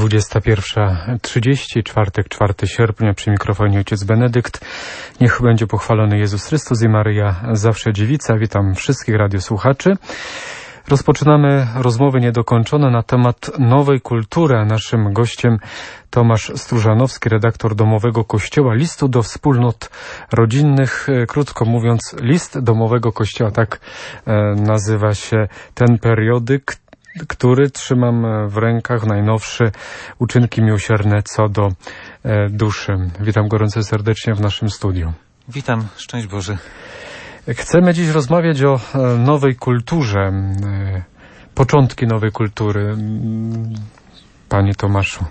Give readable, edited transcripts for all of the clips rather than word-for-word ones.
21:30, czwartek, 4 sierpnia, przy mikrofonie ojciec Benedykt. Niech będzie pochwalony Jezus Chrystus i Maryja zawsze dziewica. Witam wszystkich radiosłuchaczy. Rozpoczynamy rozmowy niedokończone na temat nowej kultury. Naszym gościem Tomasz Stróżanowski, redaktor Domowego Kościoła, listu do wspólnot rodzinnych. Krótko mówiąc, list Domowego Kościoła, tak nazywa się ten periodyk, który trzymam w rękach, najnowszy, uczynki miłosierne co do duszy. Witam gorąco serdecznie w naszym studiu. Witam, szczęść Boże. Chcemy dziś rozmawiać o nowej kulturze, początki nowej kultury. Panie Tomaszu.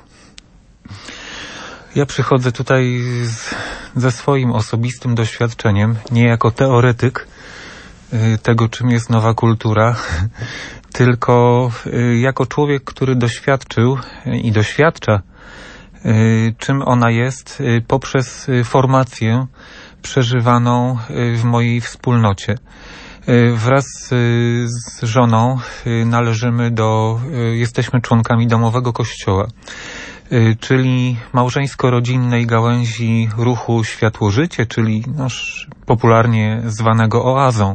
Ja przychodzę tutaj ze swoim osobistym doświadczeniem, nie jako teoretyk tego, czym jest nowa kultura, tylko jako człowiek, który doświadczył i doświadcza, czym ona jest poprzez formację przeżywaną w mojej wspólnocie. Wraz z żoną jesteśmy członkami Domowego Kościoła, czyli małżeńsko-rodzinnej gałęzi ruchu Światło-Życie, czyli popularnie zwanego oazą.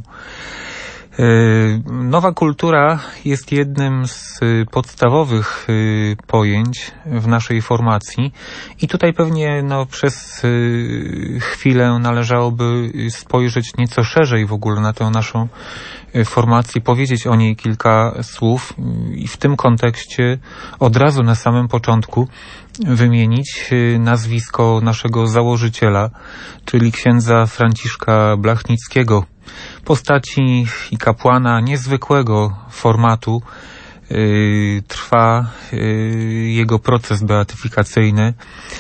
Nowa kultura jest jednym z podstawowych pojęć w naszej formacji i tutaj pewnie przez chwilę należałoby spojrzeć nieco szerzej w ogóle na tę naszą formację, powiedzieć o niej kilka słów i w tym kontekście od razu na samym początku wymienić nazwisko naszego założyciela, czyli księdza Franciszka Blachnickiego, postaci i kapłana niezwykłego formatu. Trwa jego proces beatyfikacyjny.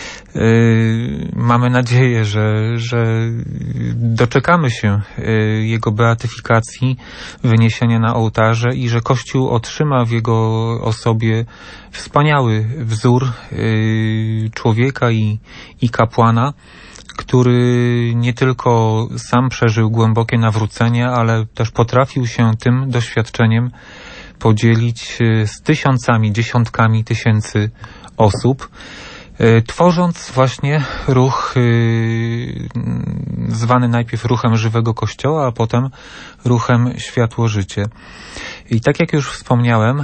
Mamy nadzieję, że doczekamy się jego beatyfikacji, wyniesienia na ołtarze i że Kościół otrzyma w jego osobie wspaniały wzór człowieka i kapłana, który nie tylko sam przeżył głębokie nawrócenie, ale też potrafił się tym doświadczeniem podzielić z tysiącami, dziesiątkami tysięcy osób, tworząc właśnie ruch zwany najpierw ruchem Żywego Kościoła, a potem ruchem Światło-Życie. I tak jak już wspomniałem,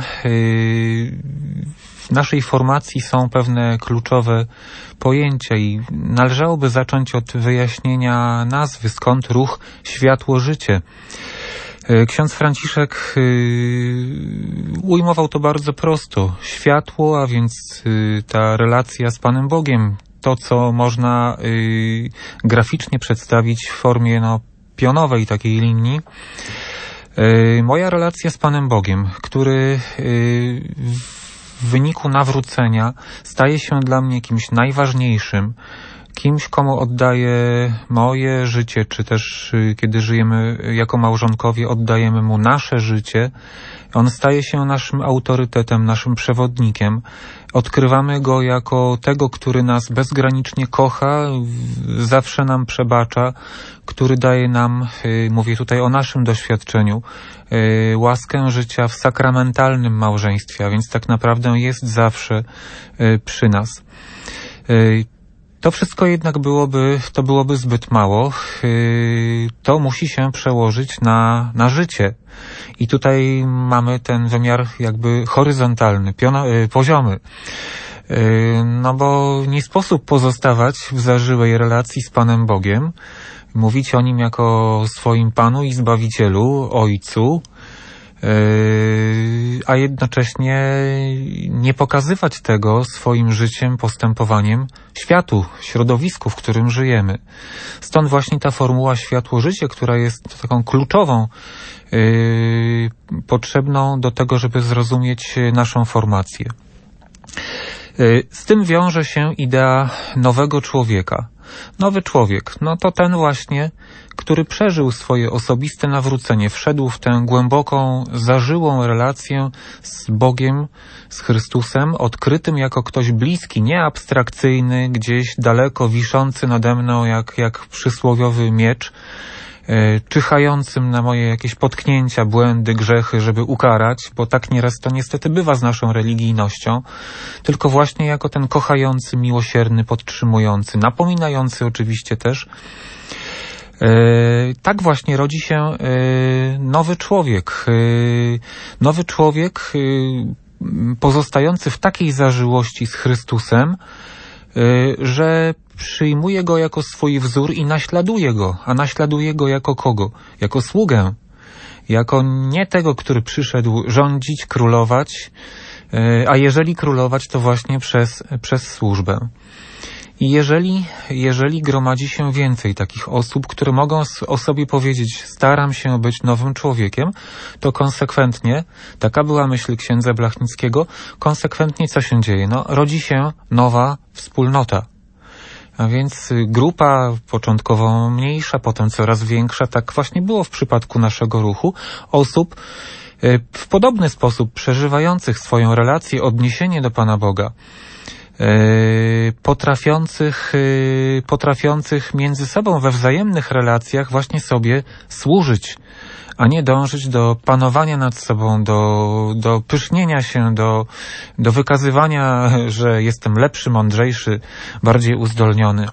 w naszej formacji są pewne kluczowe pojęcia i należałoby zacząć od wyjaśnienia nazwy, skąd ruch Światło-Życie. Ksiądz Franciszek ujmował to bardzo prosto. Światło, a więc ta relacja z Panem Bogiem, to co można graficznie przedstawić w formie pionowej takiej linii. Moja relacja z Panem Bogiem, który w wyniku nawrócenia staje się dla mnie kimś najważniejszym, kimś, komu oddaję moje życie, czy też kiedy żyjemy jako małżonkowie, oddajemy mu nasze życie. On staje się naszym autorytetem, naszym przewodnikiem. Odkrywamy go jako tego, który nas bezgranicznie kocha, zawsze nam przebacza, który daje nam, mówię tutaj o naszym doświadczeniu, łaskę życia w sakramentalnym małżeństwie, a więc tak naprawdę jest zawsze przy nas. To wszystko jednak byłoby zbyt mało. To musi się przełożyć na życie. I tutaj mamy ten wymiar jakby horyzontalny, poziomy. Bo nie sposób pozostawać w zażyłej relacji z Panem Bogiem, mówić o Nim jako swoim Panu i Zbawicielu, Ojcu, a jednocześnie nie pokazywać tego swoim życiem, postępowaniem światu, środowisku, w którym żyjemy. Stąd właśnie ta formuła Światło-Życie, która jest taką kluczową, potrzebną do tego, żeby zrozumieć naszą formację. Z tym wiąże się idea nowego człowieka. Nowy człowiek, to ten właśnie, który przeżył swoje osobiste nawrócenie, wszedł w tę głęboką, zażyłą relację z Bogiem, z Chrystusem, odkrytym jako ktoś bliski, nie abstrakcyjny, gdzieś daleko wiszący nade mną jak przysłowiowy miecz, czyhającym na moje jakieś potknięcia, błędy, grzechy, żeby ukarać, bo tak nieraz to niestety bywa z naszą religijnością, tylko właśnie jako ten kochający, miłosierny, podtrzymujący, napominający oczywiście też. Tak właśnie rodzi się nowy człowiek. Nowy człowiek pozostający w takiej zażyłości z Chrystusem, że przyjmuje Go jako swój wzór i naśladuje Go. A naśladuje Go jako kogo? Jako sługę. Jako nie tego, który przyszedł rządzić, królować, a jeżeli królować, to właśnie przez służbę. I jeżeli gromadzi się więcej takich osób, które mogą o sobie powiedzieć, staram się być nowym człowiekiem, to konsekwentnie, taka była myśl księdza Blachnickiego, konsekwentnie co się dzieje? No, rodzi się nowa wspólnota. A więc grupa początkowo mniejsza, potem coraz większa, tak właśnie było w przypadku naszego ruchu, osób w podobny sposób przeżywających swoją relację, odniesienie do Pana Boga, potrafiących między sobą we wzajemnych relacjach właśnie sobie służyć, a nie dążyć do panowania nad sobą, do pysznienia się, do wykazywania, że jestem lepszy, mądrzejszy, bardziej uzdolniony.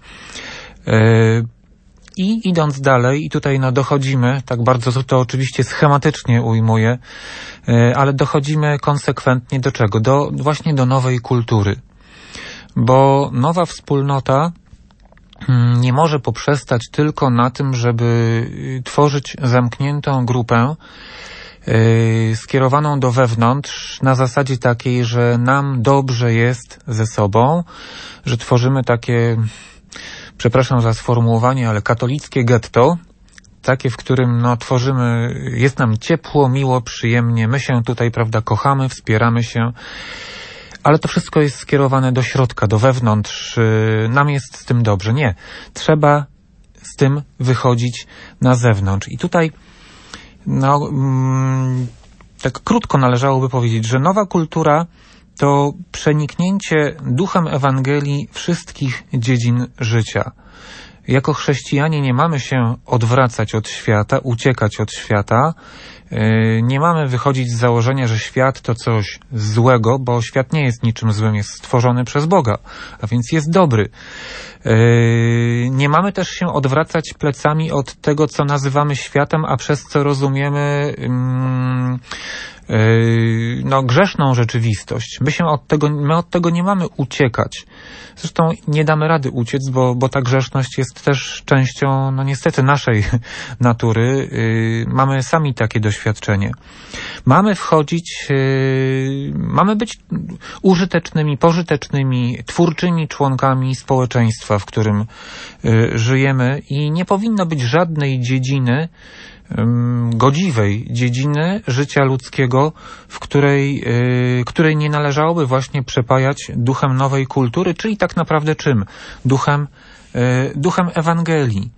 I idąc dalej, i tutaj dochodzimy, tak bardzo to oczywiście schematycznie ujmuję, ale dochodzimy konsekwentnie do czego? Właśnie do nowej kultury. Bo nowa wspólnota nie może poprzestać tylko na tym, żeby tworzyć zamkniętą grupę skierowaną do wewnątrz na zasadzie takiej, że nam dobrze jest ze sobą, że tworzymy takie, przepraszam za sformułowanie, ale katolickie getto, takie, w którym tworzymy, jest nam ciepło, miło, przyjemnie, my się tutaj, prawda, kochamy, wspieramy się. Ale to wszystko jest skierowane do środka, do wewnątrz. Nam jest z tym dobrze. Nie. Trzeba z tym wychodzić na zewnątrz. I tutaj tak krótko należałoby powiedzieć, że nowa kultura to przeniknięcie duchem Ewangelii wszystkich dziedzin życia. Jako chrześcijanie nie mamy się odwracać od świata, uciekać od świata. Nie mamy wychodzić z założenia, że świat to coś złego, bo świat nie jest niczym złym, jest stworzony przez Boga, a więc jest dobry. Nie mamy też się odwracać plecami od tego, co nazywamy światem, a przez co rozumiemy grzeszną rzeczywistość. My od tego nie mamy uciekać. Zresztą nie damy rady uciec, bo ta grzeszność jest też częścią, niestety, naszej natury. Mamy sami takie doświadczenie. Mamy wchodzić, mamy być użytecznymi, pożytecznymi, twórczymi członkami społeczeństwa, w którym żyjemy i nie powinno być żadnej dziedziny, godziwej dziedziny życia ludzkiego, w której nie należałoby właśnie przepajać duchem nowej kultury, czyli tak naprawdę czym? Duchem Ewangelii.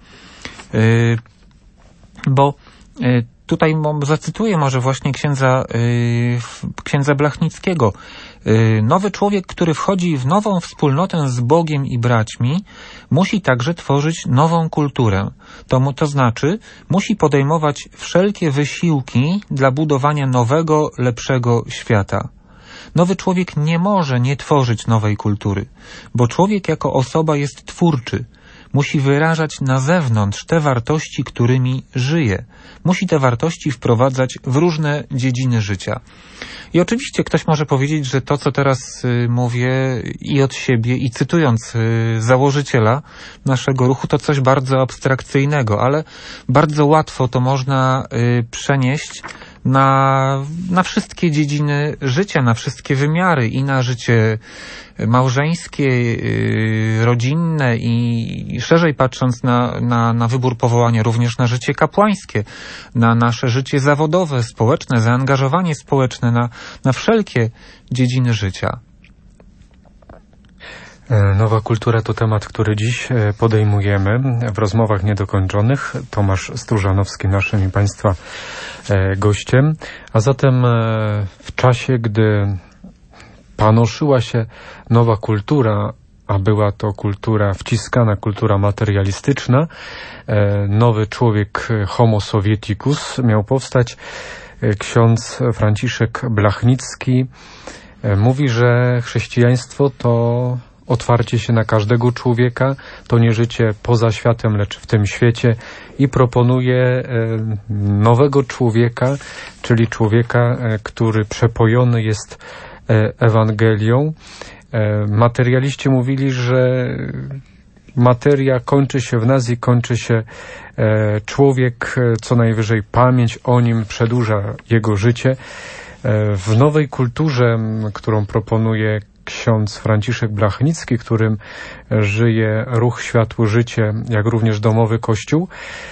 Bo tutaj zacytuję może właśnie księdza Blachnickiego. Nowy człowiek, który wchodzi w nową wspólnotę z Bogiem i braćmi, musi także tworzyć nową kulturę. To znaczy, musi podejmować wszelkie wysiłki dla budowania nowego, lepszego świata. Nowy człowiek nie może nie tworzyć nowej kultury, bo człowiek jako osoba jest twórczy. Musi wyrażać na zewnątrz te wartości, którymi żyje. Musi te wartości wprowadzać w różne dziedziny życia. I oczywiście ktoś może powiedzieć, że to, co teraz mówię i od siebie, i cytując założyciela naszego ruchu, to coś bardzo abstrakcyjnego, ale bardzo łatwo to można przenieść na wszystkie dziedziny życia, na wszystkie wymiary i na życie małżeńskie, rodzinne i szerzej patrząc na wybór powołania, również na życie kapłańskie, na nasze życie zawodowe, społeczne, zaangażowanie społeczne, na wszelkie dziedziny życia. Nowa kultura to temat, który dziś podejmujemy w rozmowach niedokończonych. Tomasz Stróżanowski naszym i Państwa gościem. A zatem w czasie, gdy panoszyła się nowa kultura, a była to kultura wciskana, kultura materialistyczna. Nowy człowiek Homo Sovieticus miał powstać. Ksiądz Franciszek Blachnicki mówi, że chrześcijaństwo to otwarcie się na każdego człowieka, to nie życie poza światem, lecz w tym świecie, i proponuje nowego człowieka, czyli człowieka, który przepojony jest Ewangelią. Materialiści mówili, że materia kończy się w nas i kończy się człowiek, co najwyżej pamięć o nim przedłuża jego życie. W nowej kulturze, którą proponuje ksiądz Franciszek Blachnicki, którym żyje ruch Światło Życie, jak również domowy kościół,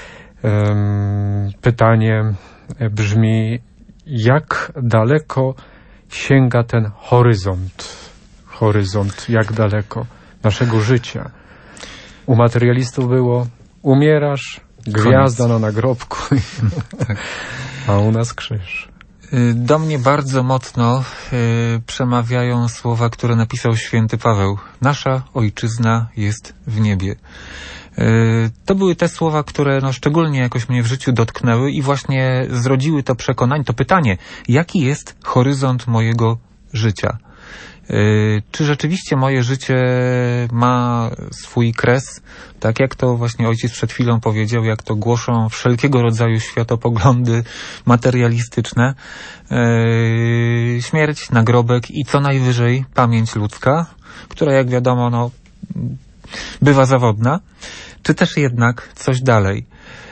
pytanie brzmi, jak daleko sięga ten horyzont, jak daleko naszego życia. U materialistów było umierasz, gwiazda na nagrobku, a u nas krzyż. Do mnie bardzo mocno przemawiają słowa, które napisał święty Paweł. Nasza ojczyzna jest w niebie. To były te słowa, które szczególnie jakoś mnie w życiu dotknęły i właśnie zrodziły to przekonanie, to pytanie, jaki jest horyzont mojego życia? Czy rzeczywiście moje życie ma swój kres, tak jak to właśnie ojciec przed chwilą powiedział, jak to głoszą wszelkiego rodzaju światopoglądy materialistyczne, śmierć, nagrobek i co najwyżej pamięć ludzka, która jak wiadomo bywa zawodna, czy też jednak coś dalej.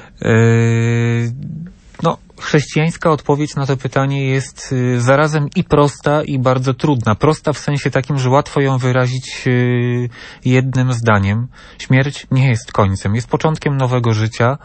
Chrześcijańska odpowiedź na to pytanie jest zarazem i prosta, i bardzo trudna. Prosta w sensie takim, że łatwo ją wyrazić jednym zdaniem. Śmierć nie jest końcem, jest początkiem nowego życia.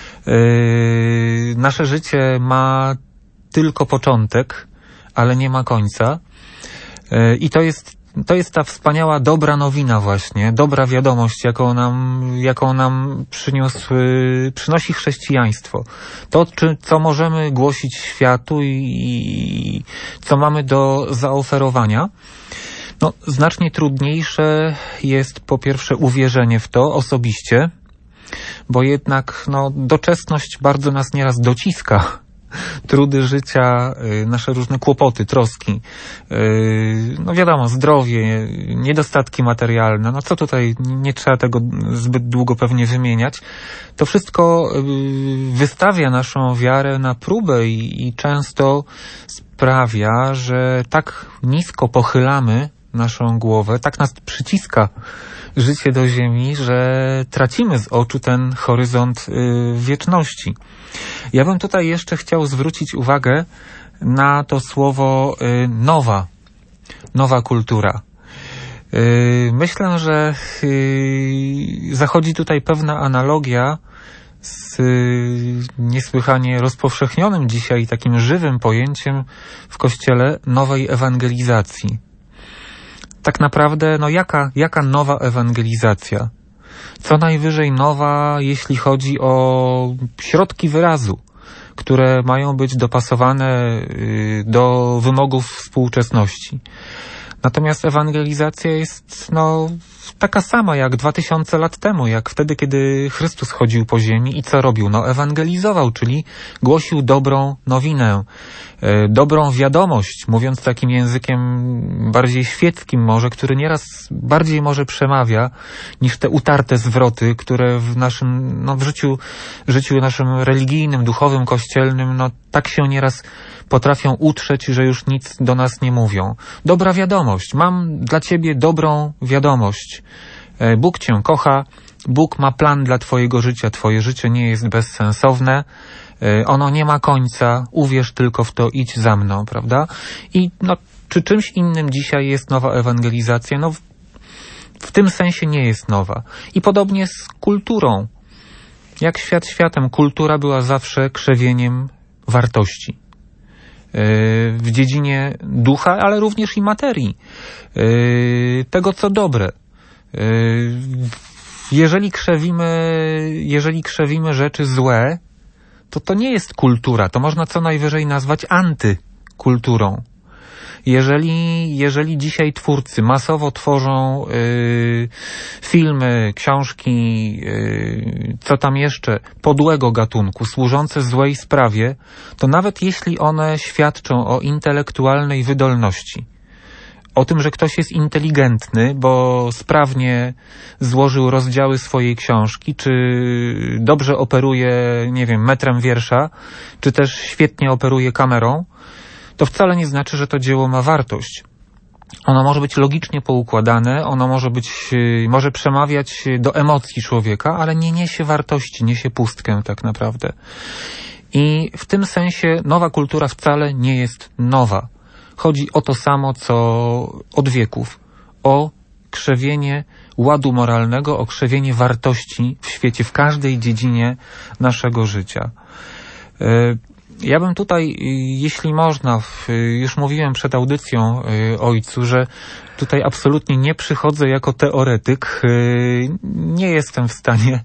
Nasze życie ma tylko początek, ale nie ma końca. I to jest ta wspaniała, dobra nowina właśnie, dobra wiadomość, jaką nam przynosi chrześcijaństwo. To, co możemy głosić światu i co mamy do zaoferowania. Znacznie trudniejsze jest po pierwsze uwierzenie w to osobiście, bo jednak doczesność bardzo nas nieraz dociska. Trudy życia, nasze różne kłopoty, troski, wiadomo, zdrowie, niedostatki materialne, co tutaj, nie trzeba tego zbyt długo pewnie wymieniać. To wszystko wystawia naszą wiarę na próbę i często sprawia, że tak nisko pochylamy naszą głowę, tak nas przyciska życie do ziemi, że tracimy z oczu ten horyzont wieczności. Ja bym tutaj jeszcze chciał zwrócić uwagę na to słowo nowa kultura. Myślę, że zachodzi tutaj pewna analogia z niesłychanie rozpowszechnionym dzisiaj takim żywym pojęciem w Kościele nowej ewangelizacji. Tak naprawdę, jaka nowa ewangelizacja? Co najwyżej nowa, jeśli chodzi o środki wyrazu, które mają być dopasowane do wymogów współczesności. Natomiast ewangelizacja jest taka sama jak 2000 lat temu, jak wtedy, kiedy Chrystus chodził po ziemi i co robił? Ewangelizował, czyli głosił dobrą nowinę, dobrą wiadomość, mówiąc takim językiem bardziej świeckim może, który nieraz bardziej może przemawia niż te utarte zwroty, które w naszym życiu naszym religijnym, duchowym, kościelnym, tak się nieraz potrafią utrzeć, że już nic do nas nie mówią. Dobra wiadomość. Mam dla ciebie dobrą wiadomość. Bóg cię kocha. Bóg ma plan dla twojego życia. Twoje życie nie jest bezsensowne. Ono nie ma końca. Uwierz tylko w to. Idź za mną, prawda? I czy czymś innym dzisiaj jest nowa ewangelizacja? W tym sensie nie jest nowa. I podobnie z kulturą. Jak świat światem. Kultura była zawsze krzewieniem wartości. W dziedzinie ducha, ale również i materii. Tego, co dobre. Jeżeli krzewimy rzeczy złe, to nie jest kultura. To można co najwyżej nazwać antykulturą. Jeżeli dzisiaj twórcy masowo tworzą filmy, książki, co tam jeszcze, podłego gatunku, służące złej sprawie, to nawet jeśli one świadczą o intelektualnej wydolności, o tym, że ktoś jest inteligentny, bo sprawnie złożył rozdziały swojej książki, czy dobrze operuje, nie wiem, metrem wiersza, czy też świetnie operuje kamerą, to wcale nie znaczy, że to dzieło ma wartość. Ono może być logicznie poukładane, ono może przemawiać do emocji człowieka, ale nie niesie wartości, niesie pustkę tak naprawdę. I w tym sensie nowa kultura wcale nie jest nowa. Chodzi o to samo, co od wieków. O krzewienie ładu moralnego, o krzewienie wartości w świecie, w każdej dziedzinie naszego życia. Ja bym tutaj, jeśli można, już mówiłem przed audycją ojcu, że tutaj absolutnie nie przychodzę jako teoretyk, nie jestem w stanie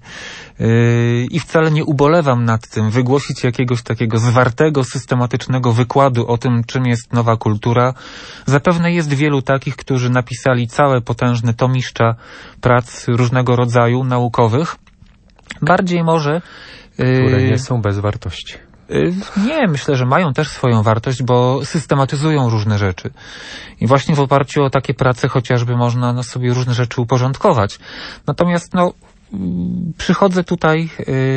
i wcale nie ubolewam nad tym wygłosić jakiegoś takiego zwartego, systematycznego wykładu o tym, czym jest nowa kultura. Zapewne jest wielu takich, którzy napisali całe potężne tomiszcza prac różnego rodzaju naukowych. Bardziej może... które nie są bez wartości. Nie, myślę, że mają też swoją wartość, bo systematyzują różne rzeczy. I właśnie w oparciu o takie prace chociażby można sobie różne rzeczy uporządkować. Natomiast przychodzę tutaj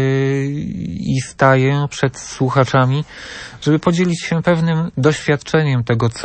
i staję przed słuchaczami, żeby podzielić się pewnym doświadczeniem tego, co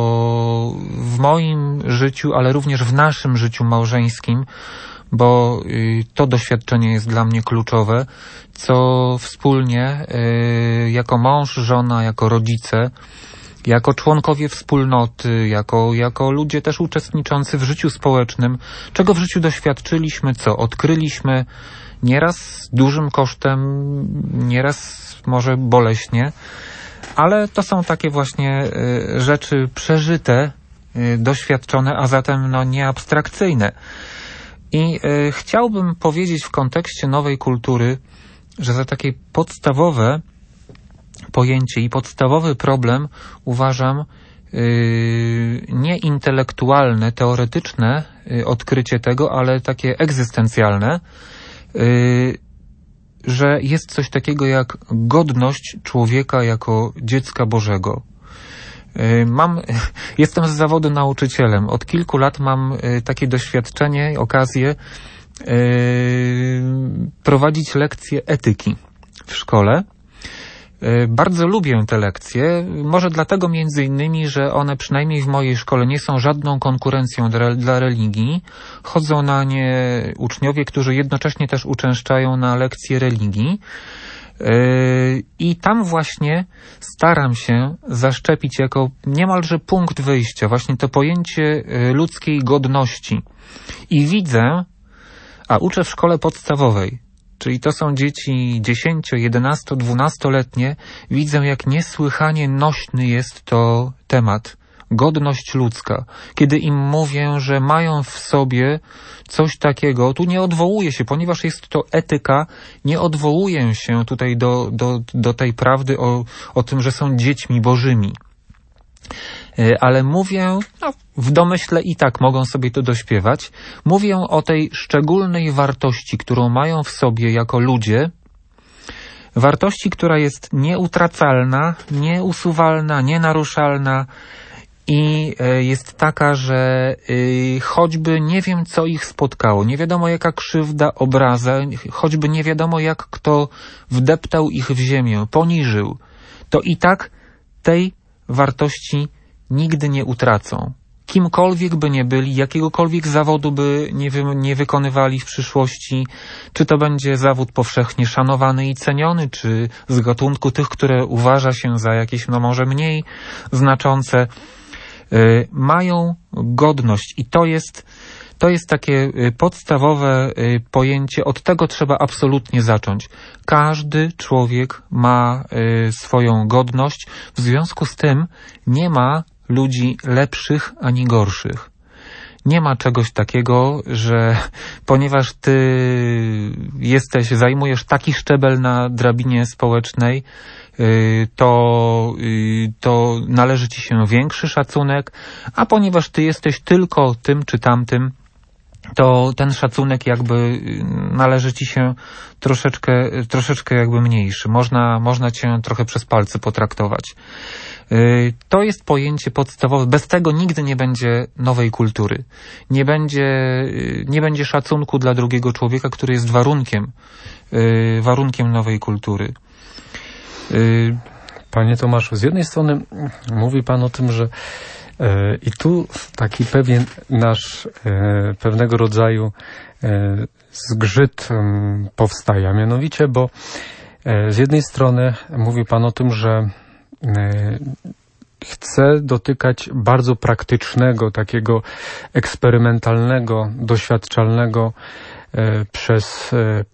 w moim życiu, ale również w naszym życiu małżeńskim, bo to doświadczenie jest dla mnie kluczowe, co wspólnie jako mąż, żona, jako rodzice, jako członkowie wspólnoty, jako ludzie też uczestniczący w życiu społecznym, czego w życiu doświadczyliśmy, co odkryliśmy, nieraz dużym kosztem, nieraz może boleśnie, ale to są takie właśnie rzeczy przeżyte, doświadczone, a zatem nie abstrakcyjne. I chciałbym powiedzieć w kontekście nowej kultury, że za takie podstawowe pojęcie i podstawowy problem uważam nie intelektualne, teoretyczne odkrycie tego, ale takie egzystencjalne, że jest coś takiego jak godność człowieka jako dziecka Bożego. Jestem z zawodu nauczycielem. Od kilku lat mam takie doświadczenie, okazję prowadzić lekcje etyki w szkole. Bardzo lubię te lekcje, może dlatego między innymi, że one przynajmniej w mojej szkole nie są żadną konkurencją dla religii. Chodzą na nie uczniowie, którzy jednocześnie też uczęszczają na lekcje religii. I tam właśnie staram się zaszczepić jako niemalże punkt wyjścia właśnie to pojęcie ludzkiej godności. I widzę, a uczę w szkole podstawowej, czyli to są dzieci 10, 11, 12-letnie, widzę, jak niesłychanie nośny jest to temat. Godność ludzka. Kiedy im mówię, że mają w sobie coś takiego, tu nie odwołuję się, ponieważ jest to etyka, nie odwołuję się tutaj do tej prawdy o tym, że są dziećmi bożymi. Ale mówię, w domyśle i tak mogą sobie to dośpiewać, mówię o tej szczególnej wartości, którą mają w sobie jako ludzie, wartości, która jest nieutracalna, nieusuwalna, nienaruszalna, i jest taka, że choćby nie wiem, co ich spotkało, nie wiadomo jaka krzywda, obraza, choćby nie wiadomo jak kto wdeptał ich w ziemię, poniżył, to i tak tej wartości nigdy nie utracą. Kimkolwiek by nie byli, jakiegokolwiek zawodu by nie wykonywali w przyszłości, czy to będzie zawód powszechnie szanowany i ceniony, czy z gatunku tych, które uważa się za jakieś może mniej znaczące, mają godność i to jest takie podstawowe pojęcie, od tego trzeba absolutnie zacząć. Każdy człowiek ma swoją godność, w związku z tym nie ma ludzi lepszych ani gorszych. Nie ma czegoś takiego, że ponieważ ty zajmujesz taki szczebel na drabinie społecznej, to należy ci się większy szacunek, a ponieważ ty jesteś tylko tym czy tamtym, to ten szacunek jakby należy ci się troszeczkę jakby mniejszy. Można cię trochę przez palce potraktować. To jest pojęcie podstawowe. Bez tego nigdy nie będzie nowej kultury. Nie będzie szacunku dla drugiego człowieka, który jest warunkiem nowej kultury. Panie Tomaszu, z jednej strony mówi pan o tym, że i tu taki pewien nasz pewnego rodzaju zgrzyt powstaje, a mianowicie, bo z jednej strony mówi pan o tym, że chce dotykać bardzo praktycznego, takiego eksperymentalnego, doświadczalnego przez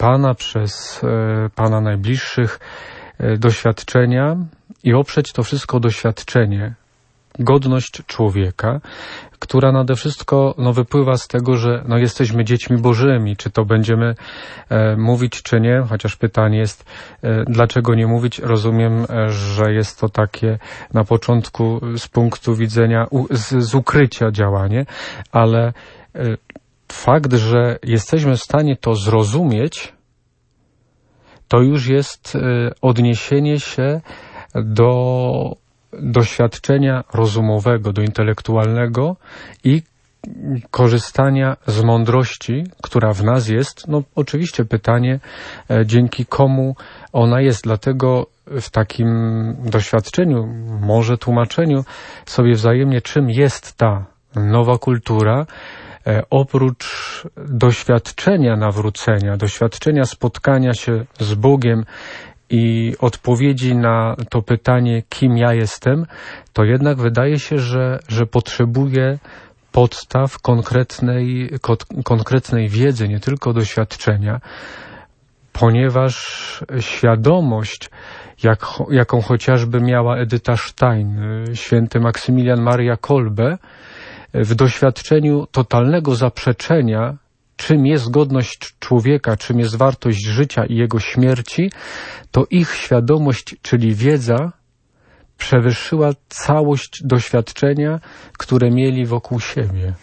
pana najbliższych doświadczenia i oprzeć to wszystko doświadczenie, godność człowieka, która nade wszystko wypływa z tego, że jesteśmy dziećmi bożymi. Czy to będziemy mówić, czy nie? Chociaż pytanie jest, dlaczego nie mówić? Rozumiem, że jest to takie na początku z punktu widzenia z ukrycia działanie, ale fakt, że jesteśmy w stanie to zrozumieć, to już jest odniesienie się do doświadczenia rozumowego, do intelektualnego i korzystania z mądrości, która w nas jest. Oczywiście pytanie, dzięki komu ona jest. Dlatego w takim doświadczeniu, może tłumaczeniu sobie wzajemnie, czym jest ta nowa kultura, oprócz doświadczenia nawrócenia, doświadczenia spotkania się z Bogiem i odpowiedzi na to pytanie, kim ja jestem, to jednak wydaje się, że potrzebuję podstaw konkretnej wiedzy, nie tylko doświadczenia, ponieważ świadomość, jaką chociażby miała Edyta Stein, święty Maksymilian Maria Kolbe, w doświadczeniu totalnego zaprzeczenia, czym jest godność człowieka, czym jest wartość życia i jego śmierci, to ich świadomość, czyli wiedza, przewyższyła całość doświadczenia, które mieli wokół siebie.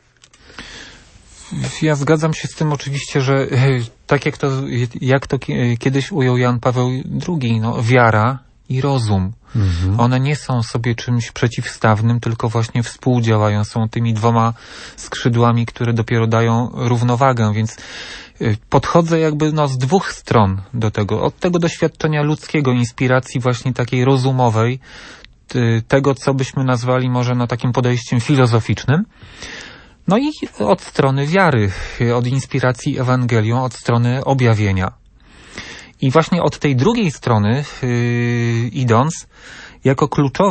Ja zgadzam się z tym oczywiście, że tak jak to kiedyś ujął Jan Paweł II, wiara i rozum. One nie są sobie czymś przeciwstawnym, tylko właśnie współdziałają, są tymi dwoma skrzydłami, które dopiero dają równowagę, więc podchodzę jakby z dwóch stron do tego. Od tego doświadczenia ludzkiego, inspiracji właśnie takiej rozumowej, tego, co byśmy nazwali może takim podejściem filozoficznym, i od strony wiary, od inspiracji Ewangelią, od strony objawienia. I właśnie od tej drugiej strony idąc, jako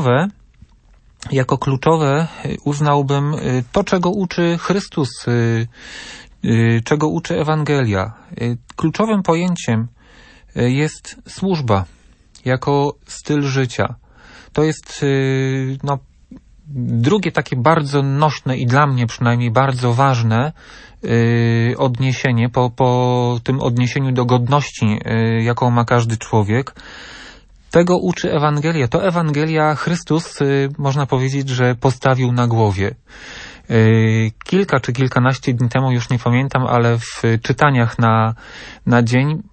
kluczowe uznałbym to, czego uczy Chrystus, czego uczy Ewangelia. Kluczowym pojęciem jest służba jako styl życia. To jest drugie takie bardzo nośne i dla mnie przynajmniej bardzo ważne odniesienie po tym odniesieniu do godności, jaką ma każdy człowiek. Tego uczy Ewangelia. To Ewangelia Chrystus, można powiedzieć, że postawił na głowie. Kilka czy kilkanaście dni temu, już nie pamiętam, ale w czytaniach na dzień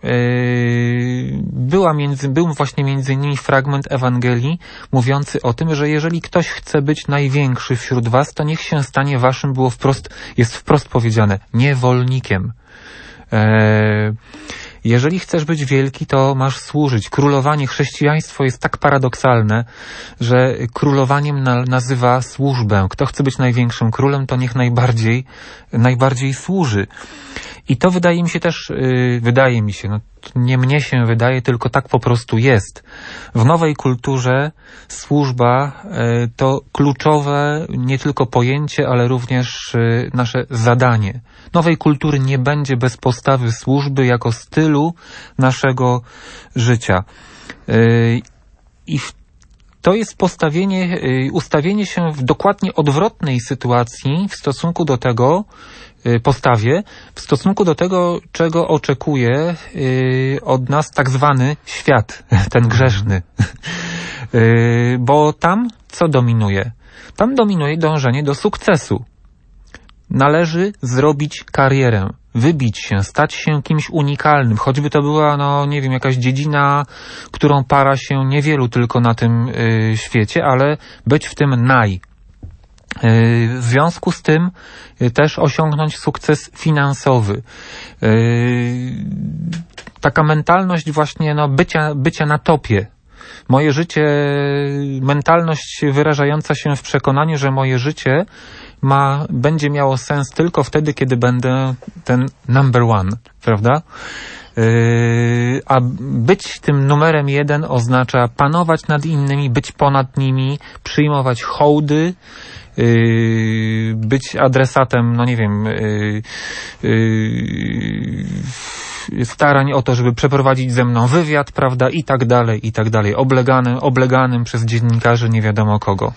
był właśnie między innymi fragment Ewangelii mówiący o tym, że jeżeli ktoś chce być największy wśród was, to niech się stanie waszym, jest wprost powiedziane, niewolnikiem. Jeżeli chcesz być wielki, to masz służyć. Królowanie, chrześcijaństwo jest tak paradoksalne, że królowaniem nazywa służbę. Kto chce być największym królem, to niech najbardziej służy. I to wydaje mi się, nie mnie się wydaje, tylko tak po prostu jest. W nowej kulturze służba to kluczowe nie tylko pojęcie, ale również nasze zadanie. Nowej kultury nie będzie bez postawy służby jako stylu naszego życia. I to jest ustawienie się w dokładnie odwrotnej sytuacji w stosunku do tego, w stosunku do tego, czego oczekuje od nas tak zwany świat, ten grzeszny. Bo tam co dominuje? Tam dominuje dążenie do sukcesu. Należy zrobić karierę, wybić się, stać się kimś unikalnym, choćby to była, jakaś dziedzina, którą para się niewielu tylko na tym świecie, ale być w tym w związku z tym też osiągnąć sukces finansowy. Taka mentalność właśnie bycia na topie. Moje życie, mentalność wyrażająca się w przekonaniu, że moje życie będzie miało sens tylko wtedy, kiedy będę ten number one, prawda? A być tym numerem 1 oznacza panować nad innymi, być ponad nimi, przyjmować hołdy, być adresatem, starań o to, żeby przeprowadzić ze mną wywiad, prawda, i tak dalej, obleganym przez dziennikarzy nie wiadomo kogo.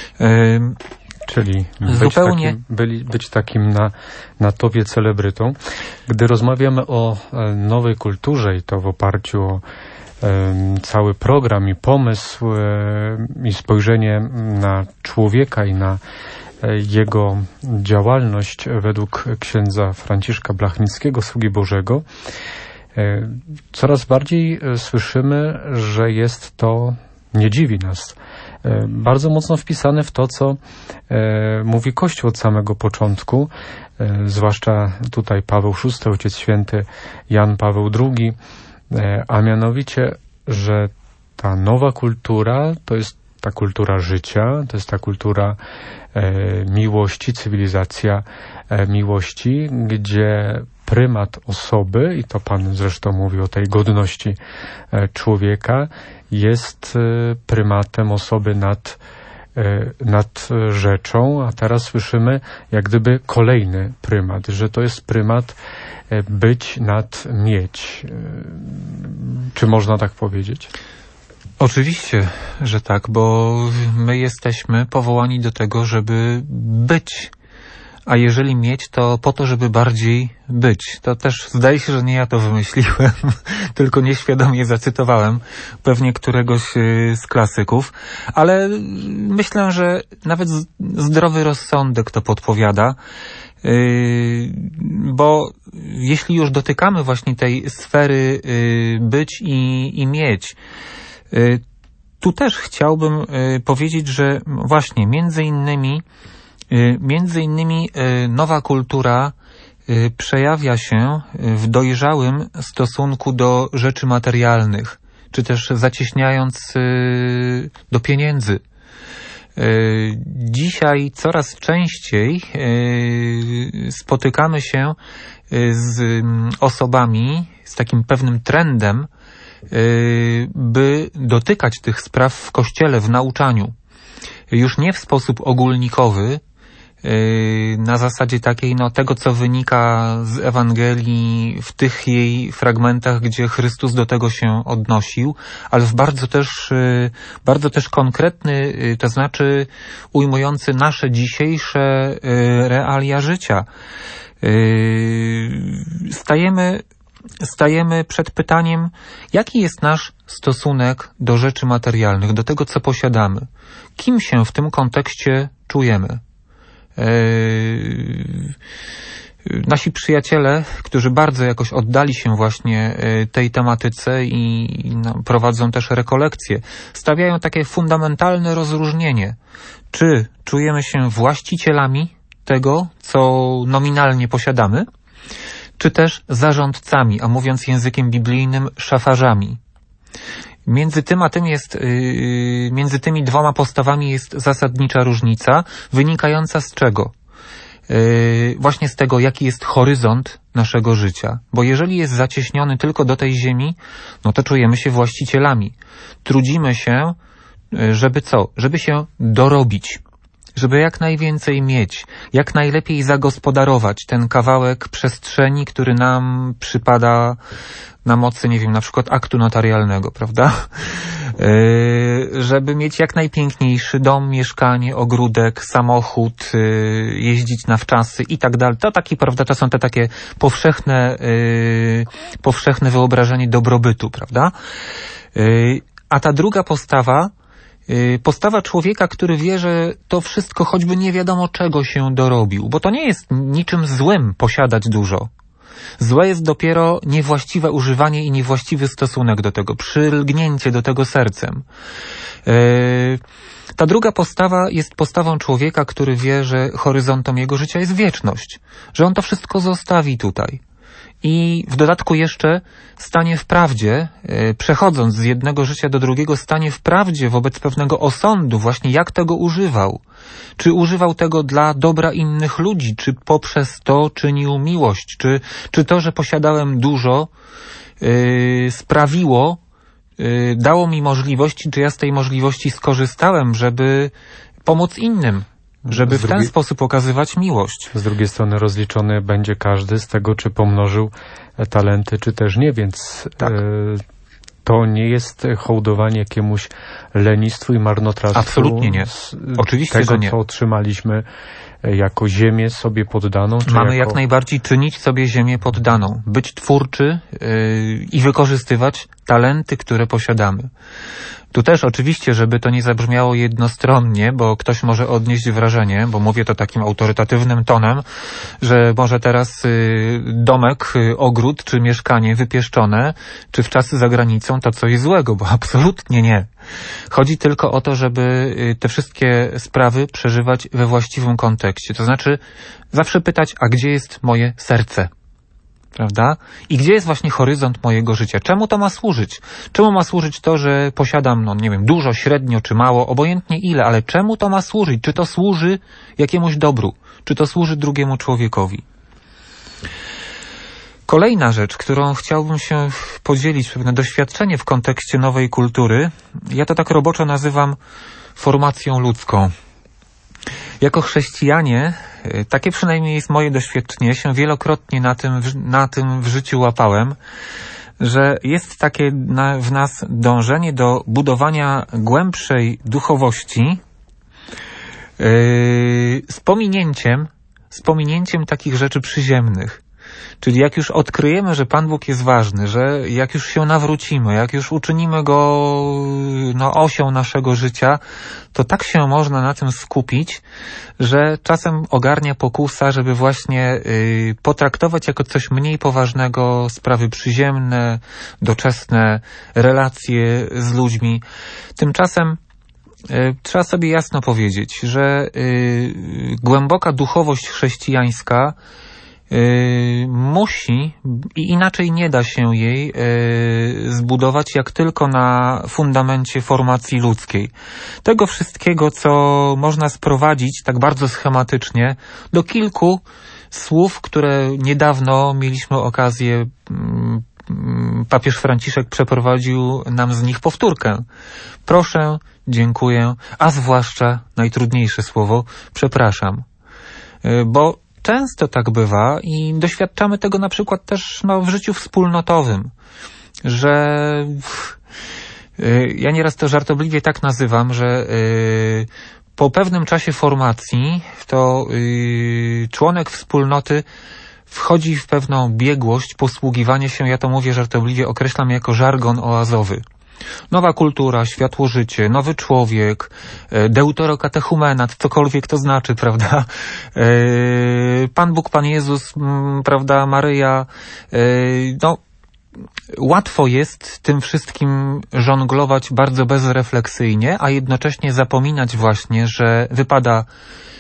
Czyli zupełnie być takim na topie celebrytą. Gdy rozmawiamy o nowej kulturze i to w oparciu o cały program i pomysł i spojrzenie na człowieka i na jego działalność według księdza Franciszka Blachnickiego, sługi Bożego, coraz bardziej słyszymy, że jest to, nie dziwi nas, bardzo mocno wpisane w to, co mówi Kościół od samego początku, zwłaszcza tutaj Paweł VI, Ojciec Święty Jan Paweł II, a mianowicie, że ta nowa kultura to jest ta kultura życia, to jest ta kultura miłości, cywilizacja miłości, gdzie prymat osoby, i to Pan zresztą mówi o tej godności człowieka, jest prymatem osoby nad rzeczą, a teraz słyszymy jak gdyby kolejny prymat, że to jest prymat być nad mieć. Czy można tak powiedzieć? Oczywiście, że tak, bo my jesteśmy powołani do tego, żeby być. A jeżeli mieć, to po to, żeby bardziej być. To też zdaje się, że nie ja to wymyśliłem, tylko nieświadomie zacytowałem pewnie któregoś z klasyków. Ale myślę, że nawet zdrowy rozsądek to podpowiada. Bo jeśli już dotykamy właśnie tej sfery być i mieć, tu też chciałbym powiedzieć, że właśnie między innymi nowa kultura przejawia się w dojrzałym stosunku do rzeczy materialnych, czy też zacieśniając do pieniędzy. Dzisiaj coraz częściej spotykamy się z osobami, z takim pewnym trendem, by dotykać tych spraw w Kościele, w nauczaniu. Już nie w sposób ogólnikowy, na zasadzie takiej, tego co wynika z Ewangelii w tych jej fragmentach, gdzie Chrystus do tego się odnosił, ale w bardzo też konkretny, to znaczy ujmujący nasze dzisiejsze realia życia. Stajemy przed pytaniem, jaki jest nasz stosunek do rzeczy materialnych, do tego, co posiadamy. Kim się w tym kontekście czujemy? Nasi przyjaciele, którzy bardzo jakoś oddali się właśnie tej tematyce i prowadzą też rekolekcje, stawiają takie fundamentalne rozróżnienie. Czy czujemy się właścicielami tego, co nominalnie posiadamy, czy też zarządcami, a mówiąc językiem biblijnym, szafarzami. Między tymi dwoma postawami jest zasadnicza różnica, wynikająca z czego? Właśnie z tego, jaki jest horyzont naszego życia. Bo jeżeli jest zacieśniony tylko do tej ziemi, to czujemy się właścicielami. Trudzimy się, żeby co? Żeby się dorobić. żeby jak najwięcej mieć, jak najlepiej zagospodarować ten kawałek przestrzeni, który nam przypada na mocy, nie wiem, na przykład aktu notarialnego, prawda? Żeby mieć jak najpiękniejszy dom, mieszkanie, ogródek, samochód, jeździć na wczasy i tak dalej. To taki, prawda, to są te takie powszechne wyobrażenie dobrobytu, prawda? A ta druga postawa człowieka, który wie, że to wszystko choćby nie wiadomo czego się dorobił, bo to nie jest niczym złym posiadać dużo. Złe jest dopiero niewłaściwe używanie i niewłaściwy stosunek do tego, przylgnięcie do tego sercem. Ta druga postawa jest postawą człowieka, który wie, że horyzontem jego życia jest wieczność, że on to wszystko zostawi tutaj. I w dodatku jeszcze stanie w prawdzie, przechodząc z jednego życia do drugiego, stanie w prawdzie wobec pewnego osądu, właśnie jak tego używał. Czy używał tego dla dobra innych ludzi, czy poprzez to czynił miłość, czy to, że posiadałem dużo, sprawiło, dało mi możliwości, czy ja z tej możliwości skorzystałem, żeby pomóc innym. Żeby w ten sposób okazywać miłość. Z drugiej strony rozliczony będzie każdy z tego, czy pomnożył talenty, czy też nie, więc tak. To nie jest hołdowanie jakiemuś lenistwu i marnotrawstwu. Absolutnie nie. Oczywiście, tego, że nie. co otrzymaliśmy jako ziemię sobie poddaną. Mamy jak najbardziej czynić sobie ziemię poddaną. Być twórczy i wykorzystywać talenty, które posiadamy. Tu też oczywiście, żeby to nie zabrzmiało jednostronnie, bo ktoś może odnieść wrażenie, bo mówię to takim autorytatywnym tonem, że może teraz domek, ogród czy mieszkanie wypieszczone, czy w czasy za granicą to coś złego, bo absolutnie nie. Chodzi tylko o to, żeby te wszystkie sprawy przeżywać we właściwym kontekście. To znaczy zawsze pytać, a gdzie jest moje serce? Prawda? I gdzie jest właśnie horyzont mojego życia? Czemu to ma służyć? Czemu ma służyć to, że posiadam, no nie wiem, dużo, średnio czy mało, obojętnie ile, ale czemu to ma służyć? Czy to służy jakiemuś dobru? Czy to służy drugiemu człowiekowi? Kolejna rzecz, którą chciałbym się podzielić, pewne doświadczenie w kontekście nowej kultury, ja to tak roboczo nazywam formacją ludzką. Jako chrześcijanie, takie przynajmniej jest moje doświadczenie, się wielokrotnie na tym w życiu łapałem, że jest takie w nas dążenie do budowania głębszej duchowości z pominięciem takich rzeczy przyziemnych. Czyli jak już odkryjemy, że Pan Bóg jest ważny, że jak już się nawrócimy, jak już uczynimy Go osią naszego życia, to tak się można na tym skupić, że czasem ogarnia pokusa, żeby właśnie potraktować jako coś mniej poważnego sprawy przyziemne, doczesne, relacje z ludźmi. Tymczasem trzeba sobie jasno powiedzieć, że głęboka duchowość chrześcijańska musi i inaczej nie da się jej zbudować jak tylko na fundamencie formacji ludzkiej. Tego wszystkiego, co można sprowadzić tak bardzo schematycznie do kilku słów, które niedawno mieliśmy okazję, papież Franciszek przeprowadził nam z nich powtórkę. Proszę, dziękuję, a zwłaszcza najtrudniejsze słowo, przepraszam. Bo często tak bywa i doświadczamy tego na przykład też w życiu wspólnotowym, że ja nieraz to żartobliwie tak nazywam, że po pewnym czasie formacji to członek wspólnoty wchodzi w pewną biegłość posługiwania się, ja to mówię żartobliwie, określam jako żargon oazowy. Nowa kultura, światło-życie, nowy człowiek, deuterokatechumenat, cokolwiek to znaczy, prawda? Pan Bóg, Pan Jezus, prawda, Maryja. Łatwo jest tym wszystkim żonglować bardzo bezrefleksyjnie, a jednocześnie zapominać właśnie, że wypada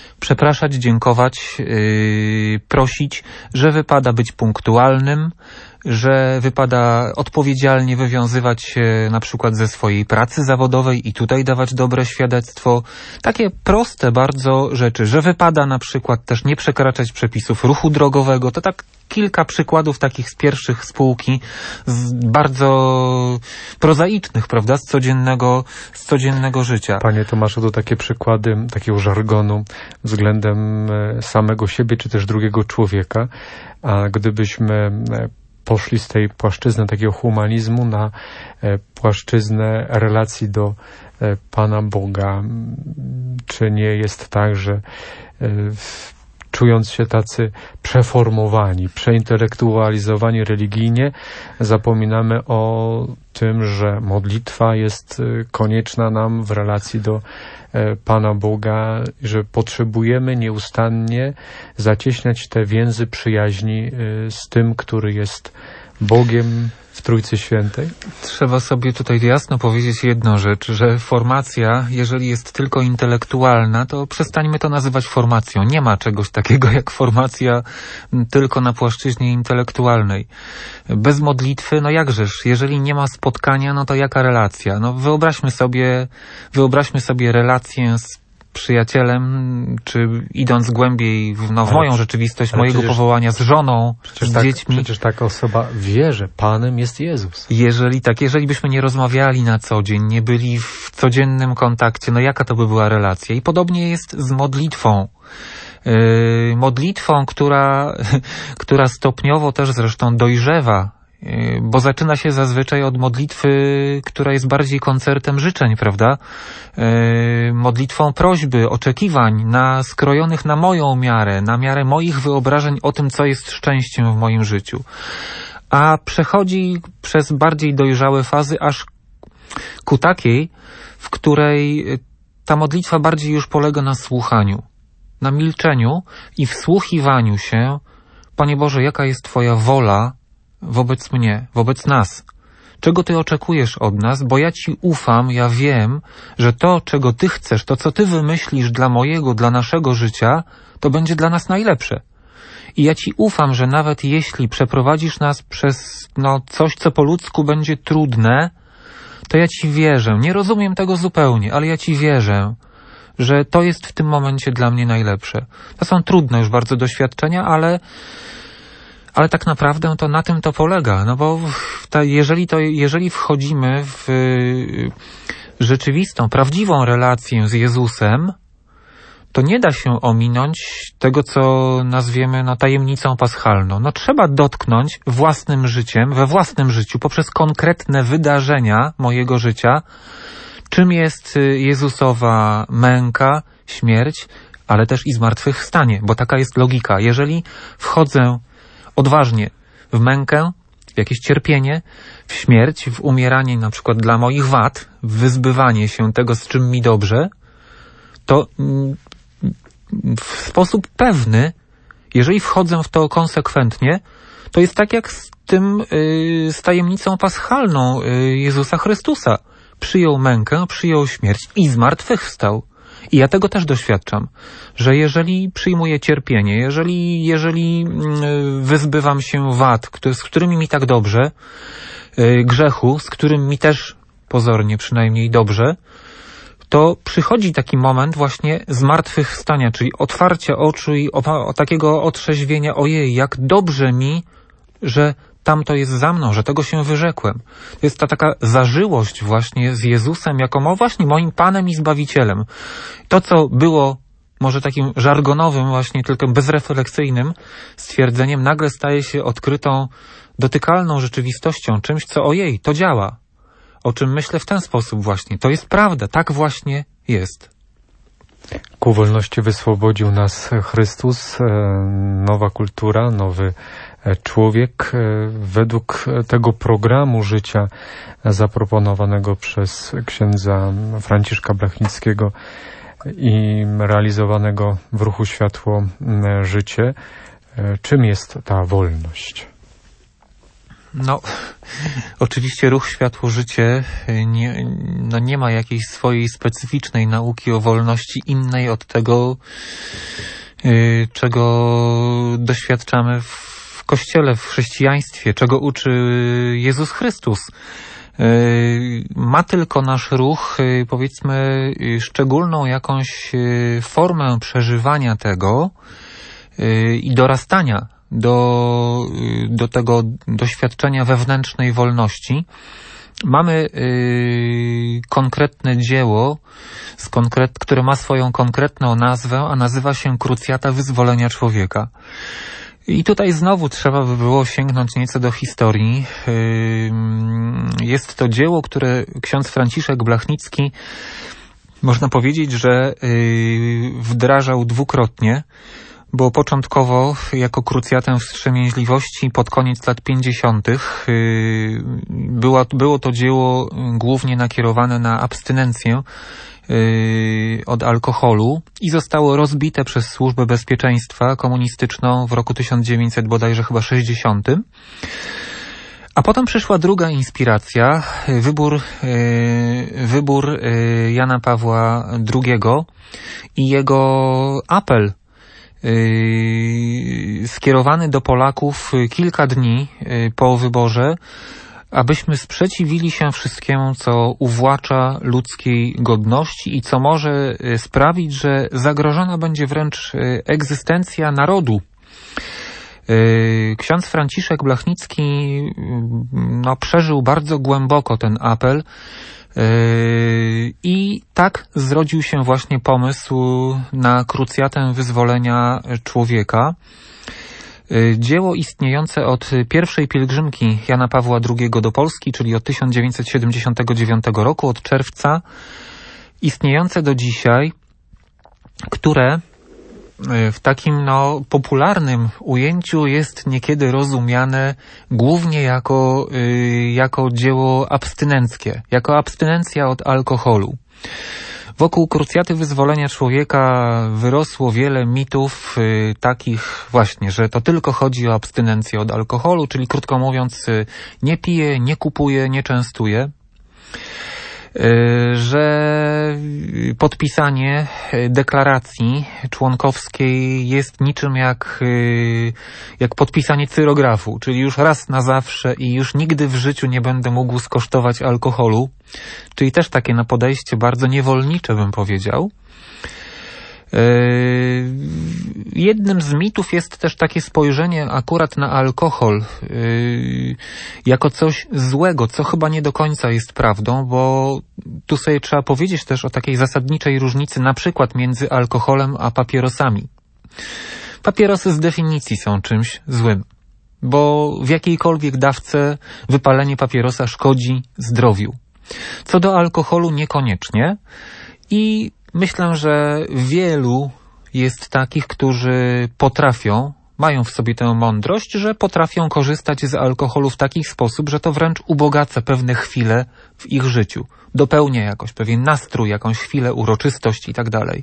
przepraszać, dziękować, prosić, że wypada być punktualnym, że wypada odpowiedzialnie wywiązywać się na przykład ze swojej pracy zawodowej i tutaj dawać dobre świadectwo. Takie proste bardzo rzeczy, że wypada na przykład też nie przekraczać przepisów ruchu drogowego. To tak kilka przykładów takich z pierwszych spółki, z bardzo prozaicznych, prawda, z codziennego życia. Panie Tomaszu, to takie przykłady takiego żargonu względem samego siebie, czy też drugiego człowieka. A gdybyśmy poszli z tej płaszczyzny takiego humanizmu na płaszczyznę relacji do Pana Boga, czy nie jest tak, że czując się tacy przeformowani, przeintelektualizowani religijnie, zapominamy o tym, że modlitwa jest konieczna nam w relacji do Pana Boga, że potrzebujemy nieustannie zacieśniać te więzy przyjaźni z tym, który jest Bogiem w Trójcy Świętej? Trzeba sobie tutaj jasno powiedzieć jedną rzecz, że formacja, jeżeli jest tylko intelektualna, to przestańmy to nazywać formacją. Nie ma czegoś takiego jak formacja tylko na płaszczyźnie intelektualnej. Bez modlitwy, no jakżeż, jeżeli nie ma spotkania, no to jaka relacja? No wyobraźmy sobie relację z przyjacielem, czy idąc głębiej w moją rzeczywistość, mojego powołania, z żoną, z dziećmi. Przecież taka osoba wie, że Panem jest Jezus. Jeżeli byśmy nie rozmawiali na co dzień, nie byli w codziennym kontakcie, no jaka to by była relacja? I podobnie jest z modlitwą. Modlitwą, która stopniowo też zresztą dojrzewa, bo zaczyna się zazwyczaj od modlitwy, która jest bardziej koncertem życzeń, prawda? Modlitwą prośby, oczekiwań, skrojonych na moją miarę, na miarę moich wyobrażeń o tym, co jest szczęściem w moim życiu. A przechodzi przez bardziej dojrzałe fazy aż ku takiej, w której ta modlitwa bardziej już polega na słuchaniu, na milczeniu i wsłuchiwaniu się. Panie Boże, jaka jest Twoja wola wobec mnie, wobec nas? Czego Ty oczekujesz od nas? Bo ja Ci ufam, ja wiem, że to, czego Ty chcesz, to, co Ty wymyślisz dla naszego życia, to będzie dla nas najlepsze. I ja Ci ufam, że nawet jeśli przeprowadzisz nas przez coś, co po ludzku będzie trudne, to ja Ci wierzę. Nie rozumiem tego zupełnie, ale ja Ci wierzę, że to jest w tym momencie dla mnie najlepsze. To są trudne już bardzo doświadczenia, ale tak naprawdę to na tym to polega. No bo jeżeli wchodzimy w rzeczywistą, prawdziwą relację z Jezusem, to nie da się ominąć tego, co nazwiemy tajemnicą paschalną. Trzeba dotknąć własnym życiem, we własnym życiu, poprzez konkretne wydarzenia mojego życia, czym jest Jezusowa męka, śmierć, ale też i zmartwychwstanie, bo taka jest logika. Jeżeli wchodzę odważnie w mękę, w jakieś cierpienie, w śmierć, w umieranie na przykład dla moich wad, w wyzbywanie się tego, z czym mi dobrze, to w sposób pewny, jeżeli wchodzę w to konsekwentnie, to jest tak jak z tajemnicą paschalną Jezusa Chrystusa. Przyjął mękę, przyjął śmierć i zmartwychwstał. I ja tego też doświadczam, że jeżeli przyjmuję cierpienie, jeżeli wyzbywam się wad, z którymi mi tak dobrze, grzechu, z którym mi też pozornie przynajmniej dobrze, to przychodzi taki moment właśnie zmartwychwstania, czyli otwarcia oczu i takiego otrzeźwienia, ojej, jak dobrze mi, że tamto jest za mną, że tego się wyrzekłem. To jest ta taka zażyłość właśnie z Jezusem jako właśnie moim Panem i Zbawicielem. To, co było może takim żargonowym właśnie, tylko bezrefleksyjnym stwierdzeniem, nagle staje się odkrytą, dotykalną rzeczywistością, czymś, co ojej, to działa. O czym myślę w ten sposób właśnie. To jest prawda, tak właśnie jest. Ku wolności wyswobodził nas Chrystus, nowa kultura, nowy człowiek. Według tego programu życia zaproponowanego przez księdza Franciszka Blachnickiego i realizowanego w ruchu Światło Życie, czym jest ta wolność? Oczywiście ruch Światło Życie nie ma jakiejś swojej specyficznej nauki o wolności innej od tego, czego doświadczamy w Kościele, w chrześcijaństwie, czego uczy Jezus Chrystus. Ma tylko nasz ruch, powiedzmy, szczególną jakąś formę przeżywania tego i dorastania do tego doświadczenia wewnętrznej wolności. Mamy konkretne dzieło, które ma swoją konkretną nazwę, a nazywa się Krucjata Wyzwolenia Człowieka. I tutaj znowu trzeba by było sięgnąć nieco do historii. Jest to dzieło, które ksiądz Franciszek Blachnicki, można powiedzieć, że wdrażał dwukrotnie, bo początkowo jako krucjatę wstrzemięźliwości pod koniec lat 50. Było to dzieło głównie nakierowane na abstynencję od alkoholu i zostało rozbite przez Służbę Bezpieczeństwa komunistyczną w roku 1900 bodajże chyba 60. A potem przyszła druga inspiracja, wybór Jana Pawła II i jego apel skierowany do Polaków kilka dni po wyborze, abyśmy sprzeciwili się wszystkiemu, co uwłacza ludzkiej godności i co może sprawić, że zagrożona będzie wręcz egzystencja narodu. Ksiądz Franciszek Blachnicki przeżył bardzo głęboko ten apel i tak zrodził się właśnie pomysł na krucjatę wyzwolenia człowieka. Dzieło istniejące od pierwszej pielgrzymki Jana Pawła II do Polski, czyli od 1979 roku, od czerwca, istniejące do dzisiaj, które w takim popularnym ujęciu jest niekiedy rozumiane głównie jako dzieło abstynenckie, jako abstynencja od alkoholu. Wokół krucjaty wyzwolenia człowieka wyrosło wiele mitów takich właśnie, że to tylko chodzi o abstynencję od alkoholu, czyli krótko mówiąc nie pije, nie kupuje, nie częstuje. Że podpisanie deklaracji członkowskiej jest niczym jak podpisanie cyrografu, czyli już raz na zawsze i już nigdy w życiu nie będę mógł skosztować alkoholu, czyli też takie podejście bardzo niewolnicze, bym powiedział. Jednym z mitów jest też takie spojrzenie akurat na alkohol jako coś złego, co chyba nie do końca jest prawdą, bo tu sobie trzeba powiedzieć też o takiej zasadniczej różnicy na przykład między alkoholem a papierosami. Papierosy z definicji są czymś złym, bo w jakiejkolwiek dawce wypalenie papierosa szkodzi zdrowiu. Co do alkoholu niekoniecznie i myślę, że wielu jest takich, którzy mają w sobie tę mądrość, że potrafią korzystać z alkoholu w taki sposób, że to wręcz ubogaca pewne chwile w ich życiu. Dopełnia jakoś pewien nastrój, jakąś chwilę, uroczystość i tak dalej.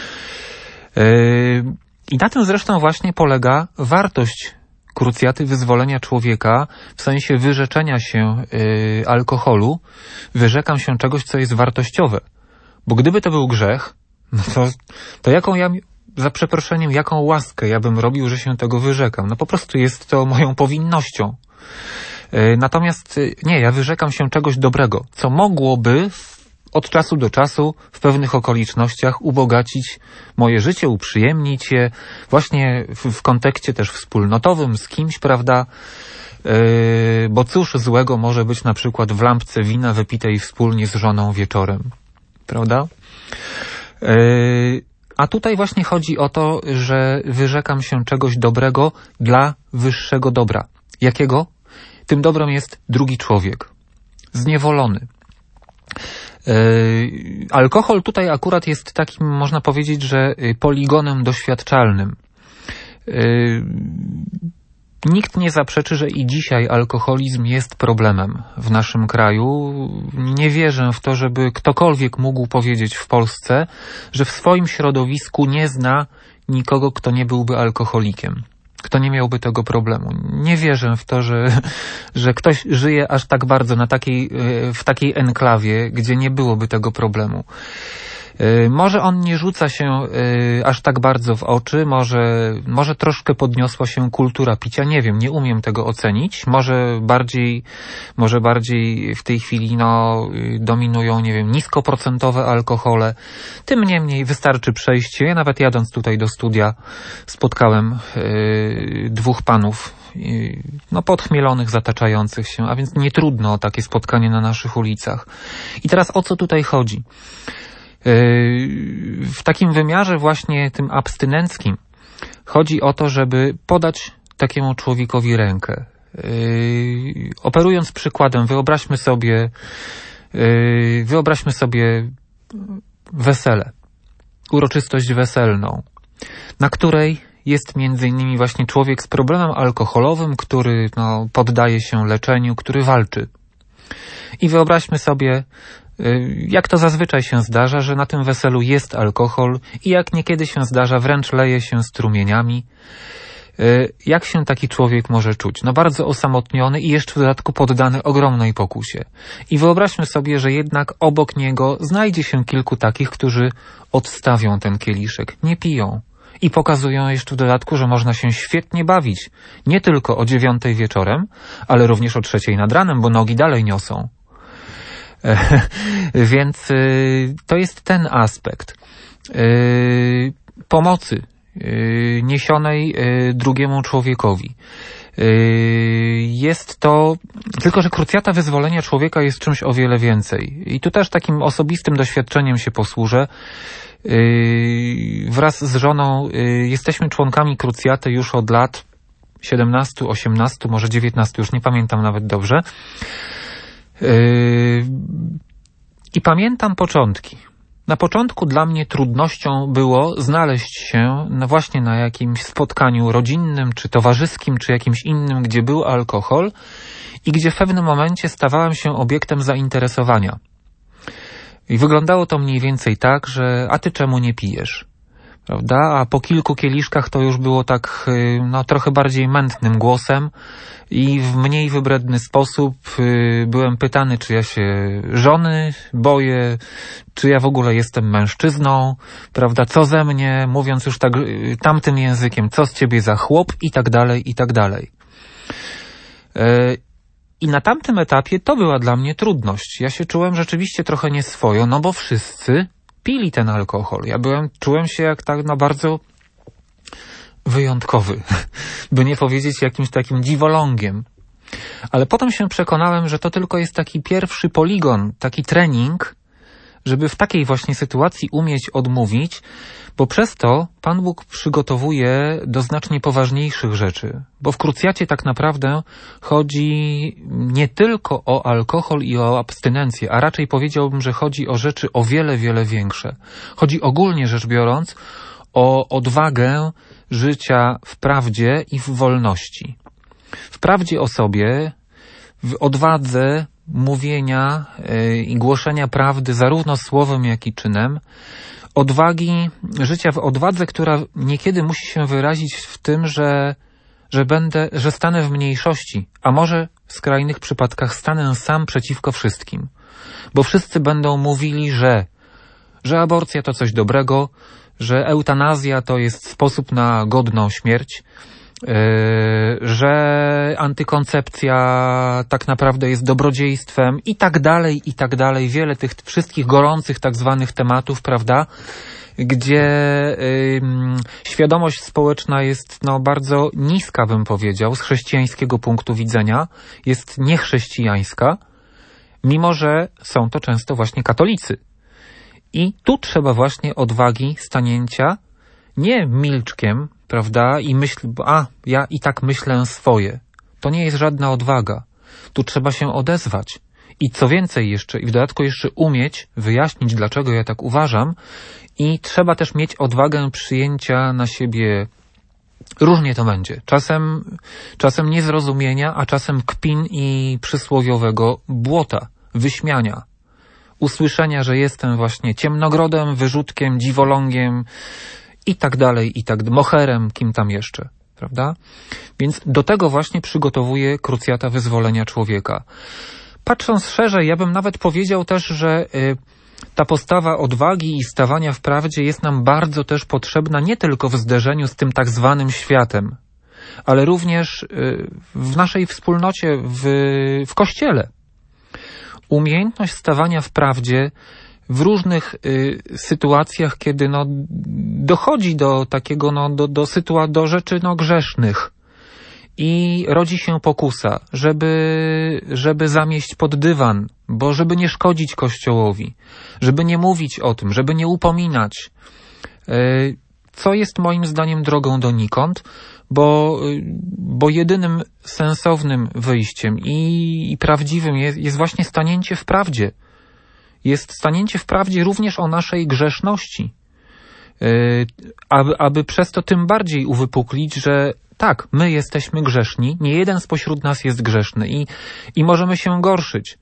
I na tym zresztą właśnie polega wartość krucjaty wyzwolenia człowieka w sensie wyrzeczenia się alkoholu. Wyrzekam się czegoś, co jest wartościowe. Bo gdyby to był grzech, to za przeproszeniem, jaką łaskę ja bym robił, że się tego wyrzekam? Po prostu jest to moją powinnością. Natomiast nie, ja wyrzekam się czegoś dobrego, co mogłoby od czasu do czasu w pewnych okolicznościach ubogacić moje życie, uprzyjemnić je właśnie w kontekście też wspólnotowym z kimś, prawda? Bo cóż złego może być na przykład w lampce wina wypitej wspólnie z żoną wieczorem, prawda? A tutaj właśnie chodzi o to, że wyrzekam się czegoś dobrego dla wyższego dobra. Jakiego? Tym dobrem jest drugi człowiek. Zniewolony. Alkohol tutaj akurat jest takim, można powiedzieć, że poligonem doświadczalnym. Nikt nie zaprzeczy, że i dzisiaj alkoholizm jest problemem w naszym kraju. Nie wierzę w to, żeby ktokolwiek mógł powiedzieć w Polsce, że w swoim środowisku nie zna nikogo, kto nie byłby alkoholikiem, kto nie miałby tego problemu. Nie wierzę w to, że ktoś żyje aż tak bardzo w takiej enklawie, gdzie nie byłoby tego problemu. Może on nie rzuca się aż tak bardzo w oczy, może troszkę podniosła się kultura picia, nie wiem, nie umiem tego ocenić. Może bardziej w tej chwili dominują, nie wiem, niskoprocentowe alkohole. Tym niemniej wystarczy przejście. Ja nawet jadąc tutaj do studia spotkałem dwóch panów podchmielonych, zataczających się, a więc nie trudno o takie spotkanie na naszych ulicach. I teraz o co tutaj chodzi? W takim wymiarze właśnie tym abstynenckim chodzi o to, żeby podać takiemu człowiekowi rękę. Operując przykładem, wyobraźmy sobie wesele, uroczystość weselną, na której jest między innymi właśnie człowiek z problemem alkoholowym, który poddaje się leczeniu, który walczy. I wyobraźmy sobie, jak to zazwyczaj się zdarza, że na tym weselu jest alkohol i jak niekiedy się zdarza, wręcz leje się strumieniami. Jak się taki człowiek może czuć? Bardzo osamotniony i jeszcze w dodatku poddany ogromnej pokusie. I wyobraźmy sobie, że jednak obok niego znajdzie się kilku takich, którzy odstawią ten kieliszek, nie piją. I pokazują jeszcze w dodatku, że można się świetnie bawić. Nie tylko o 9:00 wieczorem, ale również o 3:00 nad ranem, bo nogi dalej niosą. Więc to jest ten aspekt pomocy niesionej drugiemu człowiekowi. Jest to, tylko że krucjata wyzwolenia człowieka jest czymś o wiele więcej. I tu też takim osobistym doświadczeniem się posłużę. Wraz z żoną jesteśmy członkami krucjaty już od lat 17, 18, może 19, już nie pamiętam nawet dobrze. I pamiętam początki. Na początku dla mnie trudnością było znaleźć się właśnie na jakimś spotkaniu rodzinnym, czy towarzyskim, czy jakimś innym, gdzie był alkohol i gdzie w pewnym momencie stawałem się obiektem zainteresowania. I wyglądało to mniej więcej tak, że a ty czemu nie pijesz? Prawda? A po kilku kieliszkach to już było tak trochę bardziej mętnym głosem i w mniej wybredny sposób byłem pytany, czy ja się żony boję, czy ja w ogóle jestem mężczyzną, prawda, co ze mnie, mówiąc już tak tamtym językiem, co z ciebie za chłop i tak dalej, i tak dalej. I na tamtym etapie to była dla mnie trudność. Ja się czułem rzeczywiście trochę nieswojo, bo wszyscy pili ten alkohol. Ja czułem się jak tak bardzo wyjątkowy, by nie powiedzieć jakimś takim dziwolągiem. Ale potem się przekonałem, że to tylko jest taki pierwszy poligon, taki trening, żeby w takiej właśnie sytuacji umieć odmówić, bo przez to Pan Bóg przygotowuje do znacznie poważniejszych rzeczy. Bo w krucjacie tak naprawdę chodzi nie tylko o alkohol i o abstynencję, a raczej powiedziałbym, że chodzi o rzeczy o wiele, wiele większe. Chodzi ogólnie rzecz biorąc o odwagę życia w prawdzie i w wolności. W prawdzie o sobie, w odwadze mówienia i głoszenia prawdy zarówno słowem, jak i czynem, odwagi, życia w odwadze, która niekiedy musi się wyrazić w tym, że stanę w mniejszości, a może w skrajnych przypadkach stanę sam przeciwko wszystkim. Bo wszyscy będą mówili, że aborcja to coś dobrego, że eutanazja to jest sposób na godną śmierć, że antykoncepcja tak naprawdę jest dobrodziejstwem i tak dalej, wiele tych wszystkich gorących tak zwanych tematów, prawda, gdzie świadomość społeczna jest bardzo niska, bym powiedział, z chrześcijańskiego punktu widzenia, jest niechrześcijańska, mimo że są to często właśnie katolicy. I tu trzeba właśnie odwagi stanięcia, nie milczkiem, prawda, i ja i tak myślę swoje. To nie jest żadna odwaga. Tu trzeba się odezwać. I co więcej jeszcze, i w dodatku jeszcze umieć wyjaśnić, dlaczego ja tak uważam, i trzeba też mieć odwagę przyjęcia na siebie, różnie to będzie. Czasem niezrozumienia, a czasem kpin i przysłowiowego błota, wyśmiania. Usłyszenia, że jestem właśnie ciemnogrodem, wyrzutkiem, dziwolągiem i tak dalej, moherem, kim tam jeszcze, prawda? Więc do tego właśnie przygotowuje krucjata wyzwolenia człowieka. Patrząc szerzej, ja bym nawet powiedział też, że ta postawa odwagi i stawania w prawdzie jest nam bardzo też potrzebna nie tylko w zderzeniu z tym tak zwanym światem, ale również w naszej wspólnocie, w Kościele. Umiejętność stawania w prawdzie w różnych sytuacjach, kiedy dochodzi do takiego, do rzeczy grzesznych i rodzi się pokusa, żeby zamieść pod dywan, bo żeby nie szkodzić Kościołowi, żeby nie mówić o tym, żeby nie upominać, co jest moim zdaniem drogą donikąd, bo jedynym sensownym wyjściem i prawdziwym jest właśnie stanięcie w prawdzie. Jest stanięcie w prawdzie również o naszej grzeszności, aby przez to tym bardziej uwypuklić, że tak, my jesteśmy grzeszni, nie jeden spośród nas jest grzeszny i możemy się gorszyć.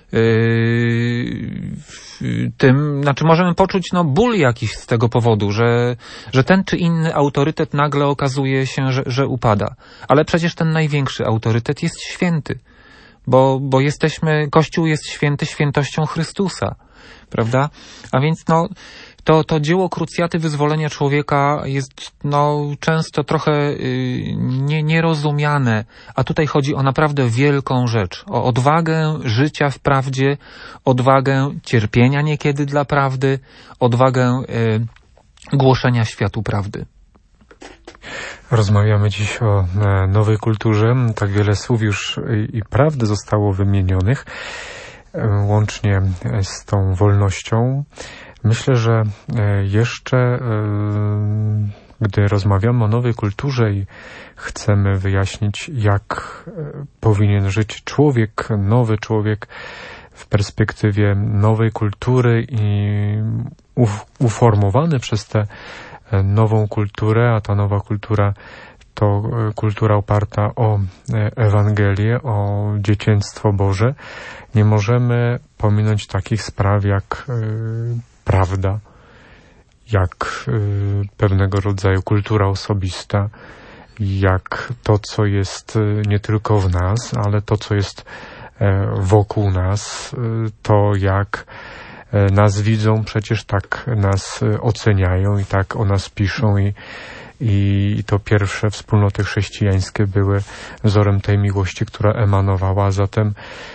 Możemy poczuć ból jakiś z tego powodu, że ten czy inny autorytet nagle okazuje się, że upada. Ale przecież ten największy autorytet jest święty, bo Kościół jest święty świętością Chrystusa, prawda? A więc to dzieło krucjaty wyzwolenia człowieka jest często trochę nierozumiane, a tutaj chodzi o naprawdę wielką rzecz, o odwagę życia w prawdzie, odwagę cierpienia niekiedy dla prawdy, odwagę głoszenia światu prawdy. Rozmawiamy dziś o nowej kulturze. Tak wiele słów już i prawdy zostało wymienionych, łącznie z tą wolnością. Myślę, że jeszcze, gdy rozmawiamy o nowej kulturze i chcemy wyjaśnić, jak powinien żyć człowiek, nowy człowiek w perspektywie nowej kultury i uformowany przez tę nową kulturę, a ta nowa kultura to kultura oparta o Ewangelię, o dzieciństwo Boże, nie możemy pominąć takich spraw jak prawda, jak pewnego rodzaju kultura osobista, jak to, co jest nie tylko w nas, ale to, co jest wokół nas, to jak nas widzą, przecież tak nas oceniają i tak o nas piszą i to pierwsze wspólnoty chrześcijańskie były wzorem tej miłości, która emanowała. Zatem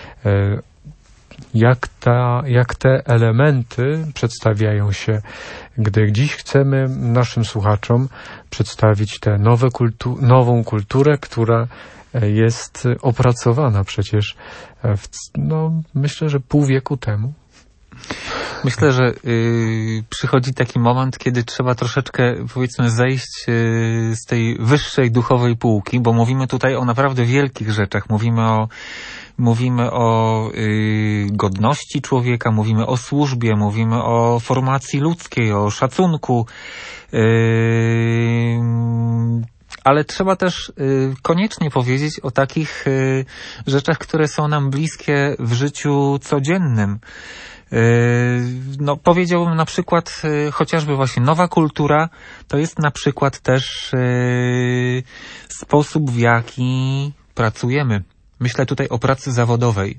jak te elementy przedstawiają się, gdy dziś chcemy naszym słuchaczom przedstawić tę nową kulturę, która jest opracowana przecież myślę, że pół wieku temu. Myślę, że przychodzi taki moment, kiedy trzeba troszeczkę, powiedzmy, zejść z tej wyższej duchowej półki, bo mówimy tutaj o naprawdę wielkich rzeczach. Mówimy o godności człowieka, mówimy o służbie, mówimy o formacji ludzkiej, o szacunku. Ale trzeba też koniecznie powiedzieć o takich rzeczach, które są nam bliskie w życiu codziennym. Powiedziałbym na przykład chociażby właśnie nowa kultura to jest na przykład też sposób, w jaki pracujemy. Myślę tutaj o pracy zawodowej.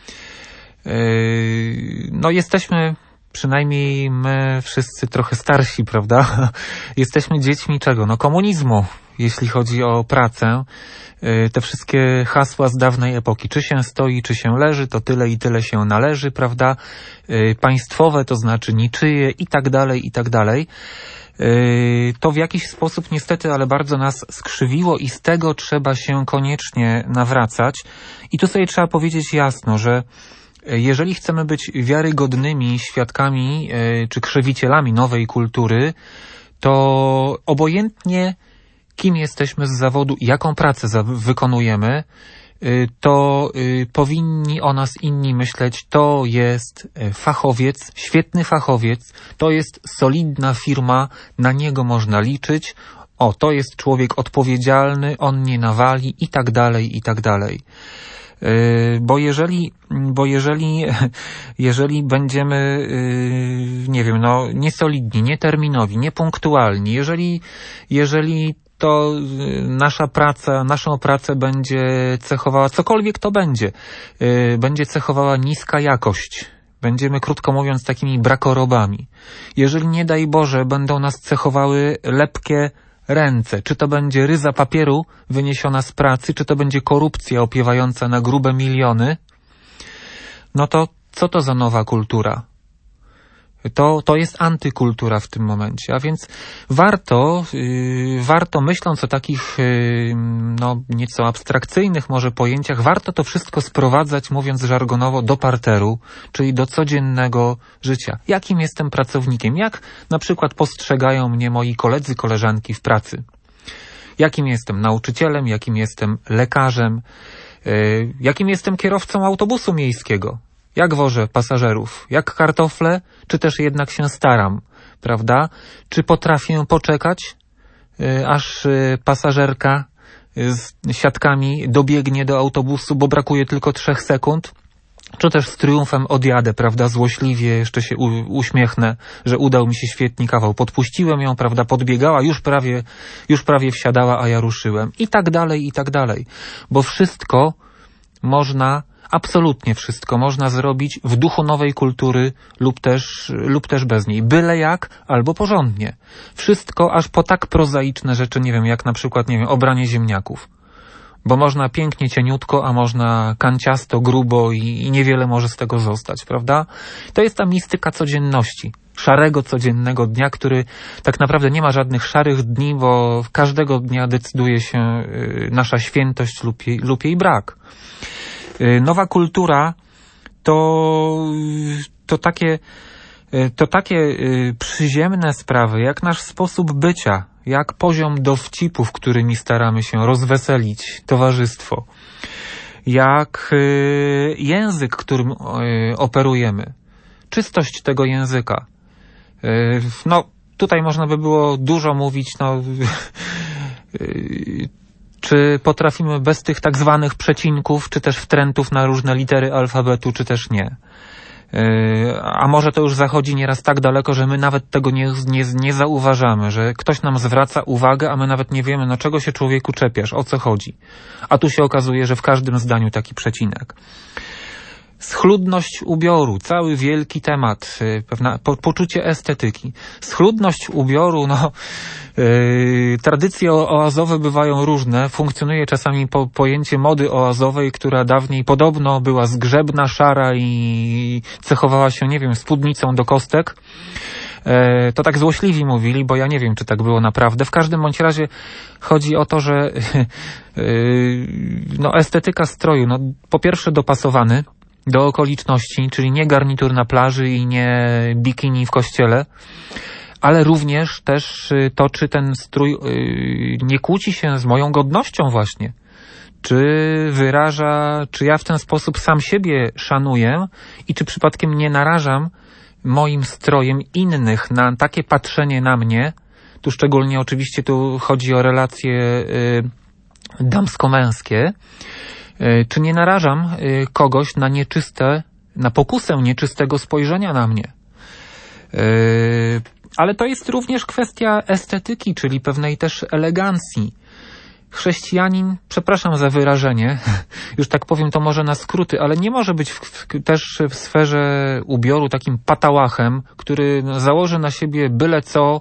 Jesteśmy, przynajmniej my wszyscy trochę starsi, prawda? Jesteśmy dziećmi czego? Komunizmu, jeśli chodzi o pracę. Te wszystkie hasła z dawnej epoki. Czy się stoi, czy się leży, to tyle i tyle się należy, prawda? Państwowe to znaczy niczyje i tak dalej, i tak dalej. To w jakiś sposób niestety, ale bardzo nas skrzywiło i z tego trzeba się koniecznie nawracać. I tu sobie trzeba powiedzieć jasno, że jeżeli chcemy być wiarygodnymi świadkami czy krzewicielami nowej kultury, to obojętnie kim jesteśmy z zawodu i jaką pracę wykonujemy, to powinni o nas inni myśleć, to jest fachowiec, świetny fachowiec, to jest solidna firma, na niego można liczyć, to jest człowiek odpowiedzialny, on nie nawali i tak dalej, i tak dalej. Bo jeżeli będziemy, niesolidni, nieterminowi, niepunktualni, jeżeli to naszą pracę będzie cechowała, cokolwiek to będzie cechowała niska jakość, Będziemy, krótko mówiąc, takimi brakorobami. Jeżeli, nie daj Boże, będą nas cechowały lepkie ręce, czy to będzie ryza papieru wyniesiona z pracy, czy to będzie korupcja opiewająca na grube miliony, no to co to za nowa kultura? To jest antykultura w tym momencie, a więc warto myśląc o takich nieco abstrakcyjnych może pojęciach, warto to wszystko sprowadzać, mówiąc żargonowo, do parteru, czyli do codziennego życia. Jakim jestem pracownikiem? Jak na przykład postrzegają mnie moi koledzy, koleżanki w pracy? Jakim jestem nauczycielem? Jakim jestem lekarzem? Jakim jestem kierowcą autobusu miejskiego? Jak wożę pasażerów? Jak kartofle? Czy też jednak się staram? Prawda? Czy potrafię poczekać, aż pasażerka z siatkami dobiegnie do autobusu, bo brakuje tylko 3 sekund? Czy też z triumfem odjadę, prawda? Złośliwie jeszcze się uśmiechnę, że udał mi się świetnie kawał. Podpuściłem ją, prawda? Podbiegała, już prawie wsiadała, a ja ruszyłem. I tak dalej, i tak dalej. Bo wszystko można, absolutnie wszystko można zrobić w duchu nowej kultury lub też bez niej. Byle jak albo porządnie. Wszystko aż po tak prozaiczne rzeczy, nie wiem, jak na przykład, nie wiem, obranie ziemniaków. Bo można pięknie cieniutko, a można kanciasto, grubo i niewiele może z tego zostać, prawda? To jest ta mistyka codzienności. Szarego, codziennego dnia, który tak naprawdę nie ma żadnych szarych dni, bo każdego dnia decyduje się nasza świętość lub jej brak. Nowa kultura to takie przyziemne sprawy, jak nasz sposób bycia, jak poziom dowcipów, którymi staramy się rozweselić towarzystwo, jak język, którym operujemy, czystość tego języka. Tutaj można by było dużo mówić, czy potrafimy bez tych tak zwanych przecinków, czy też wtrętów na różne litery alfabetu, czy też nie. A może to już zachodzi nieraz tak daleko, że my nawet tego nie zauważamy, że ktoś nam zwraca uwagę, a my nawet nie wiemy, czego się człowieku czepiasz, o co chodzi. A tu się okazuje, że w każdym zdaniu taki przecinek. Schludność ubioru, cały wielki temat, pewne poczucie estetyki. Schludność ubioru, tradycje oazowe bywają różne. Funkcjonuje czasami pojęcie mody oazowej, która dawniej podobno była zgrzebna, szara i cechowała się, nie wiem, spódnicą do kostek. To tak złośliwi mówili, bo ja nie wiem, czy tak było naprawdę. W każdym bądź razie chodzi o to, że estetyka stroju, po pierwsze dopasowany do okoliczności, czyli nie garnitur na plaży i nie bikini w kościele, ale również też to, czy ten strój nie kłóci się z moją godnością właśnie. Czy ja w ten sposób sam siebie szanuję i czy przypadkiem nie narażam moim strojem innych na takie patrzenie na mnie. Tu szczególnie oczywiście chodzi o relacje damsko-męskie. Czy nie narażam kogoś na pokusę nieczystego spojrzenia na mnie? Ale to jest również kwestia estetyki, czyli pewnej też elegancji. Chrześcijanin, przepraszam za wyrażenie, już tak powiem to może na skróty, ale nie może być też w sferze ubioru takim patałachem, który założy na siebie byle co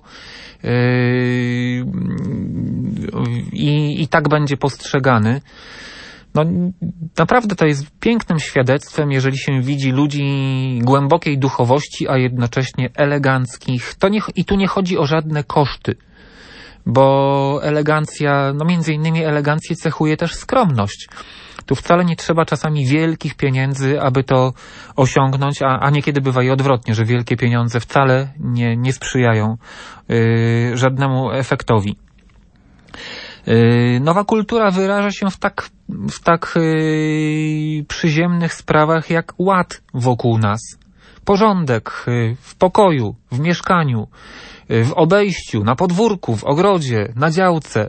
i tak będzie postrzegany. Naprawdę to jest pięknym świadectwem, jeżeli się widzi ludzi głębokiej duchowości, a jednocześnie eleganckich. I tu nie chodzi o żadne koszty, bo elegancja, między innymi elegancję cechuje też skromność. Tu wcale nie trzeba czasami wielkich pieniędzy, aby to osiągnąć, a niekiedy bywa i odwrotnie, że wielkie pieniądze wcale nie sprzyjają żadnemu efektowi. Nowa kultura wyraża się w tak przyziemnych sprawach jak ład wokół nas, porządek w pokoju, w mieszkaniu, w obejściu, na podwórku, w ogrodzie, na działce.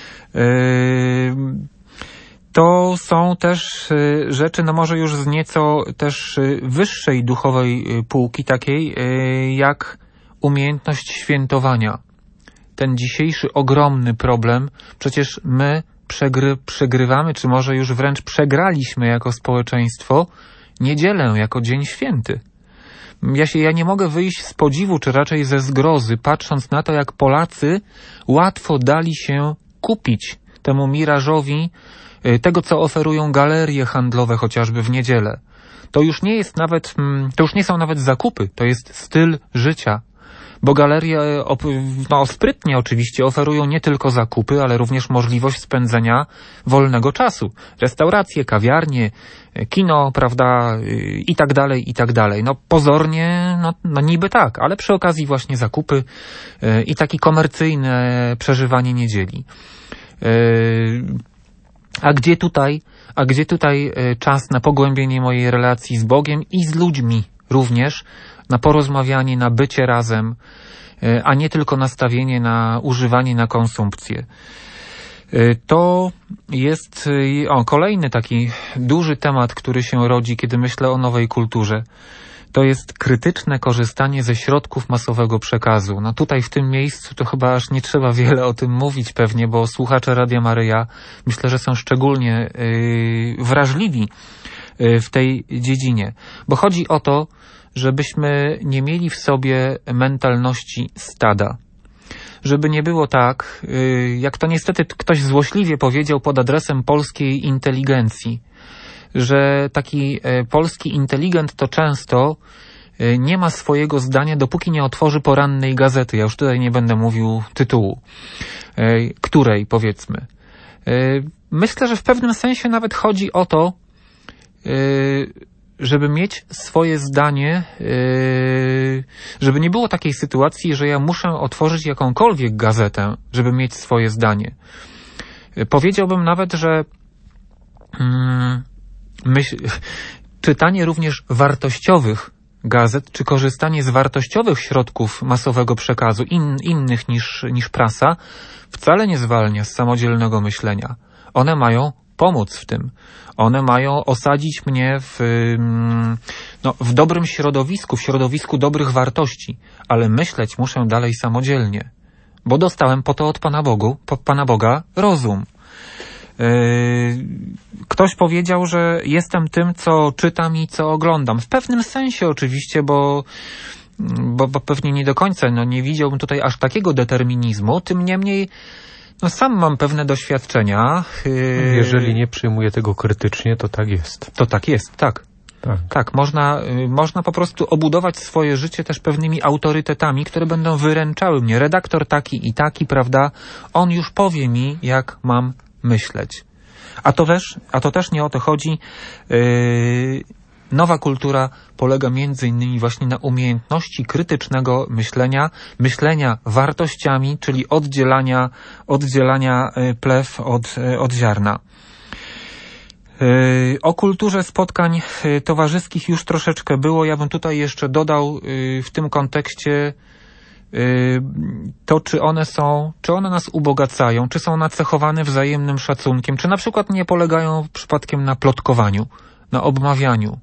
To są też rzeczy, może już z nieco też wyższej duchowej półki, takiej jak umiejętność świętowania. Ten dzisiejszy ogromny problem, przecież my przegrywamy, czy może już wręcz przegraliśmy jako społeczeństwo niedzielę jako dzień święty. Ja nie mogę wyjść z podziwu, czy raczej ze zgrozy, patrząc na to, jak Polacy łatwo dali się kupić temu mirażowi tego, co oferują galerie handlowe chociażby w niedzielę. To już nie są nawet zakupy, to jest styl życia. Bo galerie sprytnie oczywiście oferują nie tylko zakupy, ale również możliwość spędzenia wolnego czasu. Restauracje, kawiarnie, kino, prawda, i tak dalej, i tak dalej. No pozornie, no niby tak, ale przy okazji właśnie zakupy i takie komercyjne przeżywanie niedzieli. A gdzie tutaj czas na pogłębienie mojej relacji z Bogiem i z ludźmi również, na porozmawianie, na bycie razem, a nie tylko nastawienie na używanie, na konsumpcję. To jest kolejny taki duży temat, który się rodzi, kiedy myślę o nowej kulturze. To jest krytyczne korzystanie ze środków masowego przekazu. No tutaj w tym miejscu to chyba aż nie trzeba wiele o tym mówić pewnie, bo słuchacze Radia Maryja myślę, że są szczególnie wrażliwi w tej dziedzinie. Bo chodzi o to, żebyśmy nie mieli w sobie mentalności stada. Żeby nie było tak, jak to niestety ktoś złośliwie powiedział pod adresem polskiej inteligencji, że taki polski inteligent to często nie ma swojego zdania, dopóki nie otworzy porannej gazety. Ja już tutaj nie będę mówił tytułu, której powiedzmy. Myślę, że w pewnym sensie nawet chodzi o to, żeby mieć swoje zdanie, żeby nie było takiej sytuacji, że ja muszę otworzyć jakąkolwiek gazetę, żeby mieć swoje zdanie. Powiedziałbym nawet, że czytanie również wartościowych gazet, czy korzystanie z wartościowych środków masowego przekazu, innych niż prasa, wcale nie zwalnia z samodzielnego myślenia. One mają pomóc w tym. One mają osadzić mnie w dobrym środowisku, w środowisku dobrych wartości, ale myśleć muszę dalej samodzielnie, bo dostałem po to od Pana Boga rozum. Ktoś powiedział, że jestem tym, co czytam i co oglądam. W pewnym sensie oczywiście, bo pewnie nie do końca, nie widziałbym tutaj aż takiego determinizmu, tym niemniej sam mam pewne doświadczenia. Jeżeli nie przyjmuję tego krytycznie, to tak jest. To tak jest, tak. Tak, można po prostu obudować swoje życie też pewnymi autorytetami, które będą wyręczały mnie. Redaktor taki i taki, prawda, on już powie mi, jak mam myśleć. A to też nie o to chodzi. Nowa kultura polega między innymi właśnie na umiejętności krytycznego myślenia wartościami, czyli oddzielania plew od ziarna. O kulturze spotkań towarzyskich już troszeczkę było. Ja bym tutaj jeszcze dodał w tym kontekście to, czy one nas ubogacają, czy są nacechowane wzajemnym szacunkiem, czy na przykład nie polegają przypadkiem na plotkowaniu, na obmawianiu,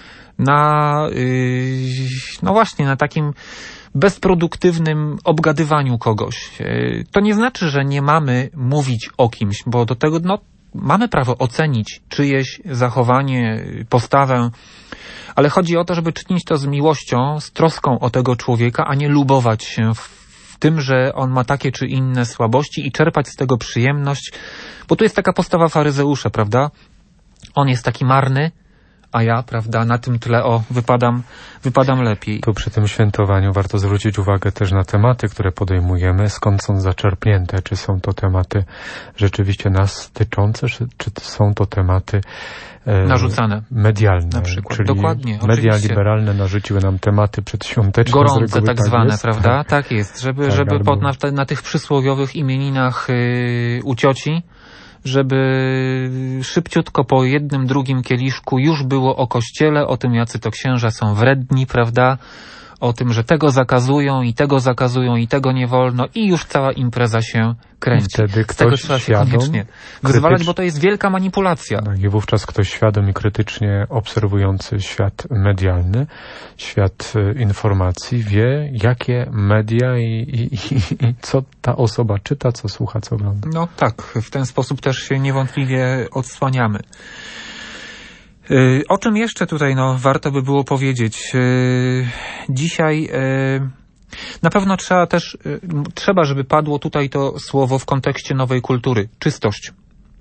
właśnie na takim bezproduktywnym obgadywaniu kogoś. To nie znaczy, że nie mamy mówić o kimś, bo do tego mamy prawo ocenić czyjeś zachowanie, postawę, ale chodzi o to, żeby czynić to z miłością, z troską o tego człowieka, a nie lubować się w tym, że on ma takie czy inne słabości i czerpać z tego przyjemność, bo tu jest taka postawa faryzeusza, prawda? On jest taki marny, a ja, prawda, na tym tle wypadam lepiej. Tu przy tym świętowaniu warto zwrócić uwagę też na tematy, które podejmujemy, skąd są zaczerpnięte, czy są to tematy rzeczywiście nas tyczące, czy są to tematy narzucane. Medialne. Na przykład. Czyli dokładnie. Media oczywiście. liberalne narzuciły nam tematy przedświąteczne. Gorące tak zwane, jest, prawda? Tak jest. Żeby na tych przysłowiowych imieninach u cioci, żeby szybciutko po jednym, drugim kieliszku już było o kościele, o tym, jacy to księża są wredni, prawda? O tym, że tego zakazują i tego nie wolno i już cała impreza się kręci. Wtedy z tego trzeba się koniecznie wyzwalać, bo to jest wielka manipulacja. I wówczas ktoś świadom i krytycznie obserwujący świat medialny, świat informacji wie, jakie media i co ta osoba czyta, co słucha, co ogląda. No tak, w ten sposób też się niewątpliwie odsłaniamy. O czym jeszcze tutaj warto by było powiedzieć? Dzisiaj na pewno trzeba, żeby padło tutaj to słowo w kontekście nowej kultury. Czystość.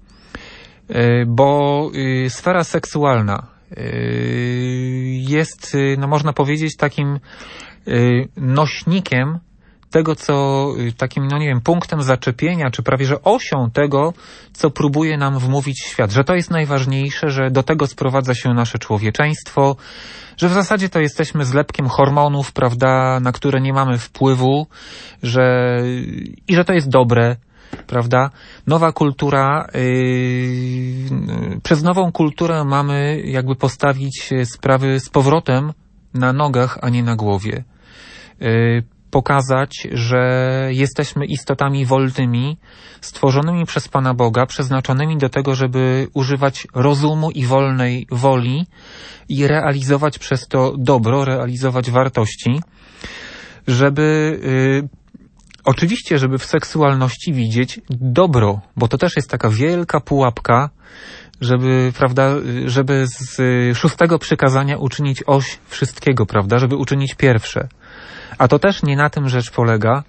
Bo sfera seksualna jest, można powiedzieć, takim nośnikiem tego, co takim, punktem zaczepienia, czy prawie że osią tego, co próbuje nam wmówić świat. Że to jest najważniejsze, że do tego sprowadza się nasze człowieczeństwo, że w zasadzie to jesteśmy zlepkiem hormonów, prawda, na które nie mamy wpływu, i że to jest dobre, prawda? Nowa kultura, przez nową kulturę mamy jakby postawić sprawy z powrotem na nogach, a nie na głowie. Pokazać, że jesteśmy istotami wolnymi, stworzonymi przez Pana Boga, przeznaczonymi do tego, żeby używać rozumu i wolnej woli i realizować przez to dobro, realizować wartości, żeby oczywiście, żeby w seksualności widzieć dobro, bo to też jest taka wielka pułapka, żeby, prawda, żeby z 6 przykazania uczynić oś wszystkiego, prawda, żeby uczynić pierwsze. A to też nie na tym rzecz polega,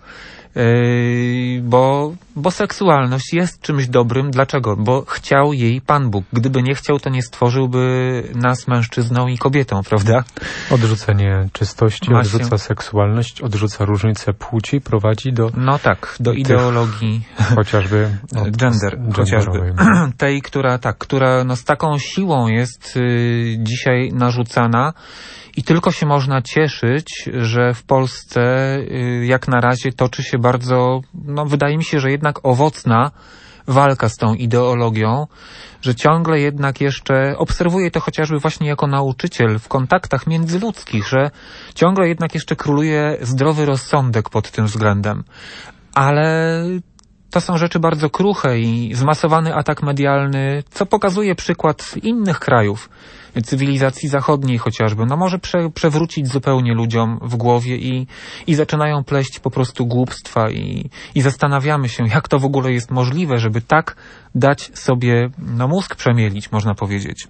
bo seksualność jest czymś dobrym. Dlaczego? Bo chciał jej Pan Bóg. Gdyby nie chciał, to nie stworzyłby nas mężczyzną i kobietą, prawda? Odrzucenie czystości, odrzuca seksualność, odrzuca różnicę płci, prowadzi do... do ideologii chociażby chociażby tej, która z taką siłą jest dzisiaj narzucana. I tylko się można cieszyć, że w Polsce jak na razie toczy się bardzo, wydaje mi się, że jednak owocna walka z tą ideologią, że ciągle jednak jeszcze, obserwuję to chociażby właśnie jako nauczyciel w kontaktach międzyludzkich, że ciągle jednak jeszcze króluje zdrowy rozsądek pod tym względem. Ale to są rzeczy bardzo kruche i zmasowany atak medialny, co pokazuje przykład innych krajów, cywilizacji zachodniej chociażby, może przewrócić zupełnie ludziom w głowie i zaczynają pleść po prostu głupstwa i zastanawiamy się, jak to w ogóle jest możliwe, żeby tak dać sobie mózg przemielić, można powiedzieć.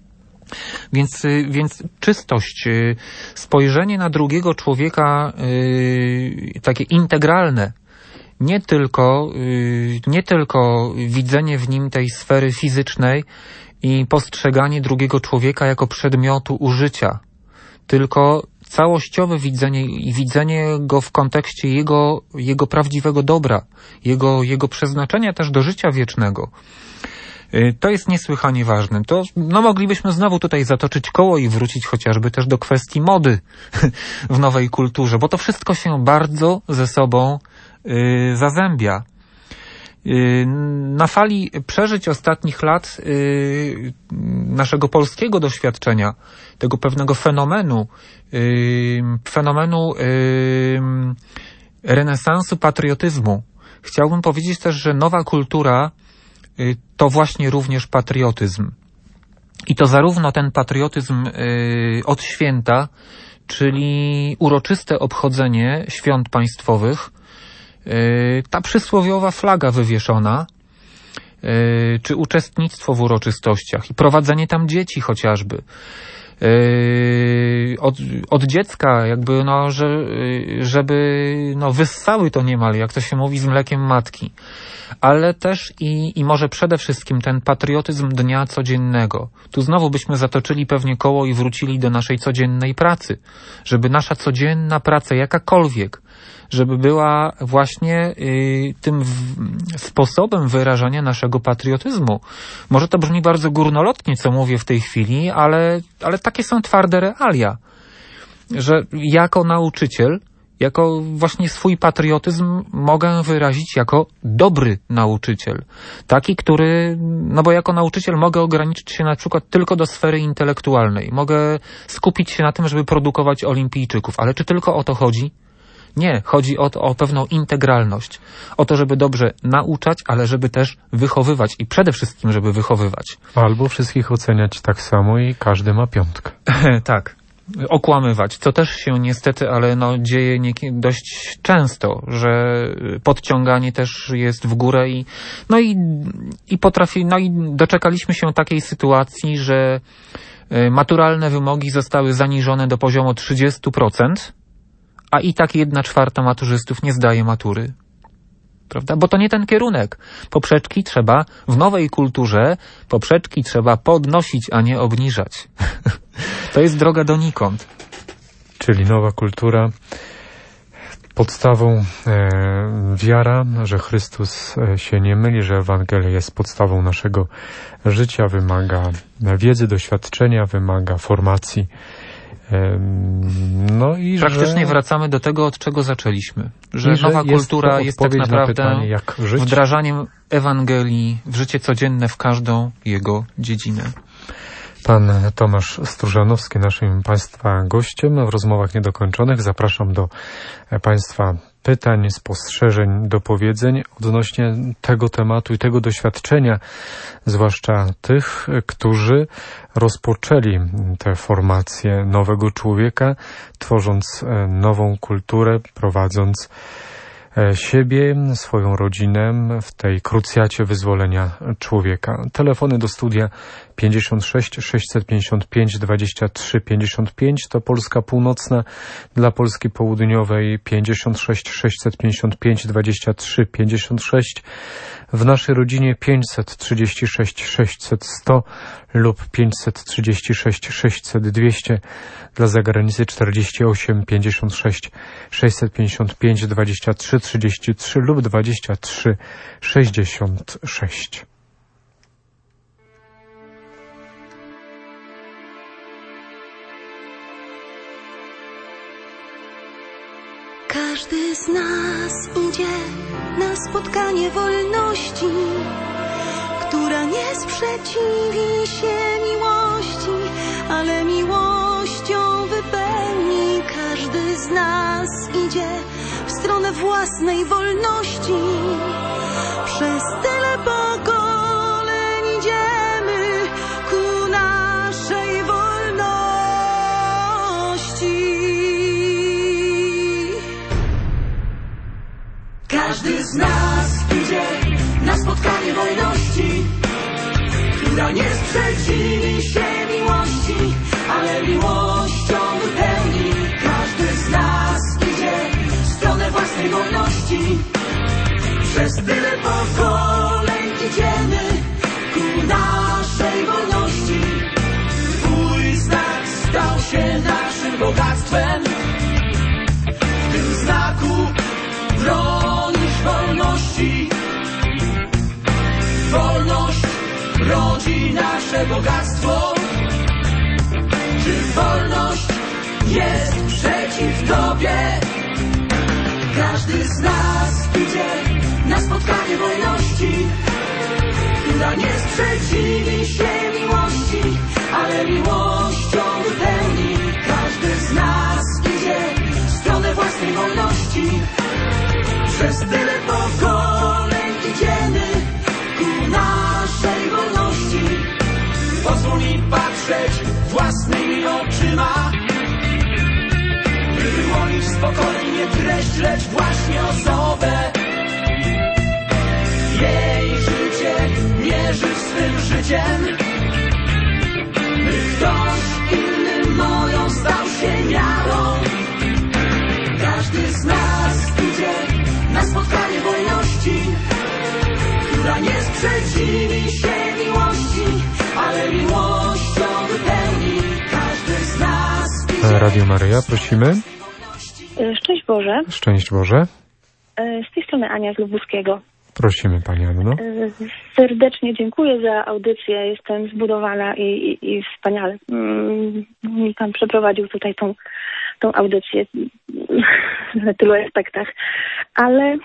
Więc czystość, spojrzenie na drugiego człowieka takie integralne, nie tylko widzenie w nim tej sfery fizycznej i postrzeganie drugiego człowieka jako przedmiotu użycia, tylko całościowe widzenie i widzenie go w kontekście jego prawdziwego dobra, jego przeznaczenia też do życia wiecznego. To jest niesłychanie ważne. To moglibyśmy znowu tutaj zatoczyć koło i wrócić chociażby też do kwestii mody w nowej kulturze, bo to wszystko się bardzo ze sobą zazębia. Na fali przeżyć ostatnich lat naszego polskiego doświadczenia, tego pewnego fenomenu renesansu patriotyzmu, chciałbym powiedzieć też, że nowa kultura to właśnie również patriotyzm. I to zarówno ten patriotyzm od święta, czyli uroczyste obchodzenie świąt państwowych, ta przysłowiowa flaga wywieszona, czy uczestnictwo w uroczystościach i prowadzenie tam dzieci chociażby. Od dziecka jakby, żeby wyssały to niemal, jak to się mówi, z mlekiem matki. Ale też i może przede wszystkim ten patriotyzm dnia codziennego. Tu znowu byśmy zatoczyli pewnie koło i wrócili do naszej codziennej pracy. Żeby nasza codzienna praca, jakakolwiek, żeby była właśnie tym sposobem wyrażania naszego patriotyzmu. Może to brzmi bardzo górnolotnie, co mówię w tej chwili, ale takie są twarde realia, że jako nauczyciel, jako właśnie swój patriotyzm mogę wyrazić jako dobry nauczyciel. Taki, który, bo jako nauczyciel mogę ograniczyć się na przykład tylko do sfery intelektualnej. Mogę skupić się na tym, żeby produkować olimpijczyków. Ale czy tylko o to chodzi? Nie, chodzi o pewną integralność. O to, żeby dobrze nauczać, ale żeby też wychowywać i przede wszystkim, żeby wychowywać. Albo wszystkich oceniać tak samo i każdy ma 5. Tak. Okłamywać, co też się niestety, ale dzieje dość często, że podciąganie też jest w górę i doczekaliśmy się takiej sytuacji, że Maturalne wymogi zostały zaniżone do poziomu 30%, a i tak 1/4 maturzystów nie zdaje matury. Prawda? Bo to nie ten kierunek. Poprzeczki trzeba w nowej kulturze, poprzeczki trzeba podnosić, a nie obniżać. To jest droga donikąd. Czyli nowa kultura, podstawą wiara, że Chrystus się nie myli, że Ewangelia jest podstawą naszego życia, wymaga wiedzy, doświadczenia, wymaga formacji. No i praktycznie wracamy do tego, od czego zaczęliśmy. Że nowa kultura jest tak naprawdę pytanie, jak żyć. Wdrażaniem Ewangelii w życie codzienne w każdą jego dziedzinę. Pan Tomasz Stróżanowski, naszym Państwa gościem w rozmowach niedokończonych. Zapraszam do Państwa pytań, spostrzeżeń, dopowiedzeń odnośnie tego tematu i tego doświadczenia, zwłaszcza tych, którzy rozpoczęli tę formację nowego człowieka, tworząc nową kulturę, prowadząc siebie, swoją rodzinę w tej krucjacie wyzwolenia człowieka. Telefony do studia 56 655 23 55 to Polska Północna, dla Polski Południowej 56 655 23 56, w naszej rodzinie 536 600 100 lub 536 600 200, dla zagranicy 48 56 655 23 33 lub 23 66. Każdy z nas idzie na spotkanie wolności, która nie sprzeciwi się miłości, ale miłością wypełni. Każdy z nas idzie w stronę własnej wolności. Przez tyle pokoleń idziemy ku naszej wolności. Każdy z nas idzie na spotkanie wolności, która nie sprzeciwi się miłości, ale miłością wypełni. Każdy z nas idzie w stronę własnej wolności. Przez tyle pokoleń idziemy ku naszej wolności. Twój znak stał się naszym bogactwem. W tym znaku bronisz wolności. Wolność rodzi nasze bogactwo. Czy wolność jest przeciw Tobie? Każdy z nas idzie na spotkanie wolności, która nie sprzeciwi się miłości, ale miłością wypełni. Każdy z nas idzie w stronę własnej wolności. Przez tyle pokoleń idziemy ku naszej wolności. Pozwól mi patrzeć własnymi oczyma, by wyłonić spokojnie treść, lecz właśnie osobę. Jej życie mierzyć swym życiem, by ktoś inny moją stał się miarą. Każdy z nas idzie na spotkanie wolności, która nie sprzeciwi się miłości, ale miłością wypełni. Każdy z nas idzie. Radio Maryja, prosimy. Szczęść Boże. Szczęść Boże. Z tej strony Ania z Lubuskiego. Prosimy Pani Anno. Serdecznie dziękuję za audycję. Jestem zbudowana i wspaniale mi Pan przeprowadził tutaj tą audycję na tylu aspektach. Ale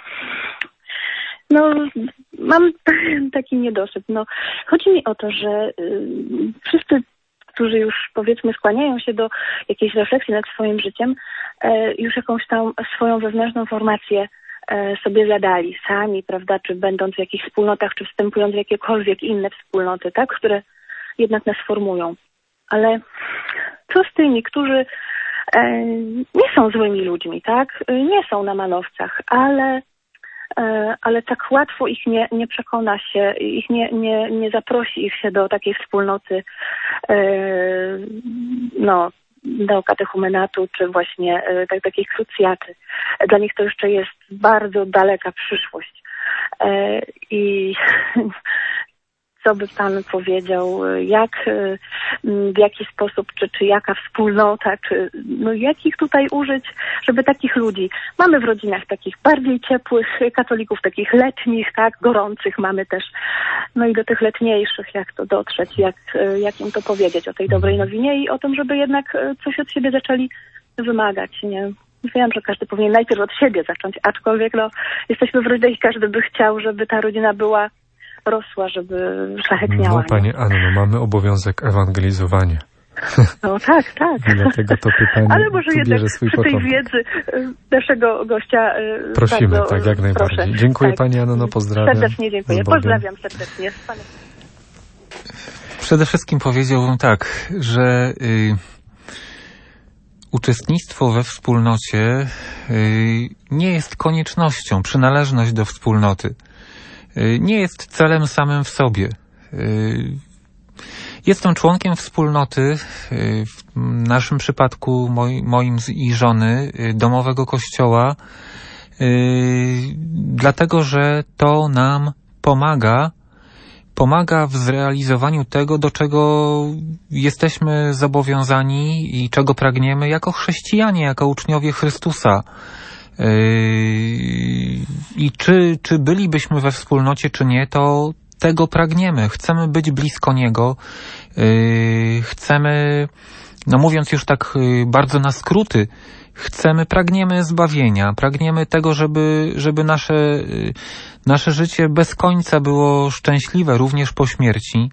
mam taki niedosyt. Chodzi mi o to, że wszyscy, którzy już powiedzmy skłaniają się do jakiejś refleksji nad swoim życiem, już jakąś tam swoją wewnętrzną formację sobie zadali sami, prawda, czy będąc w jakichś wspólnotach, czy wstępując w jakiekolwiek inne wspólnoty, tak, które jednak nas formują. Ale co z tymi, którzy nie są złymi ludźmi, tak, nie są na manowcach, ale ale tak łatwo ich nie przekona się, ich nie zaprosi ich się do takiej wspólnoty, do katechumenatu, czy właśnie takiej krucjaty. Dla nich to jeszcze jest bardzo daleka przyszłość. I co by Pan powiedział, w jaki sposób, czy jaka wspólnota, jakich tutaj użyć, żeby takich ludzi, mamy w rodzinach takich bardziej ciepłych katolików, takich letnich, tak, gorących mamy też, i do tych letniejszych, jak to dotrzeć, jak im to powiedzieć o tej dobrej nowinie i o tym, żeby jednak coś od siebie zaczęli wymagać, nie? Wiem, że każdy powinien najpierw od siebie zacząć, aczkolwiek jesteśmy w rodzinie i każdy by chciał, żeby ta rodzina była rosła, żeby szlachetniała. No Pani Anno, mamy obowiązek ewangelizowania. No tak. I dlatego to pytanie ale może jednak swój przy tej wiedzy naszego gościa prosimy, bardzo, tak, jak najbardziej. proszę. Dziękuję tak. Pani Anno, pozdrawiam. Serdecznie dziękuję. Pozdrawiam serdecznie. Przede wszystkim powiedziałbym tak, że uczestnictwo we wspólnocie nie jest koniecznością, przynależność do wspólnoty nie jest celem samym w sobie. Jestem członkiem wspólnoty, w naszym przypadku moim i żony, domowego kościoła, dlatego, że to nam pomaga w zrealizowaniu tego, do czego jesteśmy zobowiązani i czego pragniemy jako chrześcijanie, jako uczniowie Chrystusa. I czy bylibyśmy we wspólnocie, czy nie, to tego pragniemy. Chcemy być blisko Niego. Chcemy, mówiąc już tak bardzo na skróty, pragniemy zbawienia, pragniemy tego, żeby nasze życie bez końca było szczęśliwe, również po śmierci.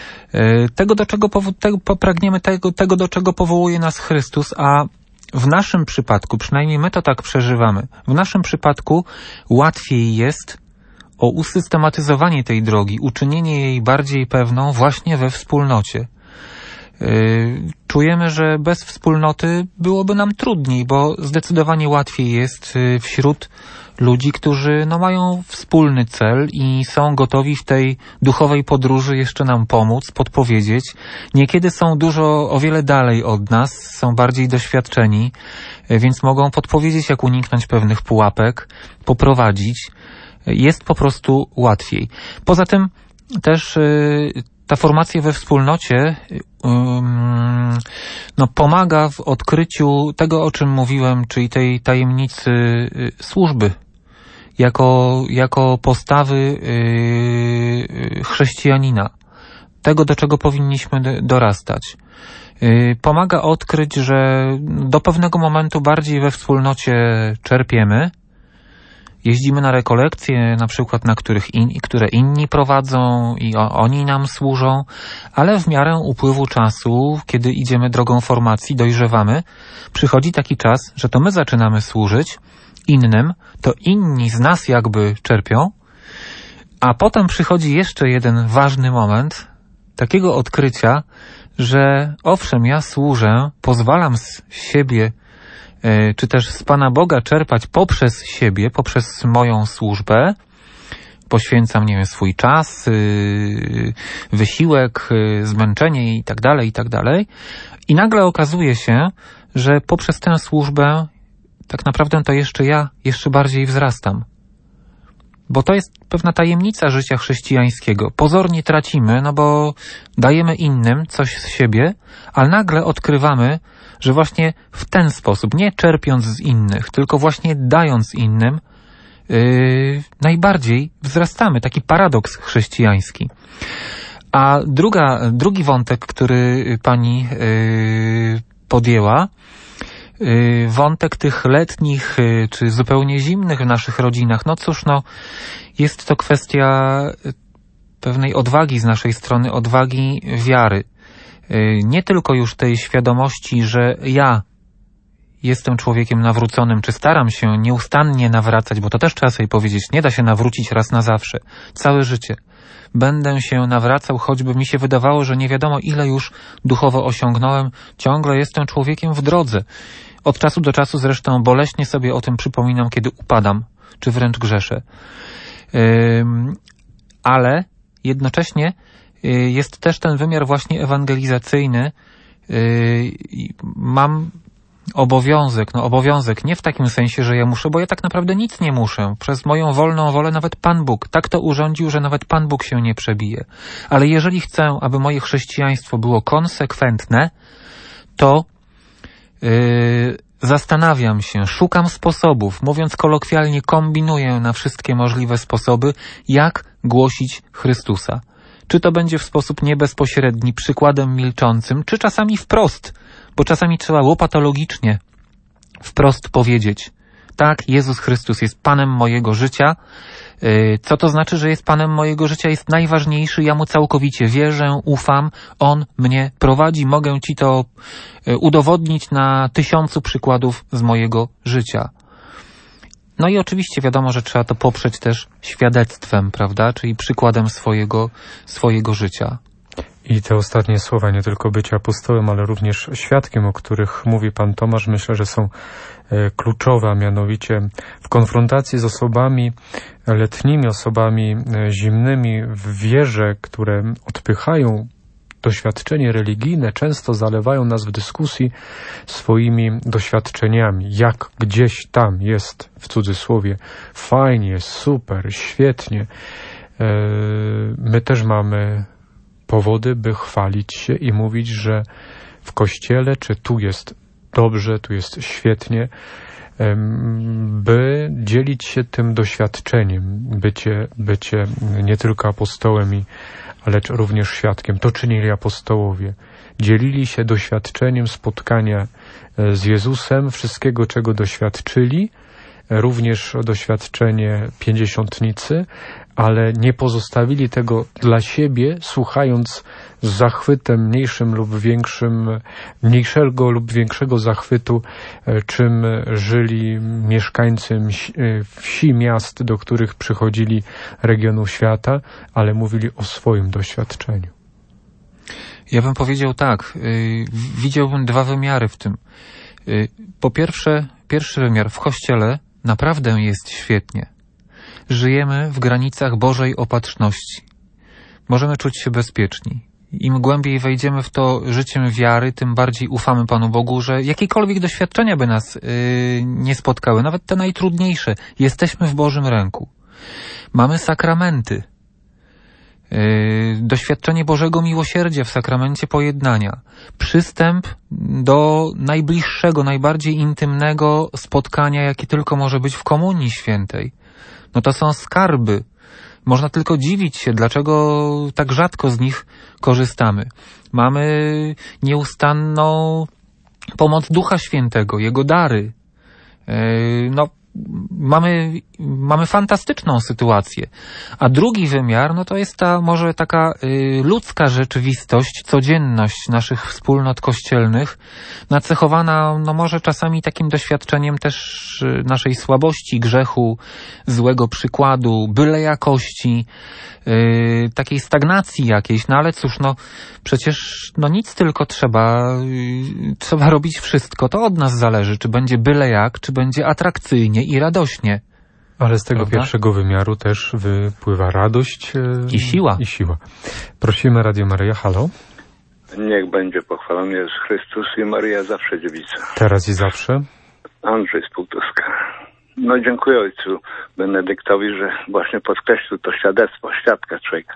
Pragniemy tego, do czego powołuje nas Chrystus, a w naszym przypadku, przynajmniej my to tak przeżywamy, w naszym przypadku łatwiej jest o usystematyzowanie tej drogi, uczynienie jej bardziej pewną właśnie we wspólnocie. Czujemy, że bez wspólnoty byłoby nam trudniej, bo zdecydowanie łatwiej jest wśród ludzi, którzy mają wspólny cel i są gotowi w tej duchowej podróży jeszcze nam pomóc, podpowiedzieć. Niekiedy są o wiele dalej od nas, są bardziej doświadczeni, więc mogą podpowiedzieć, jak uniknąć pewnych pułapek, poprowadzić. Jest po prostu łatwiej. Poza tym też ta formacja we wspólnocie pomaga w odkryciu tego, o czym mówiłem, czyli tej tajemnicy służby, jako postawy chrześcijanina, tego, do czego powinniśmy dorastać. Pomaga odkryć, że do pewnego momentu bardziej we wspólnocie czerpiemy. Jeździmy na rekolekcje, na przykład które inni prowadzą i oni nam służą, ale w miarę upływu czasu, kiedy idziemy drogą formacji, dojrzewamy, przychodzi taki czas, że to my zaczynamy służyć innym, to inni z nas jakby czerpią, a potem przychodzi jeszcze jeden ważny moment takiego odkrycia, że owszem, ja służę, pozwalam z siebie czy też z Pana Boga czerpać poprzez siebie, poprzez moją służbę, poświęcam, swój czas, wysiłek, zmęczenie i tak dalej. I nagle okazuje się, że poprzez tę służbę tak naprawdę to jeszcze bardziej wzrastam. Bo to jest pewna tajemnica życia chrześcijańskiego. Pozornie tracimy, bo dajemy innym coś z siebie, ale nagle odkrywamy, że właśnie w ten sposób, nie czerpiąc z innych, tylko właśnie dając innym, najbardziej wzrastamy. Taki paradoks chrześcijański. A drugi wątek, który pani podjęła, wątek tych letnich, czy zupełnie zimnych w naszych rodzinach, jest to kwestia pewnej odwagi z naszej strony, odwagi wiary. Nie tylko już tej świadomości, że ja jestem człowiekiem nawróconym, czy staram się nieustannie nawracać, bo to też trzeba sobie powiedzieć, nie da się nawrócić raz na zawsze, całe życie. Będę się nawracał, choćby mi się wydawało, że nie wiadomo ile już duchowo osiągnąłem, ciągle jestem człowiekiem w drodze. Od czasu do czasu zresztą boleśnie sobie o tym przypominam, kiedy upadam. czy wręcz grzeszę. Ale jednocześnie jest też ten wymiar właśnie ewangelizacyjny. Mam obowiązek nie w takim sensie, że ja muszę, bo ja tak naprawdę nic nie muszę. Przez moją wolną wolę nawet Pan Bóg tak to urządził, że nawet Pan Bóg się nie przebije. Ale jeżeli chcę, aby moje chrześcijaństwo było konsekwentne, to zastanawiam się, szukam sposobów, mówiąc kolokwialnie, kombinuję na wszystkie możliwe sposoby, jak głosić Chrystusa. Czy to będzie w sposób niebezpośredni, przykładem milczącym, czy czasami wprost, bo czasami trzeba łopatologicznie wprost powiedzieć: tak, Jezus Chrystus jest Panem mojego życia. Co to znaczy, że jest Panem mojego życia? Jest najważniejszy, ja Mu całkowicie wierzę, ufam, On mnie prowadzi, mogę Ci to udowodnić na 1000 przykładów z mojego życia. No i oczywiście wiadomo, że trzeba to poprzeć też świadectwem, prawda, czyli przykładem swojego życia. I te ostatnie słowa, nie tylko bycia apostołem, ale również świadkiem, o których mówi pan Tomasz, myślę, że są kluczowe, a mianowicie w konfrontacji z osobami letnimi, osobami zimnymi w wierze, które odpychają doświadczenie religijne, często zalewają nas w dyskusji swoimi doświadczeniami. Jak gdzieś tam jest, w cudzysłowie, fajnie, super, świetnie. My też mamy powody, by chwalić się i mówić, że w Kościele, czy tu jest dobrze, tu jest świetnie, by dzielić się tym doświadczeniem, bycie nie tylko apostołem, ale również świadkiem. To czynili apostołowie. Dzielili się doświadczeniem spotkania z Jezusem, wszystkiego, czego doświadczyli, również doświadczenie pięćdziesiątnicy, ale nie pozostawili tego dla siebie, słuchając z zachwytem mniejszego lub większego zachwytu, czym żyli mieszkańcy wsi, miast, do których przychodzili regionów świata, ale mówili o swoim doświadczeniu. Ja bym powiedział tak, widziałbym 2 wymiary w tym. Po pierwsze, pierwszy wymiar w Kościele naprawdę jest świetnie. Żyjemy w granicach Bożej opatrzności. Możemy czuć się bezpieczni. Im głębiej wejdziemy w to życiem wiary, tym bardziej ufamy Panu Bogu, że jakiekolwiek doświadczenia by nas nie spotkały, nawet te najtrudniejsze, jesteśmy w Bożym ręku. Mamy sakramenty. Doświadczenie Bożego miłosierdzia w sakramencie pojednania. Przystęp do najbliższego, najbardziej intymnego spotkania, jakie tylko może być w Komunii Świętej. No to są skarby. Można tylko dziwić się, dlaczego tak rzadko z nich korzystamy. Mamy nieustanną pomoc Ducha Świętego, Jego dary. Mamy fantastyczną sytuację. A drugi wymiar, no to jest ta może taka ludzka rzeczywistość, codzienność naszych wspólnot kościelnych, nacechowana no może czasami takim doświadczeniem też naszej słabości, grzechu, złego przykładu, byle jakości, takiej stagnacji jakiejś, no ale cóż, no przecież no nic, tylko trzeba robić wszystko. To od nas zależy, czy będzie byle jak, czy będzie atrakcyjnie i radośnie. Ale z tego pierwszego wymiaru też wypływa radość i siła. Prosimy Radio Maryja, halo. Niech będzie pochwalony Jezus Chrystus i Maryja zawsze dziewica. Teraz i zawsze. Andrzej z Półtuska. No dziękuję ojcu Benedyktowi, że właśnie podkreślił to świadka człowieka,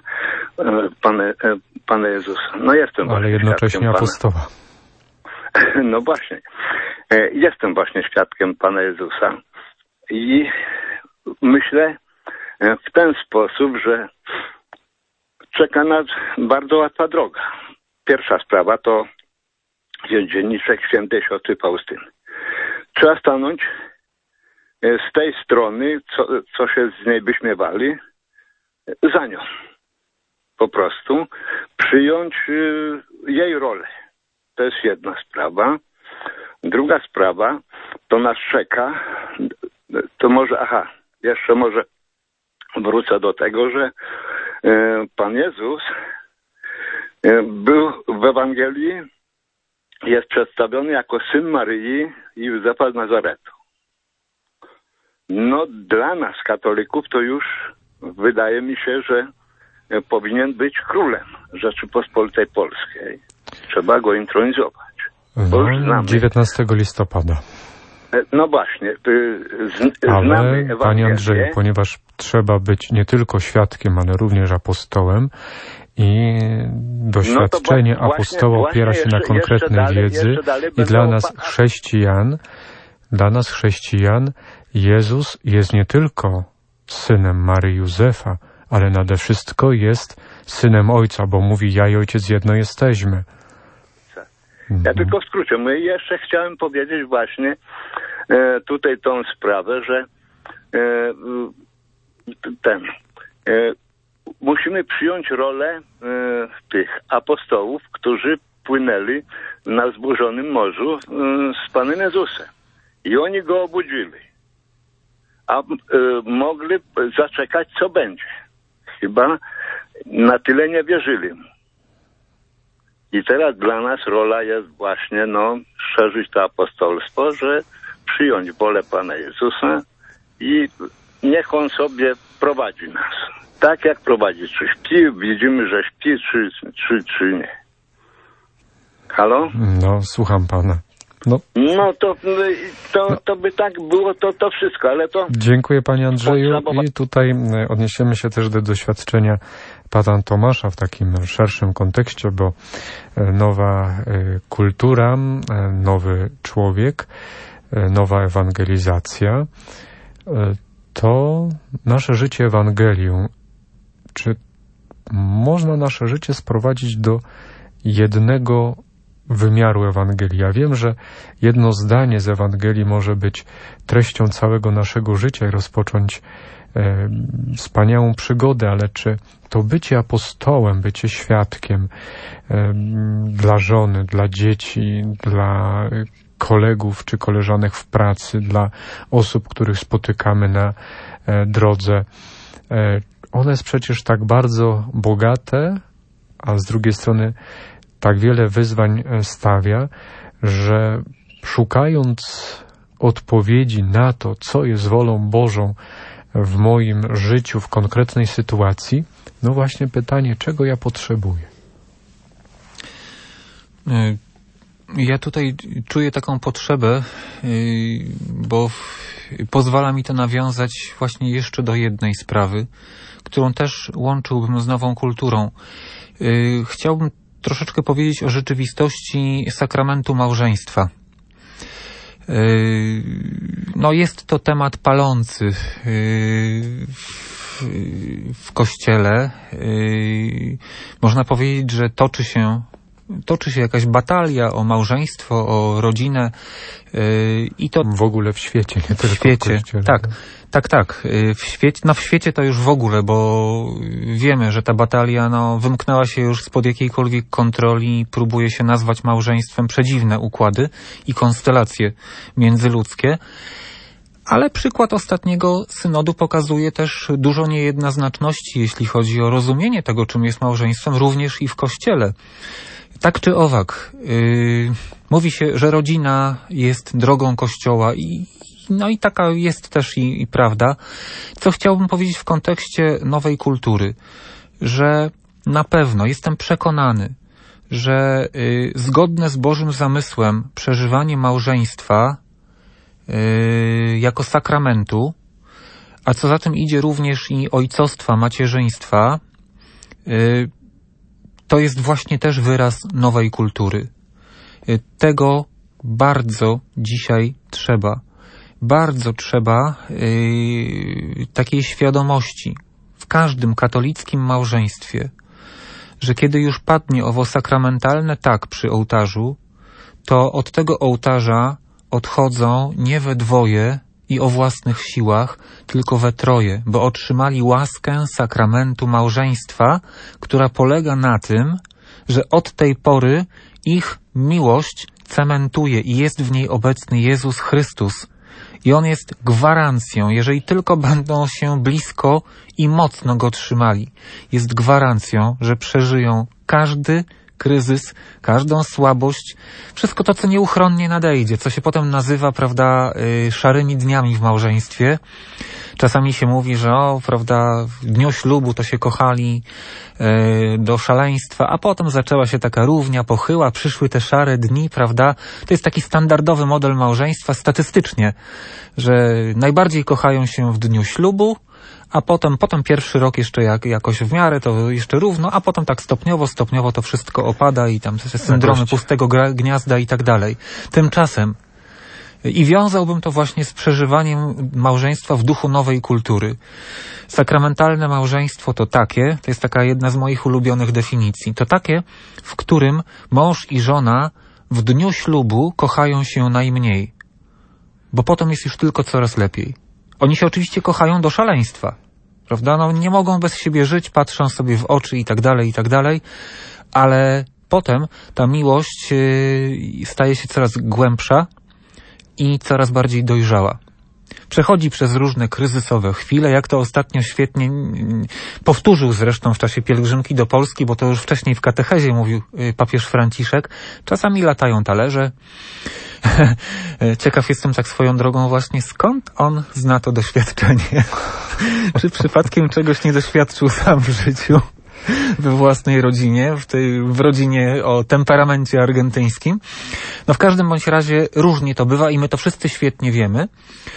Pana Jezusa. No jestem ale jednocześnie apostoła. No właśnie. Jestem właśnie świadkiem Pana Jezusa i myślę w ten sposób, że czeka nas bardzo łatwa droga. Pierwsza sprawa to jest dzienniczek świętej siostry Faustyny. Trzeba stanąć z tej strony, co się z niej wyśmiewali, za nią. Po prostu przyjąć jej rolę. To jest jedna sprawa. Druga sprawa, to nas czeka, to jeszcze może wrócę do tego, że Pan Jezus był w Ewangelii, jest przedstawiony jako syn Maryi i Józefa z Nazaretu. no dla nas, katolików, to już wydaje mi się, że powinien być królem Rzeczypospolitej Polskiej. Trzeba go intronizować. No, 19 listopada. No właśnie. Ale, panie Andrzeju, ponieważ trzeba być nie tylko świadkiem, ale również apostołem i doświadczenie apostoła opiera się na konkretnej wiedzy i dla nas chrześcijan, Jezus jest nie tylko synem Maryi Józefa, ale nade wszystko jest synem Ojca, bo mówi: ja i Ojciec jedno jesteśmy. Ja tylko w skrócie. Jeszcze chciałem powiedzieć właśnie tutaj tą sprawę, że musimy przyjąć rolę tych apostołów, którzy płynęli na zburzonym morzu z Panem Jezusem. I oni go obudzili. A mogli zaczekać, co będzie. Chyba na tyle nie wierzyli mu. I teraz dla nas rola jest właśnie, szerzyć to apostolstwo, że przyjąć wolę Pana Jezusa i niech On sobie prowadzi nas. Tak jak prowadzi. Czy śpi, widzimy, że śpi, czy nie. Halo? No, słucham Pana. To by tak było, to wszystko, ale to... Dziękuję, panie Andrzeju. I tutaj odniesiemy się też do doświadczenia pana Tomasza w takim szerszym kontekście, bo nowa kultura, nowy człowiek, nowa ewangelizacja, to nasze życie Ewangelium. Czy można nasze życie sprowadzić do jednego wymiaru Ewangelii? Ja wiem, że jedno zdanie z Ewangelii może być treścią całego naszego życia i rozpocząć wspaniałą przygodę, ale czy to bycie apostołem, bycie świadkiem dla żony, dla dzieci, dla kolegów czy koleżanek w pracy, dla osób, których spotykamy na drodze, one jest przecież tak bardzo bogate, a z drugiej strony tak wiele wyzwań stawia, że szukając odpowiedzi na to, co jest wolą Bożą w moim życiu, w konkretnej sytuacji, no właśnie pytanie, czego ja potrzebuję? Ja tutaj czuję taką potrzebę, bo pozwala mi to nawiązać właśnie jeszcze do jednej sprawy, którą też łączyłbym z nową kulturą. Chciałbym troszeczkę powiedzieć o rzeczywistości sakramentu małżeństwa. No jest to temat palący w Kościele. Można powiedzieć, że toczy się jakaś batalia o małżeństwo, o rodzinę i to w ogóle w świecie, nie tylko w Kościele. Tak. W świecie to już w ogóle, bo wiemy, że ta batalia wymknęła się już spod jakiejkolwiek kontroli, próbuje się nazwać małżeństwem przedziwne układy i konstelacje międzyludzkie. Ale przykład ostatniego synodu pokazuje też dużo niejednoznaczności, jeśli chodzi o rozumienie tego, czym jest małżeństwem, również i w Kościele. Tak czy owak, mówi się, że rodzina jest drogą Kościoła i taka jest też i prawda. Co chciałbym powiedzieć w kontekście nowej kultury, że na pewno jestem przekonany, że zgodne z Bożym zamysłem przeżywanie małżeństwa jako sakramentu, a co za tym idzie również i ojcostwa, macierzyństwa, to jest właśnie też wyraz nowej kultury. Tego bardzo dzisiaj trzeba. Bardzo trzeba takiej świadomości w każdym katolickim małżeństwie, że kiedy już padnie owo sakramentalne tak przy ołtarzu, to od tego ołtarza odchodzą nie we dwoje i o własnych siłach, tylko we troje, bo otrzymali łaskę sakramentu małżeństwa, która polega na tym, że od tej pory ich miłość cementuje i jest w niej obecny Jezus Chrystus. I On jest gwarancją, jeżeli tylko będą się blisko i mocno Go trzymali, jest gwarancją, że przeżyją każdy kryzys, każdą słabość, wszystko to, co nieuchronnie nadejdzie, co się potem nazywa, prawda, szarymi dniami w małżeństwie. Czasami się mówi, że prawda, w dniu ślubu to się kochali do szaleństwa, a potem zaczęła się taka równia, pochyła, przyszły te szare dni, prawda. To jest taki standardowy model małżeństwa statystycznie, że najbardziej kochają się w dniu ślubu, a potem pierwszy rok jeszcze jakoś w miarę, to jeszcze równo, a potem tak stopniowo to wszystko opada i tam te syndromy pustego gniazda i tak dalej. Tymczasem i wiązałbym to właśnie z przeżywaniem małżeństwa w duchu nowej kultury. Sakramentalne małżeństwo to takie, to jest taka jedna z moich ulubionych definicji, to takie, w którym mąż i żona w dniu ślubu kochają się najmniej, bo potem jest już tylko coraz lepiej. Oni się oczywiście kochają do szaleństwa, prawda? No nie mogą bez siebie żyć, patrzą sobie w oczy i tak dalej, ale potem ta miłość staje się coraz głębsza i coraz bardziej dojrzała. Przechodzi przez różne kryzysowe chwile, jak to ostatnio świetnie powtórzył zresztą w czasie pielgrzymki do Polski, bo to już wcześniej w katechezie mówił papież Franciszek. Czasami latają talerze. Ciekaw jestem tak swoją drogą właśnie, skąd on zna to doświadczenie. Czy przypadkiem czegoś nie doświadczył sam w życiu, we własnej rodzinie, w rodzinie o temperamencie argentyńskim. No w każdym bądź razie różnie to bywa i my to wszyscy świetnie wiemy,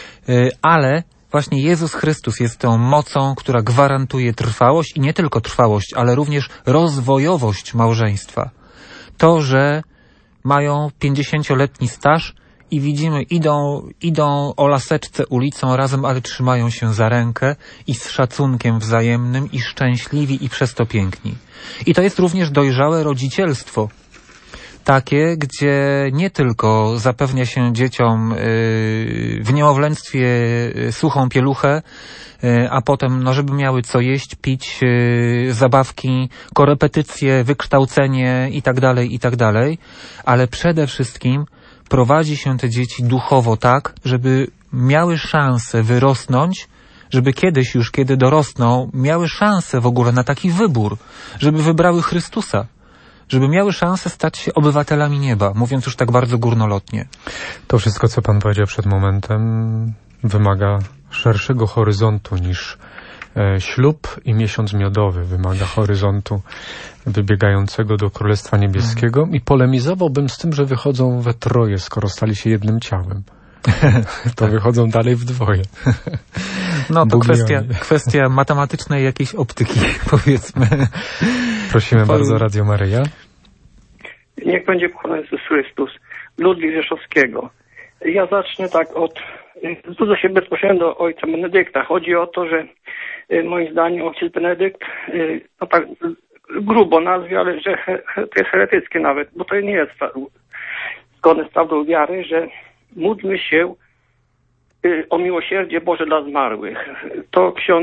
ale właśnie Jezus Chrystus jest tą mocą, która gwarantuje trwałość i nie tylko trwałość, ale również rozwojowość małżeństwa. To, że mają 50-letni staż i widzimy, idą o laseczce ulicą razem, ale trzymają się za rękę i z szacunkiem wzajemnym i szczęśliwi i przez to piękni. I to jest również dojrzałe rodzicielstwo. Takie, gdzie nie tylko zapewnia się dzieciom w niemowlęctwie suchą pieluchę, a potem, żeby miały co jeść, pić, zabawki, korepetycje, wykształcenie i tak dalej, ale przede wszystkim prowadzi się te dzieci duchowo tak, żeby miały szansę wyrosnąć, żeby kiedyś już, kiedy dorosną, miały szansę w ogóle na taki wybór, żeby wybrały Chrystusa, żeby miały szansę stać się obywatelami nieba, mówiąc już tak bardzo górnolotnie. To wszystko, co pan powiedział przed momentem, wymaga szerszego horyzontu niż ślub i miesiąc miodowy. Wymaga horyzontu wybiegającego do Królestwa Niebieskiego i polemizowałbym z tym, że wychodzą we troje, skoro stali się jednym ciałem. To wychodzą dalej w dwoje. No to kwestia matematycznej jakiejś optyki, powiedzmy. Prosimy bardzo, Radio Maryja. Niech będzie pochwalony Jezus Chrystus. Ludwik Rzeszowskiego. Ja zacznę tak zwrócę się bezpośrednio do ojca Benedykta. Chodzi o to, że moim zdaniem ojciec Benedykt, no tak grubo nazwie, ale że to jest heretyckie nawet, bo to nie jest zgodne z prawdą wiary, że módlmy się o miłosierdzie Boże dla zmarłych. To ksiądz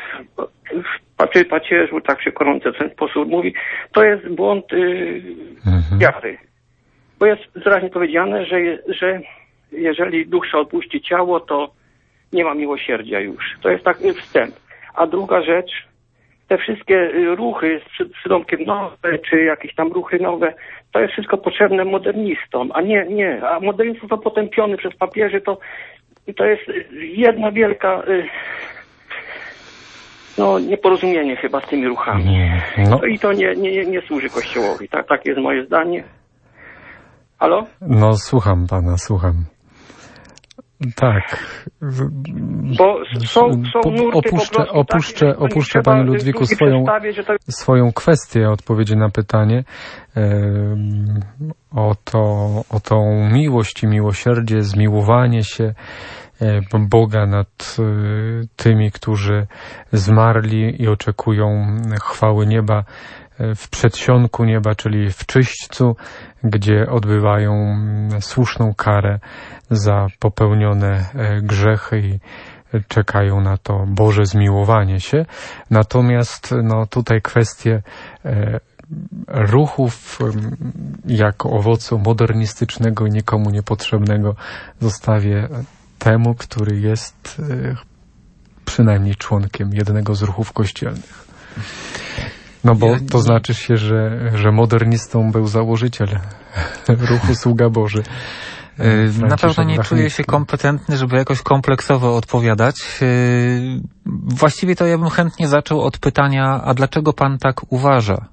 w pacierzu tak przekonujący w ten sposób mówi, to jest błąd wiary. Bo jest wyraźnie powiedziane, że jeżeli dusza opuści ciało, to nie ma miłosierdzia już. To jest tak wstęp. A druga rzecz, te wszystkie ruchy z przydomkiem nowe, czy jakieś tam ruchy nowe, to jest wszystko potrzebne modernistom, a nie. A modernizm to potępiony przez papieży, to jest jedna wielka nieporozumienie chyba z tymi ruchami. No. I to nie służy Kościołowi. Tak jest moje zdanie. Halo? No, słucham pana, słucham. Tak. Bo są nurty opuszczę panie Ludwiku swoją kwestię odpowiedzi na pytanie o tą miłość i miłosierdzie, zmiłowanie się Boga nad tymi, którzy zmarli i oczekują chwały nieba w przedsionku nieba, czyli w czyśćcu, gdzie odbywają słuszną karę za popełnione grzechy i czekają na to Boże zmiłowanie się. Natomiast tutaj kwestie ruchów jako owocu modernistycznego i nikomu niepotrzebnego zostawię temu, który jest przynajmniej członkiem jednego z ruchów kościelnych. No bo to znaczy się, że modernistą był założyciel ruchu Sługa Boży. Na pewno nie czuję się kompetentny, żeby jakoś kompleksowo odpowiadać. Właściwie to ja bym chętnie zaczął od pytania, a dlaczego pan tak uważa?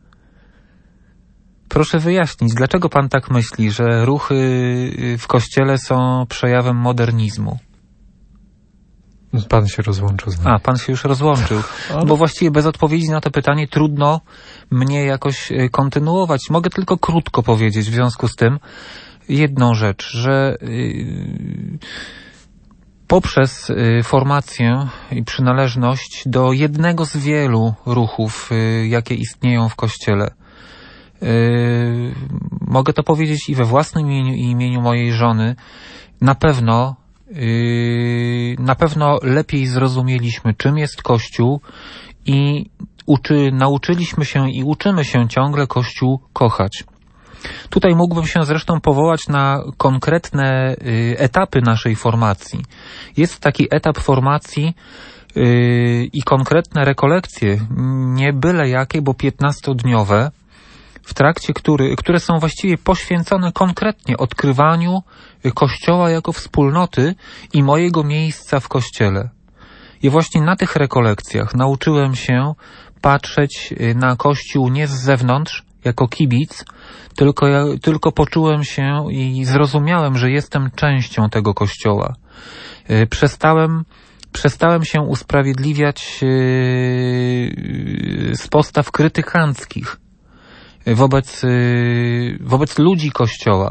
Proszę wyjaśnić, dlaczego pan tak myśli, że ruchy w Kościele są przejawem modernizmu? Pan się rozłączył z nami. A, pan się już rozłączył. Bo właściwie bez odpowiedzi na to pytanie trudno mnie jakoś kontynuować. Mogę tylko krótko powiedzieć w związku z tym jedną rzecz, że poprzez formację i przynależność do jednego z wielu ruchów, jakie istnieją w Kościele, mogę to powiedzieć i we własnym imieniu, i imieniu mojej żony, na pewno lepiej zrozumieliśmy, czym jest Kościół i nauczyliśmy się i uczymy się ciągle Kościół kochać. Tutaj mógłbym się zresztą powołać na konkretne etapy naszej formacji. Jest taki etap formacji i konkretne rekolekcje, nie byle jakie, bo 15-dniowe, w trakcie które są właściwie poświęcone konkretnie odkrywaniu Kościoła jako wspólnoty i mojego miejsca w Kościele. I właśnie na tych rekolekcjach nauczyłem się patrzeć na Kościół nie z zewnątrz, jako kibic, tylko poczułem się i zrozumiałem, że jestem częścią tego Kościoła. Przestałem się usprawiedliwiać z postaw krytykanckich wobec ludzi Kościoła.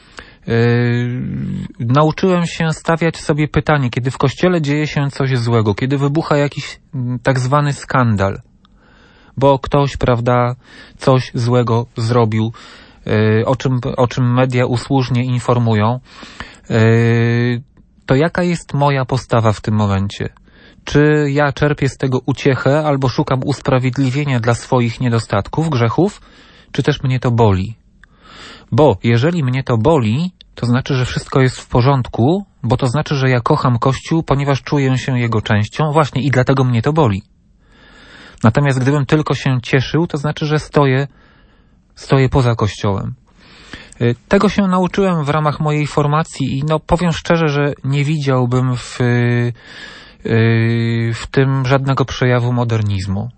Nauczyłem się stawiać sobie pytanie, kiedy w Kościele dzieje się coś złego, kiedy wybucha jakiś tak zwany skandal, bo ktoś, prawda, coś złego zrobił, o czym media usłużnie informują, to jaka jest moja postawa w tym momencie? Czy ja czerpię z tego uciechę albo szukam usprawiedliwienia dla swoich niedostatków, grzechów, czy też mnie to boli? Bo jeżeli mnie to boli, to znaczy, że wszystko jest w porządku, bo to znaczy, że ja kocham Kościół, ponieważ czuję się jego częścią, właśnie i dlatego mnie to boli. Natomiast gdybym tylko się cieszył, to znaczy, że stoję poza Kościołem. Tego się nauczyłem w ramach mojej formacji i powiem szczerze, że nie widziałbym w tym żadnego przejawu modernizmu.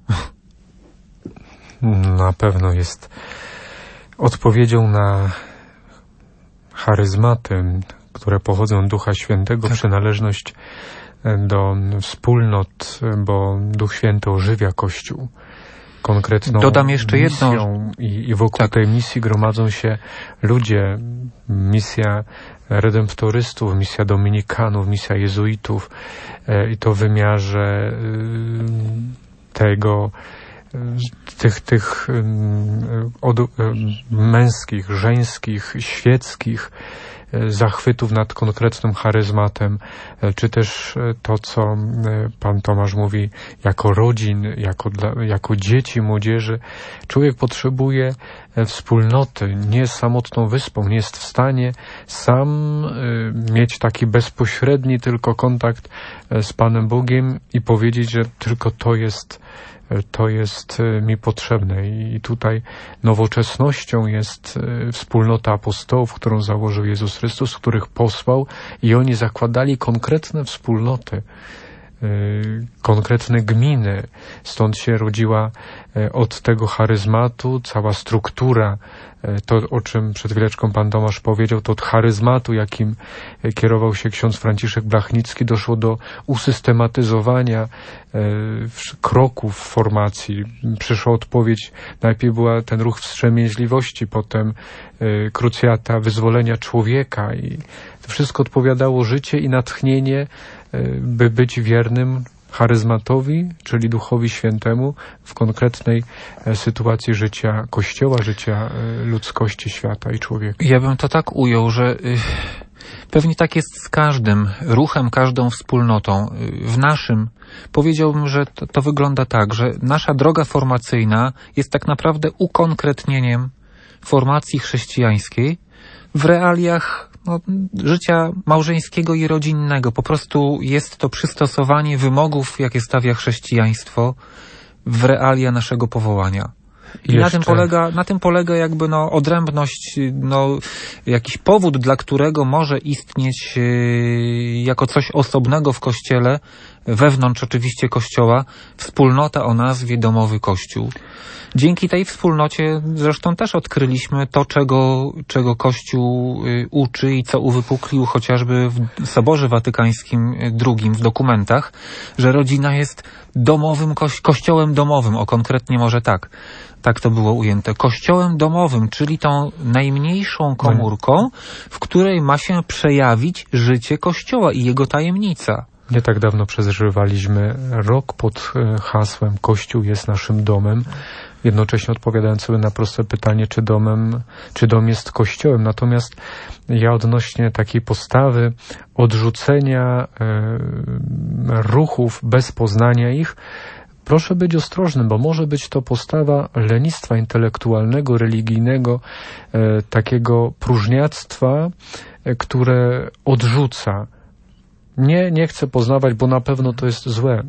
Na pewno jest odpowiedzią na charyzmaty, które pochodzą od Ducha Świętego, przynależność do wspólnot, bo Duch Święty ożywia Kościół. Konkretną dodam jeszcze misją jedną. I wokół tej misji gromadzą się ludzie. Misja redemptorystów, misja dominikanów, misja jezuitów i to w wymiarze tych męskich, żeńskich, świeckich zachwytów nad konkretnym charyzmatem, czy też to, co pan Tomasz mówi, jako rodzin, jako dzieci, młodzieży. Człowiek potrzebuje wspólnoty, nie jest samotną wyspą, nie jest w stanie sam mieć taki bezpośredni tylko kontakt z Panem Bogiem i powiedzieć, że tylko to jest mi potrzebne. I tutaj nowoczesnością jest wspólnota apostołów, którą założył Jezus Chrystus, których posłał i oni zakładali konkretne wspólnoty, konkretne gminy. Stąd się rodziła od tego charyzmatu cała struktura. To, o czym przed chwileczką pan Tomasz powiedział, to od charyzmatu, jakim kierował się ksiądz Franciszek Blachnicki, doszło do usystematyzowania kroków formacji. Przyszła odpowiedź, najpierw była ten ruch wstrzemięźliwości, potem krucjata wyzwolenia człowieka i to wszystko odpowiadało życie i natchnienie, by być wiernym charyzmatowi, czyli Duchowi Świętemu w konkretnej sytuacji życia Kościoła, życia ludzkości, świata i człowieka. Ja bym to tak ujął, że pewnie tak jest z każdym ruchem, każdą wspólnotą. W naszym powiedziałbym, że to wygląda tak, że nasza droga formacyjna jest tak naprawdę ukonkretnieniem formacji chrześcijańskiej w realiach życia małżeńskiego i rodzinnego. Po prostu jest to przystosowanie wymogów, jakie stawia chrześcijaństwo w realia naszego powołania. I na tym polega jakby odrębność, jakiś powód, dla którego może istnieć jako coś osobnego w Kościele, wewnątrz oczywiście Kościoła, wspólnota o nazwie Domowy Kościół. Dzięki tej wspólnocie zresztą też odkryliśmy to, czego Kościół uczy i co uwypuklił chociażby w Soborze Watykańskim II w dokumentach, że rodzina jest domowym kościołem domowym, konkretnie może tak to było ujęte, kościołem domowym, czyli tą najmniejszą komórką, w której ma się przejawić życie Kościoła i jego tajemnica. Nie tak dawno przeżywaliśmy rok pod hasłem Kościół jest naszym domem, jednocześnie odpowiadając sobie na proste pytanie, czy dom jest kościołem. Natomiast ja odnośnie takiej postawy odrzucenia ruchów bez poznania ich, proszę być ostrożnym, bo może być to postawa lenistwa intelektualnego, religijnego, takiego próżniactwa, które odrzuca. Nie chcę poznawać, bo na pewno to jest złe.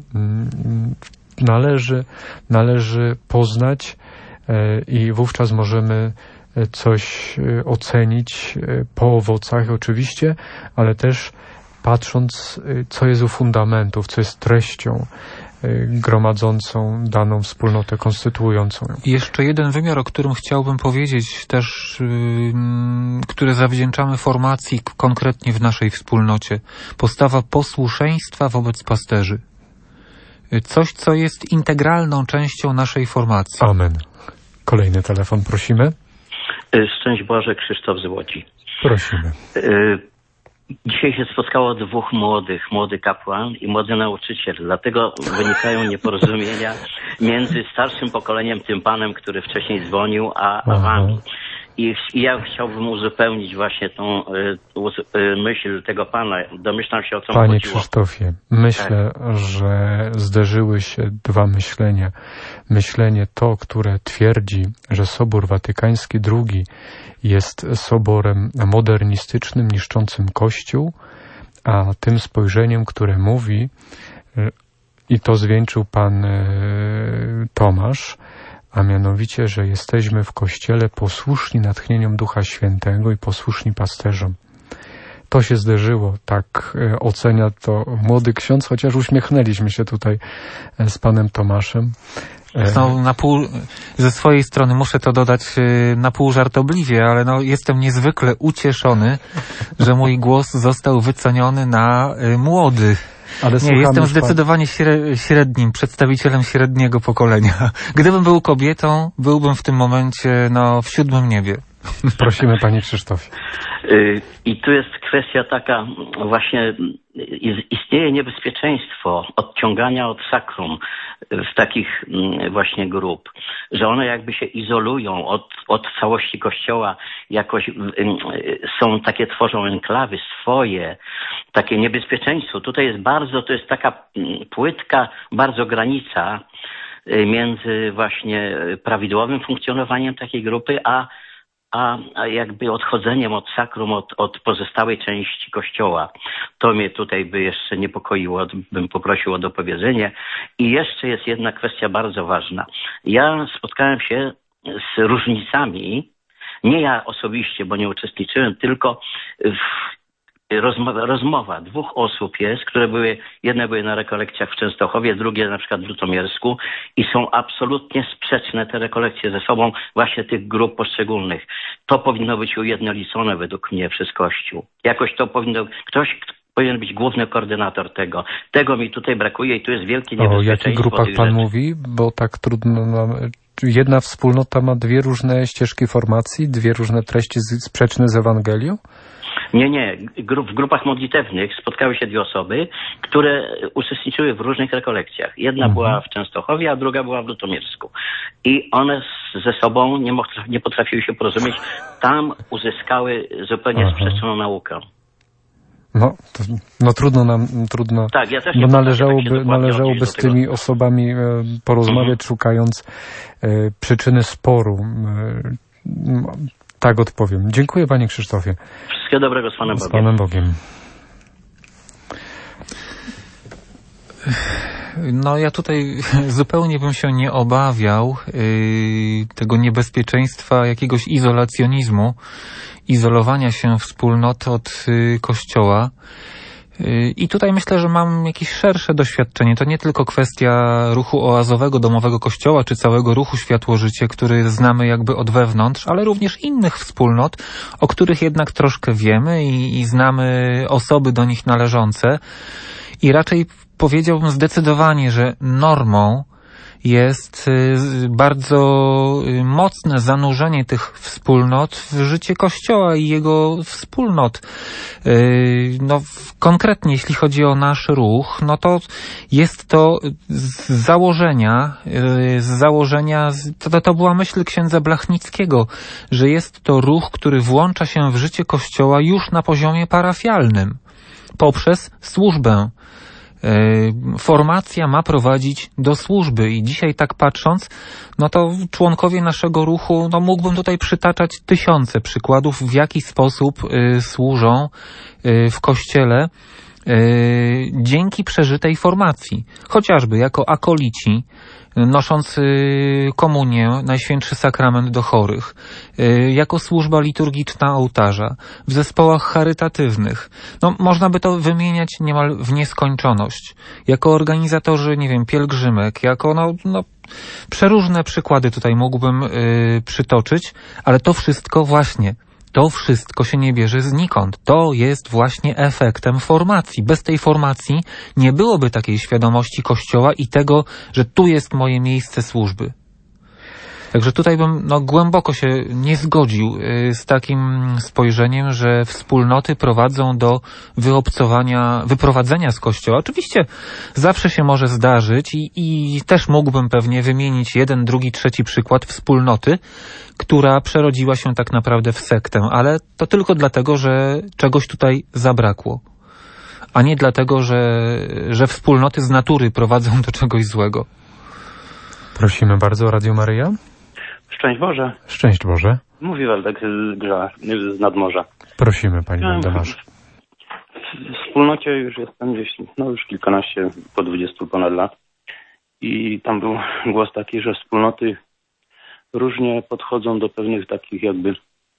Należy poznać i wówczas możemy coś ocenić po owocach oczywiście, ale też patrząc, co jest u fundamentów, co jest treścią gromadzącą daną wspólnotę, konstytuującą ją. I jeszcze jeden wymiar, o którym chciałbym powiedzieć też, który zawdzięczamy formacji konkretnie w naszej wspólnocie. Postawa posłuszeństwa wobec pasterzy. Coś, co jest integralną częścią naszej formacji. Amen. Kolejny telefon, prosimy. Szczęść Boże, Krzysztof z Łodzi. Prosimy. Dzisiaj się spotkało dwóch młody kapłan i młody nauczyciel. Dlatego wynikają nieporozumienia między starszym pokoleniem, tym panem, który wcześniej dzwonił, a wami. I ja chciałbym uzupełnić właśnie tą myśl tego pana. Domyślam się, o co mu chodziło. Panie Krzysztofie, myślę, że zderzyły się dwa myślenia. Myślenie to, które twierdzi, że Sobór Watykański II jest soborem modernistycznym, niszczącym Kościół, a tym spojrzeniem, które mówi, i to zwieńczył pan Tomasz, a mianowicie, że jesteśmy w Kościele posłuszni natchnieniom Ducha Świętego i posłuszni pasterzom. To się zderzyło, tak ocenia to młody ksiądz, chociaż uśmiechnęliśmy się tutaj z panem Tomaszem. Ze swojej strony muszę to dodać na pół żartobliwie, ale jestem niezwykle ucieszony, że mój głos został wyceniony na młody. Ale nie, jestem zdecydowanie średnim, przedstawicielem średniego pokolenia. Gdybym był kobietą, byłbym w tym momencie w 7. niebie. Prosimy, panie Krzysztofie. I tu jest kwestia taka, właśnie istnieje niebezpieczeństwo odciągania od sakrum w takich właśnie grup, że one jakby się izolują od całości Kościoła, jakoś są takie, tworzą enklawy swoje, takie niebezpieczeństwo. Tutaj jest to jest taka płytka, bardzo granica między właśnie prawidłowym funkcjonowaniem takiej grupy, a jakby odchodzeniem od sakrum, od pozostałej części Kościoła. To mnie tutaj by jeszcze niepokoiło, bym poprosił o dopowiedzenie. I jeszcze jest jedna kwestia bardzo ważna. Ja spotkałem się z różnicami, nie ja osobiście, bo nie uczestniczyłem, tylko rozmowa dwóch osób jest, jedne były na rekolekcjach w Częstochowie, drugie na przykład w Lutomiersku i są absolutnie sprzeczne te rekolekcje ze sobą, właśnie tych grup poszczególnych. To powinno być ujednolicone według mnie przez Kościół. Jakoś to ktoś powinien być główny koordynator tego. Tego mi tutaj brakuje i tu jest wielkie niebezpieczeństwo. O jakich grupach pan mówi? Bo tak trudno nam... Jedna wspólnota ma dwie różne ścieżki formacji, dwie różne treści sprzeczne z Ewangelią? Nie. W grupach modlitewnych spotkały się dwie osoby, które uczestniczyły w różnych rekolekcjach. Jedna była w Częstochowie, a druga była w Lutomiersku. I one ze sobą nie potrafiły się porozumieć. Tam uzyskały zupełnie sprzeczną naukę. Trudno. Tak, ja też bo należałoby z tymi osobami porozmawiać, szukając przyczyny sporu. Tak odpowiem. Dziękuję, panie Krzysztofie. Wszystkiego dobrego z Panem Bogiem. Z Panem Bogiem. No ja tutaj zupełnie bym się nie obawiał tego niebezpieczeństwa jakiegoś izolacjonizmu, izolowania się wspólnoty od Kościoła. I tutaj myślę, że mam jakieś szersze doświadczenie. To nie tylko kwestia ruchu oazowego Domowego Kościoła, czy całego ruchu Światło-Życie, który znamy jakby od wewnątrz, ale również innych wspólnot, o których jednak troszkę wiemy i znamy osoby do nich należące. I raczej powiedziałbym zdecydowanie, że normą jest bardzo mocne zanurzenie tych wspólnot w życie Kościoła i jego wspólnot. No, konkretnie jeśli chodzi o nasz ruch, no to jest to z założenia, to była myśl księdza Blachnickiego, że jest to ruch, który włącza się w życie Kościoła już na poziomie parafialnym, poprzez służbę. Formacja ma prowadzić do służby i dzisiaj tak patrząc, no to członkowie naszego ruchu, no mógłbym tutaj przytaczać tysiące przykładów, w jaki sposób służą w Kościele dzięki przeżytej formacji, chociażby jako akolici, nosząc komunię, Najświętszy Sakrament do chorych, jako służba liturgiczna ołtarza, w zespołach charytatywnych. No, można by to wymieniać niemal w nieskończoność. Jako organizatorzy, nie wiem, pielgrzymek, jako przeróżne przykłady tutaj mógłbym przytoczyć, ale to wszystko się nie bierze znikąd. To jest właśnie efektem formacji. Bez tej formacji nie byłoby takiej świadomości Kościoła i tego, że tu jest moje miejsce służby. Także tutaj bym głęboko się nie zgodził z takim spojrzeniem, że wspólnoty prowadzą do wyprowadzenia z Kościoła. Oczywiście zawsze się może zdarzyć i też mógłbym pewnie wymienić jeden, drugi, trzeci przykład wspólnoty, która przerodziła się tak naprawdę w sektę, ale to tylko dlatego, że czegoś tutaj zabrakło, a nie dlatego, że wspólnoty z natury prowadzą do czegoś złego. Prosimy bardzo, Radio Maryja. Szczęść Boże. Szczęść Boże. Mówi Waldek z Nadmorza. Prosimy, Panie Waldemarze. W wspólnocie już jestem gdzieś, już kilkanaście, po 20 ponad lat. I tam był głos taki, że wspólnoty różnie podchodzą do pewnych takich jakby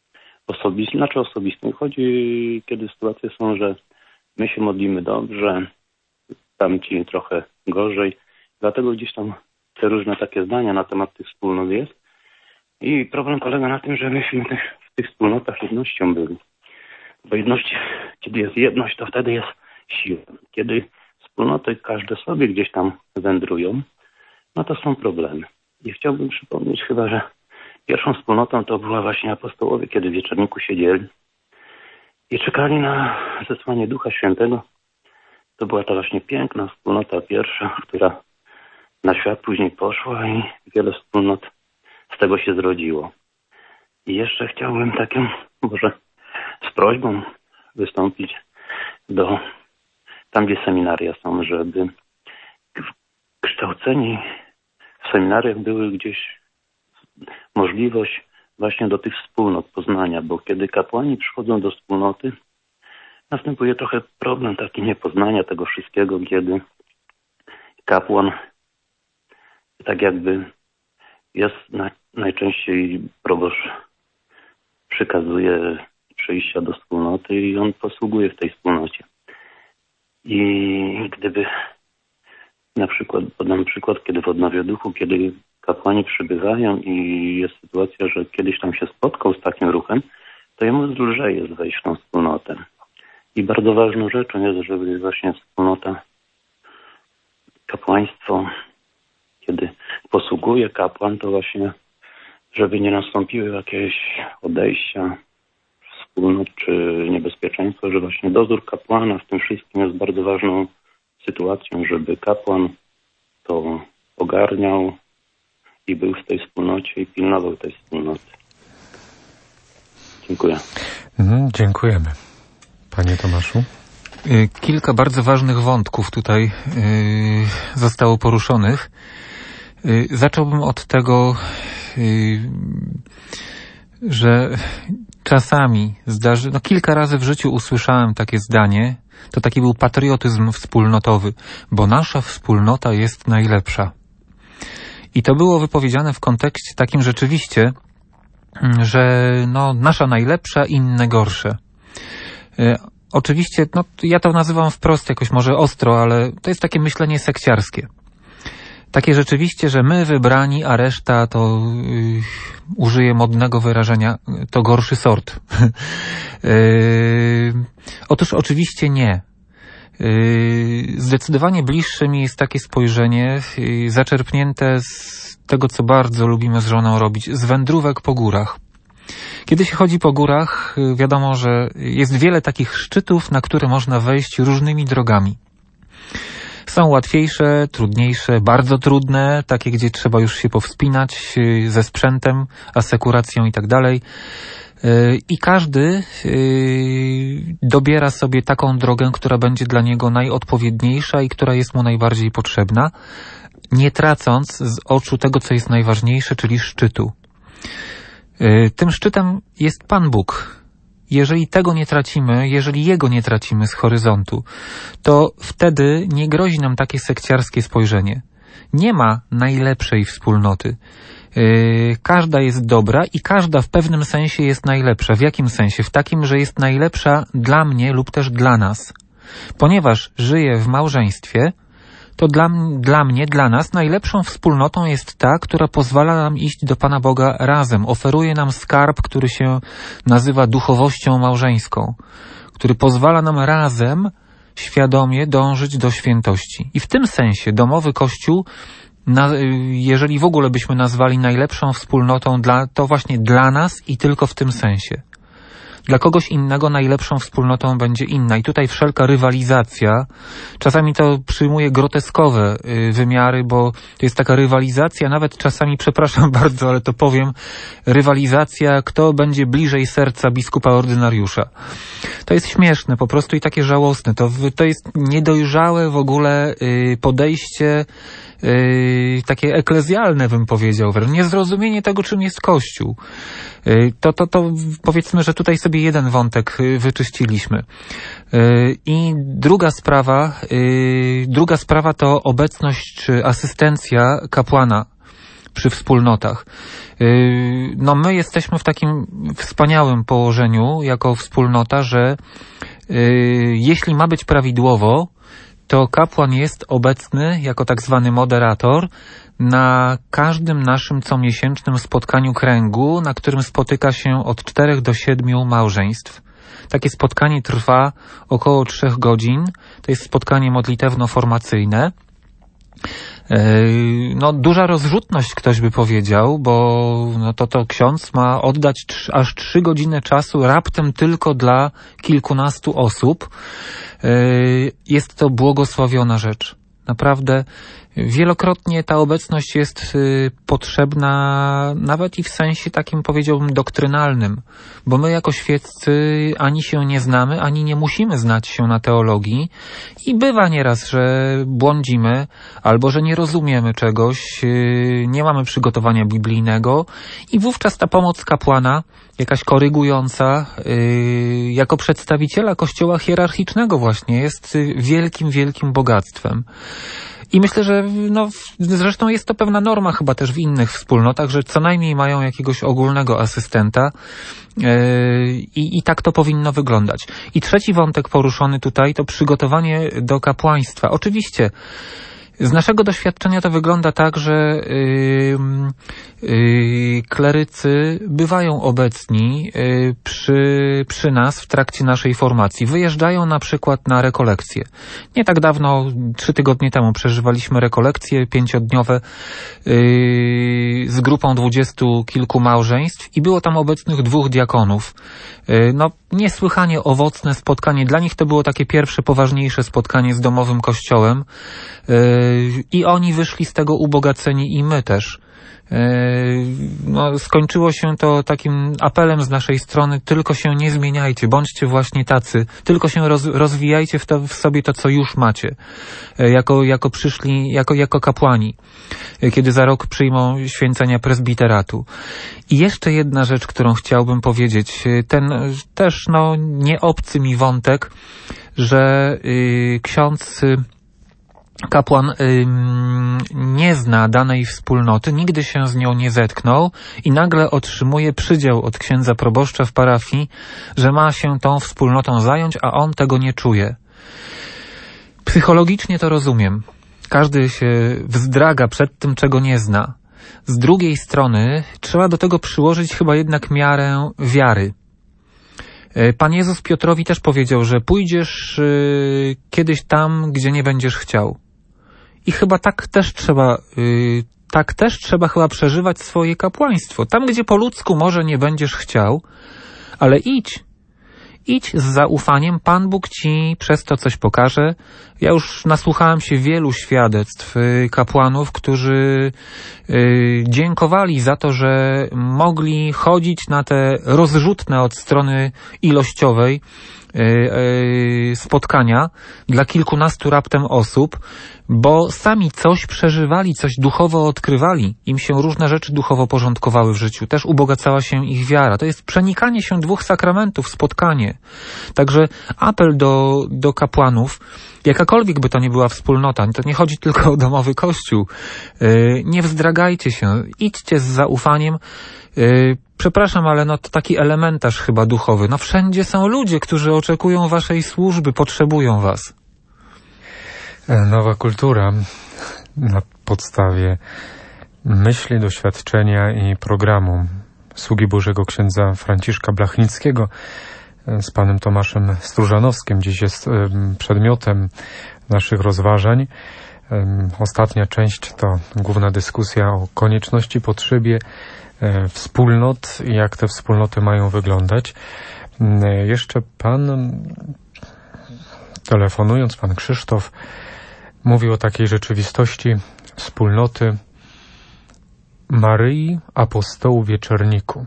osobistych. Chodzi, kiedy sytuacje są, że my się modlimy dobrze, tamci trochę gorzej. Dlatego gdzieś tam te różne takie zdania na temat tych wspólnot jest. I problem polega na tym, że myśmy w tych wspólnotach jednością byli. Bo kiedy jest jedność, to wtedy jest siła. Kiedy wspólnoty każde sobie gdzieś tam wędrują, no to są problemy. I chciałbym przypomnieć chyba, że pierwszą wspólnotą to była właśnie apostołowie, kiedy w wieczorniku siedzieli i czekali na zesłanie Ducha Świętego. To była ta właśnie piękna wspólnota pierwsza, która na świat później poszła i wiele wspólnot z tego się zrodziło. I jeszcze chciałbym taką, może z prośbą wystąpić tam, gdzie seminaria są, żeby kształceni w seminariach były gdzieś możliwość właśnie do tych wspólnot poznania, bo kiedy kapłani przychodzą do wspólnoty, następuje trochę problem taki niepoznania tego wszystkiego, kiedy kapłan tak jakby jest najczęściej proboszcz przykazuje przyjścia do wspólnoty i on posługuje w tej wspólnocie. I gdyby podam przykład, kiedy w odnowie duchu, kiedy kapłani przybywają i jest sytuacja, że kiedyś tam się spotkał z takim ruchem, to jemu lżej jest wejść w tą wspólnotę. I bardzo ważną rzeczą jest, żeby właśnie wspólnota, kapłaństwo, kiedy posługuje kapłan, to właśnie, żeby nie nastąpiły jakieś odejścia wspólnot czy niebezpieczeństwo, że właśnie dozór kapłana w tym wszystkim jest bardzo ważną sytuacją, żeby kapłan to ogarniał i był w tej wspólnocie i pilnował tej wspólnoty. Dziękuję. Dziękujemy. Panie Tomaszu? Kilka bardzo ważnych wątków tutaj zostało poruszonych. Zacząłbym od tego, że czasami kilka razy w życiu usłyszałem takie zdanie, to taki był patriotyzm wspólnotowy, bo nasza wspólnota jest najlepsza. I to było wypowiedziane w kontekście takim rzeczywiście, że nasza najlepsza, inne gorsze. Oczywiście, ja to nazywam wprost jakoś może ostro, ale to jest takie myślenie sekciarskie. Takie rzeczywiście, że my wybrani, a reszta to, użyję modnego wyrażenia, to gorszy sort. Otóż oczywiście nie. Zdecydowanie bliższe mi jest takie spojrzenie zaczerpnięte z tego, co bardzo lubimy z żoną robić, z wędrówek po górach. Kiedy się chodzi po górach, wiadomo, że jest wiele takich szczytów, na które można wejść różnymi drogami. Są łatwiejsze, trudniejsze, bardzo trudne, takie, gdzie trzeba już się powspinać ze sprzętem, asekuracją i tak dalej. I każdy dobiera sobie taką drogę, która będzie dla niego najodpowiedniejsza i która jest mu najbardziej potrzebna, nie tracąc z oczu tego, co jest najważniejsze, czyli szczytu. Tym szczytem jest Pan Bóg. Jeżeli tego nie tracimy, jeżeli Jego nie tracimy z horyzontu, to wtedy nie grozi nam takie sekciarskie spojrzenie. Nie ma najlepszej wspólnoty. Każda jest dobra i każda w pewnym sensie jest najlepsza. W jakim sensie? W takim, że jest najlepsza dla mnie lub też dla nas. Ponieważ żyję w małżeństwie, to dla nas najlepszą wspólnotą jest ta, która pozwala nam iść do Pana Boga razem. Oferuje nam skarb, który się nazywa duchowością małżeńską, który pozwala nam razem świadomie dążyć do świętości. I w tym sensie domowy Kościół, jeżeli w ogóle byśmy nazwali najlepszą wspólnotą, to właśnie dla nas i tylko w tym sensie. Dla kogoś innego najlepszą wspólnotą będzie inna. I tutaj wszelka rywalizacja, czasami to przyjmuje groteskowe wymiary, bo to jest taka rywalizacja, nawet czasami, przepraszam bardzo, ale to powiem, rywalizacja, kto będzie bliżej serca biskupa ordynariusza. To jest śmieszne po prostu i takie żałosne. To jest niedojrzałe w ogóle podejście, takie eklezjalne, bym powiedział, wręcz niezrozumienie tego, czym jest Kościół. To powiedzmy, że tutaj sobie jeden wątek wyczyściliśmy. I druga sprawa to obecność czy asystencja kapłana przy wspólnotach. My jesteśmy w takim wspaniałym położeniu jako wspólnota, że jeśli ma być prawidłowo, to kapłan jest obecny jako tak zwany moderator na każdym naszym comiesięcznym spotkaniu kręgu, na którym spotyka się od 4 do 7 małżeństw. Takie spotkanie trwa około 3 godzin. To jest spotkanie modlitewno-formacyjne. Duża rozrzutność, ktoś by powiedział, bo to ksiądz ma oddać aż 3 godziny czasu raptem tylko dla kilkunastu osób. Jest to błogosławiona rzecz. Naprawdę wielokrotnie ta obecność jest potrzebna nawet i w sensie takim, powiedziałbym, doktrynalnym, bo my jako świeccy ani się nie znamy, ani nie musimy znać się na teologii i bywa nieraz, że błądzimy albo że nie rozumiemy czegoś, nie mamy przygotowania biblijnego i wówczas ta pomoc kapłana, jakaś korygująca, jako przedstawiciela kościoła hierarchicznego właśnie jest wielkim, wielkim bogactwem. I myślę, że zresztą jest to pewna norma chyba też w innych wspólnotach, że co najmniej mają jakiegoś ogólnego asystenta i tak to powinno wyglądać. I trzeci wątek poruszony tutaj to przygotowanie do kapłaństwa. Oczywiście z naszego doświadczenia to wygląda tak, że klerycy bywają obecni przy nas w trakcie naszej formacji. Wyjeżdżają na przykład na rekolekcje. Nie tak dawno, 3 tygodnie temu przeżywaliśmy rekolekcje 5-dniowe z grupą 20 kilku małżeństw i było tam obecnych 2 diakonów. Niesłychanie owocne spotkanie. Dla nich to było takie pierwsze, poważniejsze spotkanie z domowym kościołem i oni wyszli z tego ubogaceni i my też. No, skończyło się to takim apelem z naszej strony: tylko się nie zmieniajcie, bądźcie właśnie tacy, tylko się rozwijajcie w sobie to, co już macie, jako przyszli, jako kapłani, kiedy za rok przyjmą święcenia prezbiteratu. I jeszcze jedna rzecz, którą chciałbym powiedzieć, ten też nie obcy mi wątek, że ksiądz kapłan nie zna danej wspólnoty, nigdy się z nią nie zetknął i nagle otrzymuje przydział od księdza proboszcza w parafii, że ma się tą wspólnotą zająć, a on tego nie czuje. Psychologicznie to rozumiem. Każdy się wzdraga przed tym, czego nie zna. Z drugiej strony trzeba do tego przyłożyć chyba jednak miarę wiary. Pan Jezus Piotrowi też powiedział, że pójdziesz kiedyś tam, gdzie nie będziesz chciał. I chyba tak też trzeba chyba przeżywać swoje kapłaństwo. Tam, gdzie po ludzku może nie będziesz chciał, ale idź z zaufaniem, Pan Bóg ci przez to coś pokaże. Ja już nasłuchałem się wielu świadectw kapłanów, którzy dziękowali za to, że mogli chodzić na te rozrzutne od strony ilościowej spotkania dla kilkunastu raptem osób, bo sami coś przeżywali, coś duchowo odkrywali. Im się różne rzeczy duchowo porządkowały w życiu. Też ubogacała się ich wiara. To jest przenikanie się dwóch sakramentów, spotkanie. Także apel do kapłanów, jakakolwiek by to nie była wspólnota, to nie chodzi tylko o domowy kościół. Nie wzdragajcie się, idźcie z zaufaniem. Przepraszam, ale to taki elementarz chyba duchowy. Wszędzie są ludzie, którzy oczekują waszej służby, potrzebują was. Nowa kultura na podstawie myśli, doświadczenia i programu sługi Bożego księdza Franciszka Blachnickiego z panem Tomaszem Stróżanowskim dziś jest przedmiotem naszych rozważań. Ostatnia część to główna dyskusja o konieczności, potrzebie wspólnot i jak te wspólnoty mają wyglądać. Jeszcze pan, telefonując, pan Krzysztof, mówił o takiej rzeczywistości wspólnoty Maryi Apostołów Wieczerniku.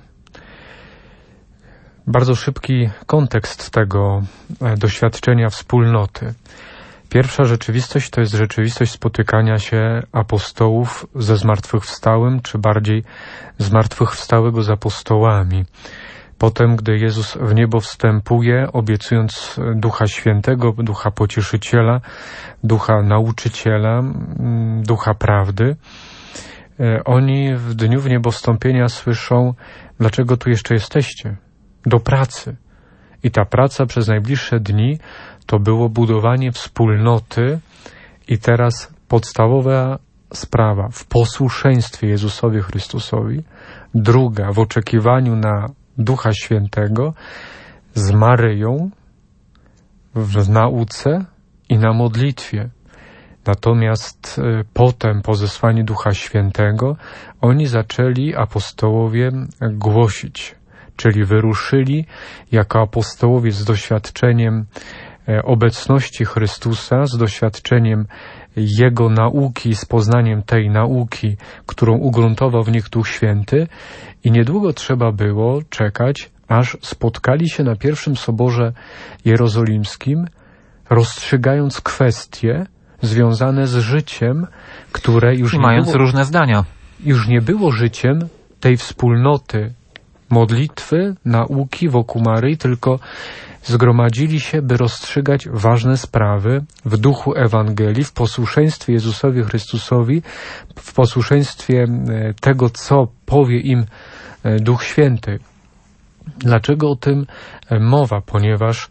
Bardzo szybki kontekst tego doświadczenia wspólnoty. Pierwsza rzeczywistość to jest rzeczywistość spotykania się apostołów ze zmartwychwstałym, czy bardziej zmartwychwstałego z apostołami. Potem, gdy Jezus w niebo wstępuje, obiecując Ducha Świętego, Ducha Pocieszyciela, Ducha Nauczyciela, Ducha Prawdy, oni w dniu w niebo wstąpienia słyszą: dlaczego tu jeszcze jesteście? Do pracy. I ta praca przez najbliższe dni to było budowanie wspólnoty i teraz podstawowa sprawa w posłuszeństwie Jezusowi Chrystusowi, druga w oczekiwaniu na Ducha Świętego, z Maryją w nauce i na modlitwie. Natomiast potem, po zesłaniu Ducha Świętego, oni zaczęli, apostołowie, głosić, czyli wyruszyli jako apostołowie z doświadczeniem obecności Chrystusa, z doświadczeniem Jego nauki, z poznaniem tej nauki, którą ugruntował w nich Duch Święty, i niedługo trzeba było czekać, aż spotkali się na pierwszym Soborze Jerozolimskim, rozstrzygając kwestie związane z życiem, które już mając różne zdania. Już nie było życiem tej wspólnoty modlitwy, nauki wokół Maryi, tylko zgromadzili się, by rozstrzygać ważne sprawy w duchu Ewangelii, w posłuszeństwie Jezusowi Chrystusowi, w posłuszeństwie tego, co powie im Duch Święty. Dlaczego o tym mowa? Ponieważ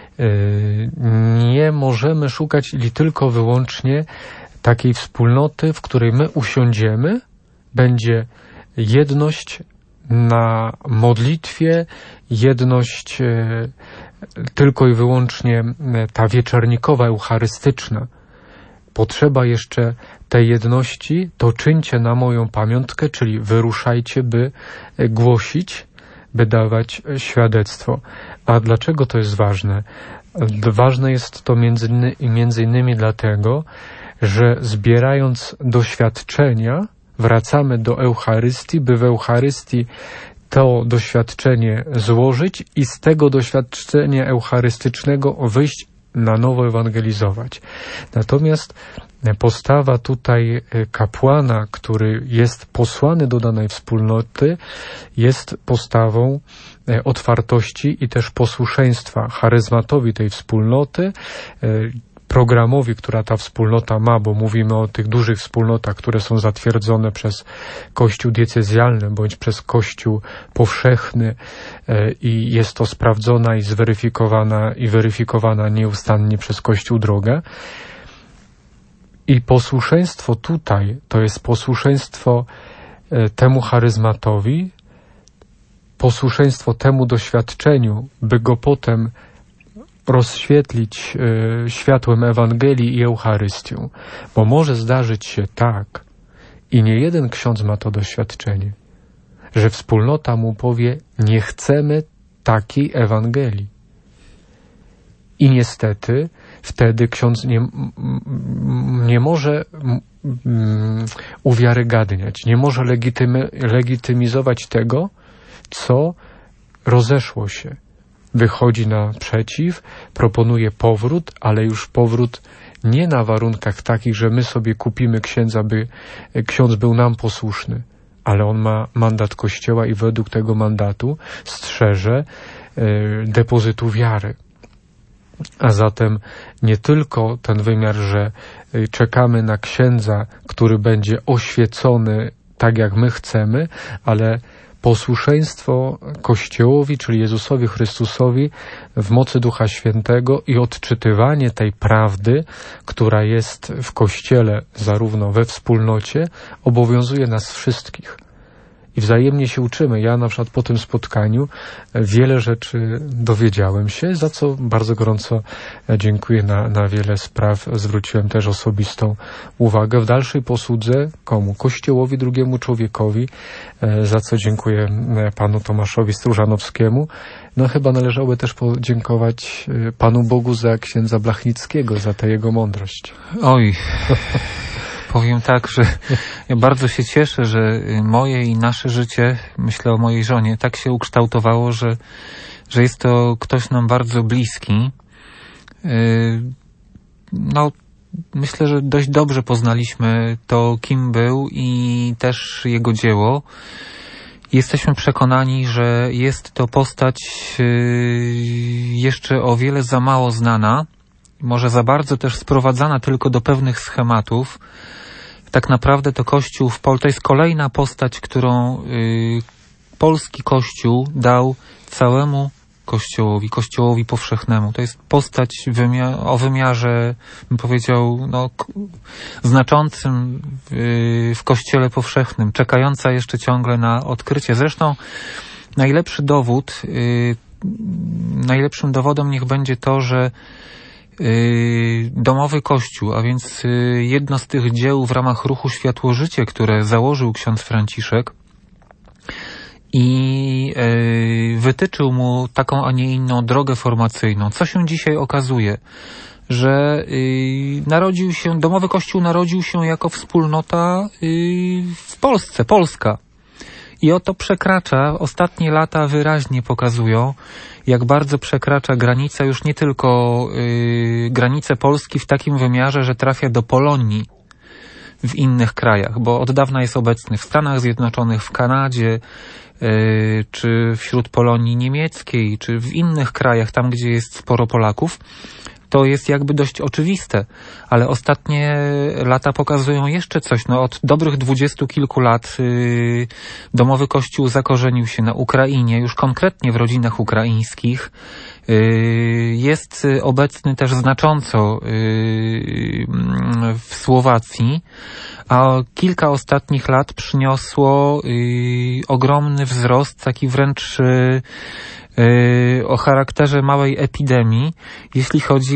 nie możemy szukać tylko wyłącznie takiej wspólnoty, w której my usiądziemy, będzie jedność na modlitwie, jedność tylko i wyłącznie ta wieczornikowa, eucharystyczna. Potrzeba jeszcze tej jedności, to czyńcie na moją pamiątkę, czyli wyruszajcie, by głosić, by dawać świadectwo. A dlaczego to jest ważne? Ważne jest to między innymi dlatego, że zbierając doświadczenia Wracamy do Eucharystii, by w Eucharystii to doświadczenie złożyć i z tego doświadczenia eucharystycznego wyjść na nowo ewangelizować. Natomiast postawa tutaj kapłana, który jest posłany do danej wspólnoty, jest postawą otwartości i też posłuszeństwa charyzmatowi tej wspólnoty, programowi, która ta wspólnota ma, bo mówimy o tych dużych wspólnotach, które są zatwierdzone przez Kościół diecezjalny bądź przez Kościół powszechny i jest to sprawdzona i weryfikowana nieustannie przez Kościół droga. I posłuszeństwo tutaj to jest posłuszeństwo temu charyzmatowi, posłuszeństwo temu doświadczeniu, by go potem rozświetlić światłem Ewangelii i Eucharystią. Bo może zdarzyć się tak, i nie jeden ksiądz ma to doświadczenie, że wspólnota mu powie, nie chcemy takiej Ewangelii. I niestety wtedy ksiądz nie może uwiarygadniać, nie może legitymizować tego, co rozeszło się. Wychodzi naprzeciw, proponuje powrót, ale już powrót nie na warunkach takich, że my sobie kupimy księdza, by ksiądz był nam posłuszny, ale on ma mandat Kościoła i według tego mandatu strzeże depozytu wiary. A zatem nie tylko ten wymiar, że czekamy na księdza, który będzie oświecony tak jak my chcemy, ale posłuszeństwo Kościołowi, czyli Jezusowi Chrystusowi w mocy Ducha Świętego i odczytywanie tej prawdy, która jest w Kościele, zarówno we wspólnocie, obowiązuje nas wszystkich. I wzajemnie się uczymy. Ja na przykład po tym spotkaniu wiele rzeczy dowiedziałem się, za co bardzo gorąco dziękuję. Na wiele spraw zwróciłem też osobistą uwagę w dalszej posłudze komu? Kościołowi, drugiemu człowiekowi, za co dziękuję panu Tomaszowi Stróżanowskiemu. No chyba należałoby też podziękować Panu Bogu za księdza Blachnickiego, za tę jego mądrość. Oj... Powiem tak, że ja bardzo się cieszę, że moje i nasze życie, myślę o mojej żonie, tak się ukształtowało, że jest to ktoś nam bardzo bliski. No, myślę, że dość dobrze poznaliśmy to, kim był i też jego dzieło. Jesteśmy przekonani, że jest to postać jeszcze o wiele za mało znana, może za bardzo też sprowadzana tylko do pewnych schematów. Tak naprawdę to Kościół to jest kolejna postać, którą polski Kościół dał całemu Kościołowi powszechnemu. To jest postać o wymiarze, bym powiedział, znaczącym w Kościele powszechnym, czekająca jeszcze ciągle na odkrycie. Zresztą najlepszym dowodem niech będzie to, że domowy Kościół, a więc jedno z tych dzieł w ramach ruchu Światło-Życie, które założył ksiądz Franciszek i wytyczył mu taką, a nie inną drogę formacyjną. Co się dzisiaj okazuje? Że domowy Kościół narodził się jako wspólnota w Polsce, Polska. I oto ostatnie lata wyraźnie pokazują, jak bardzo przekracza granicę, już nie tylko granicę Polski w takim wymiarze, że trafia do Polonii w innych krajach, bo od dawna jest obecny w Stanach Zjednoczonych, w Kanadzie, czy wśród Polonii niemieckiej, czy w innych krajach, tam gdzie jest sporo Polaków. To jest jakby dość oczywiste, ale ostatnie lata pokazują jeszcze coś. Od dobrych 20 kilku lat domowy Kościół zakorzenił się na Ukrainie, już konkretnie w rodzinach ukraińskich. Jest obecny też znacząco w Słowacji, a kilka ostatnich lat przyniosło ogromny wzrost, taki wręcz o charakterze małej epidemii, jeśli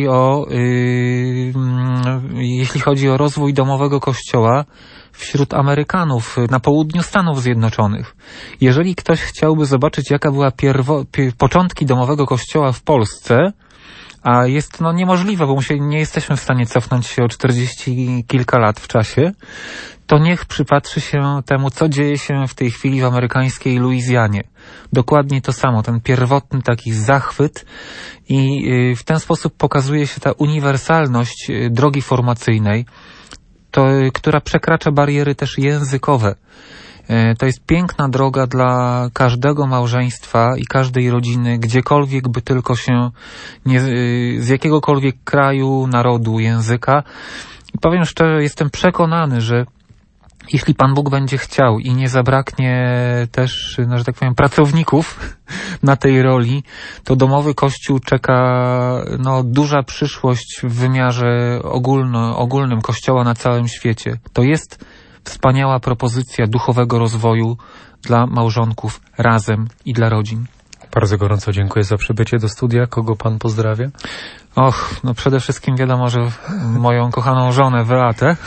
chodzi o rozwój domowego Kościoła wśród Amerykanów na południu Stanów Zjednoczonych. Jeżeli ktoś chciałby zobaczyć, jaka była początki domowego Kościoła w Polsce, A jest niemożliwe, bo nie jesteśmy w stanie cofnąć się o 40 kilka lat w czasie. To niech przypatrzy się temu, co dzieje się w tej chwili w amerykańskiej Luizjanie. Dokładnie to samo, ten pierwotny taki zachwyt i w ten sposób pokazuje się ta uniwersalność drogi formacyjnej, która przekracza bariery też językowe. To jest piękna droga dla każdego małżeństwa i każdej rodziny, gdziekolwiek by tylko się, z jakiegokolwiek kraju, narodu, języka. I powiem szczerze, jestem przekonany, że jeśli Pan Bóg będzie chciał i nie zabraknie też, że tak powiem, pracowników na tej roli, to domowy Kościół czeka duża przyszłość w wymiarze ogólnym Kościoła na całym świecie. To jest wspaniała propozycja duchowego rozwoju dla małżonków razem i dla rodzin. Bardzo gorąco dziękuję za przybycie do studia. Kogo Pan pozdrawia? Przede wszystkim wiadomo, że moją kochaną żonę Beatę.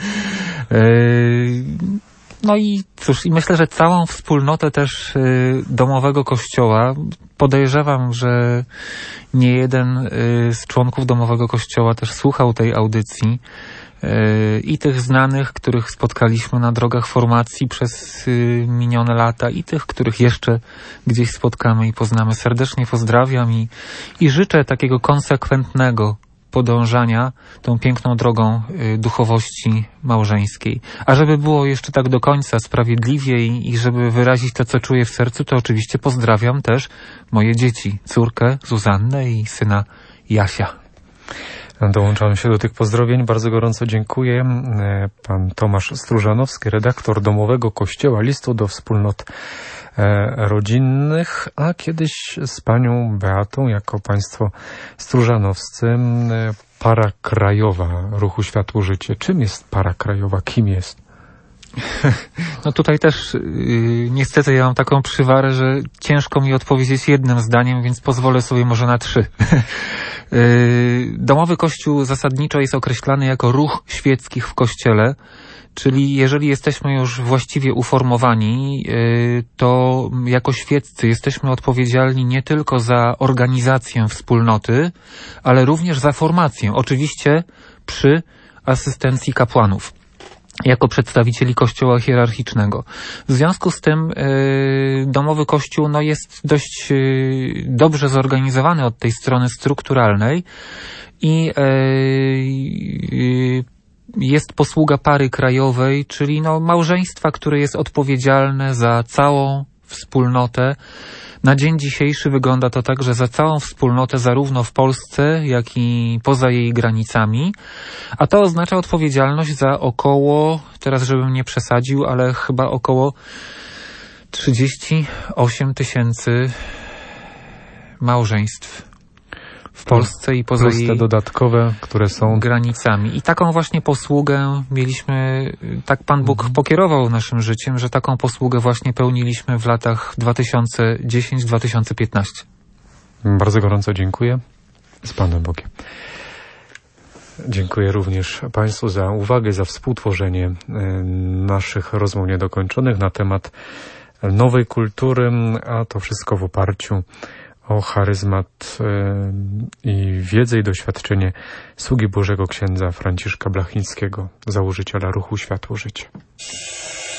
I cóż, i myślę, że całą wspólnotę też domowego Kościoła. Podejrzewam, że nie jeden z członków domowego Kościoła też słuchał tej audycji. I tych znanych, których spotkaliśmy na drogach formacji przez minione lata, i tych, których jeszcze gdzieś spotkamy i poznamy. Serdecznie pozdrawiam i życzę takiego konsekwentnego podążania tą piękną drogą duchowości małżeńskiej. A żeby było jeszcze tak do końca sprawiedliwie i żeby wyrazić to, co czuję w sercu, to oczywiście pozdrawiam też moje dzieci, córkę Zuzannę i syna Jasia. Dołączamy się do tych pozdrowień. Bardzo gorąco dziękuję. Pan Tomasz Stróżanowski, redaktor Domowego Kościoła, listu do wspólnot rodzinnych, a kiedyś z panią Beatą, jako państwo stróżanowscy, para krajowa Ruchu Światło Życie. Czym jest para krajowa? Kim jest? Tutaj też niestety ja mam taką przywarę, że ciężko mi odpowiedzieć jednym zdaniem, więc pozwolę sobie może na 3. Domowy Kościół zasadniczo jest określany jako ruch świeckich w Kościele, czyli jeżeli jesteśmy już właściwie uformowani, to jako świeccy jesteśmy odpowiedzialni nie tylko za organizację wspólnoty, ale również za formację, oczywiście przy asystencji kapłanów, jako przedstawicieli Kościoła hierarchicznego. W związku z tym domowy Kościół jest dość dobrze zorganizowany od tej strony strukturalnej i jest posługa pary krajowej, czyli małżeństwa, które jest odpowiedzialne za całą wspólnotę. Na dzień dzisiejszy wygląda to tak, że za całą wspólnotę zarówno w Polsce, jak i poza jej granicami, a to oznacza odpowiedzialność za około, teraz żebym nie przesadził, ale chyba około 38 000 małżeństw w Polsce i poza jej dodatkowe, które są granicami. I taką właśnie posługę mieliśmy, tak Pan Bóg pokierował naszym życiem, że taką posługę właśnie pełniliśmy w latach 2010-2015. Bardzo gorąco dziękuję. Z Panem Bogiem. Dziękuję również Państwu za uwagę, za współtworzenie naszych rozmów niedokończonych na temat nowej kultury, a to wszystko w oparciu o charyzmat i wiedzę i doświadczenie sługi Bożego księdza Franciszka Blachińskiego, założyciela Ruchu Światło Życie.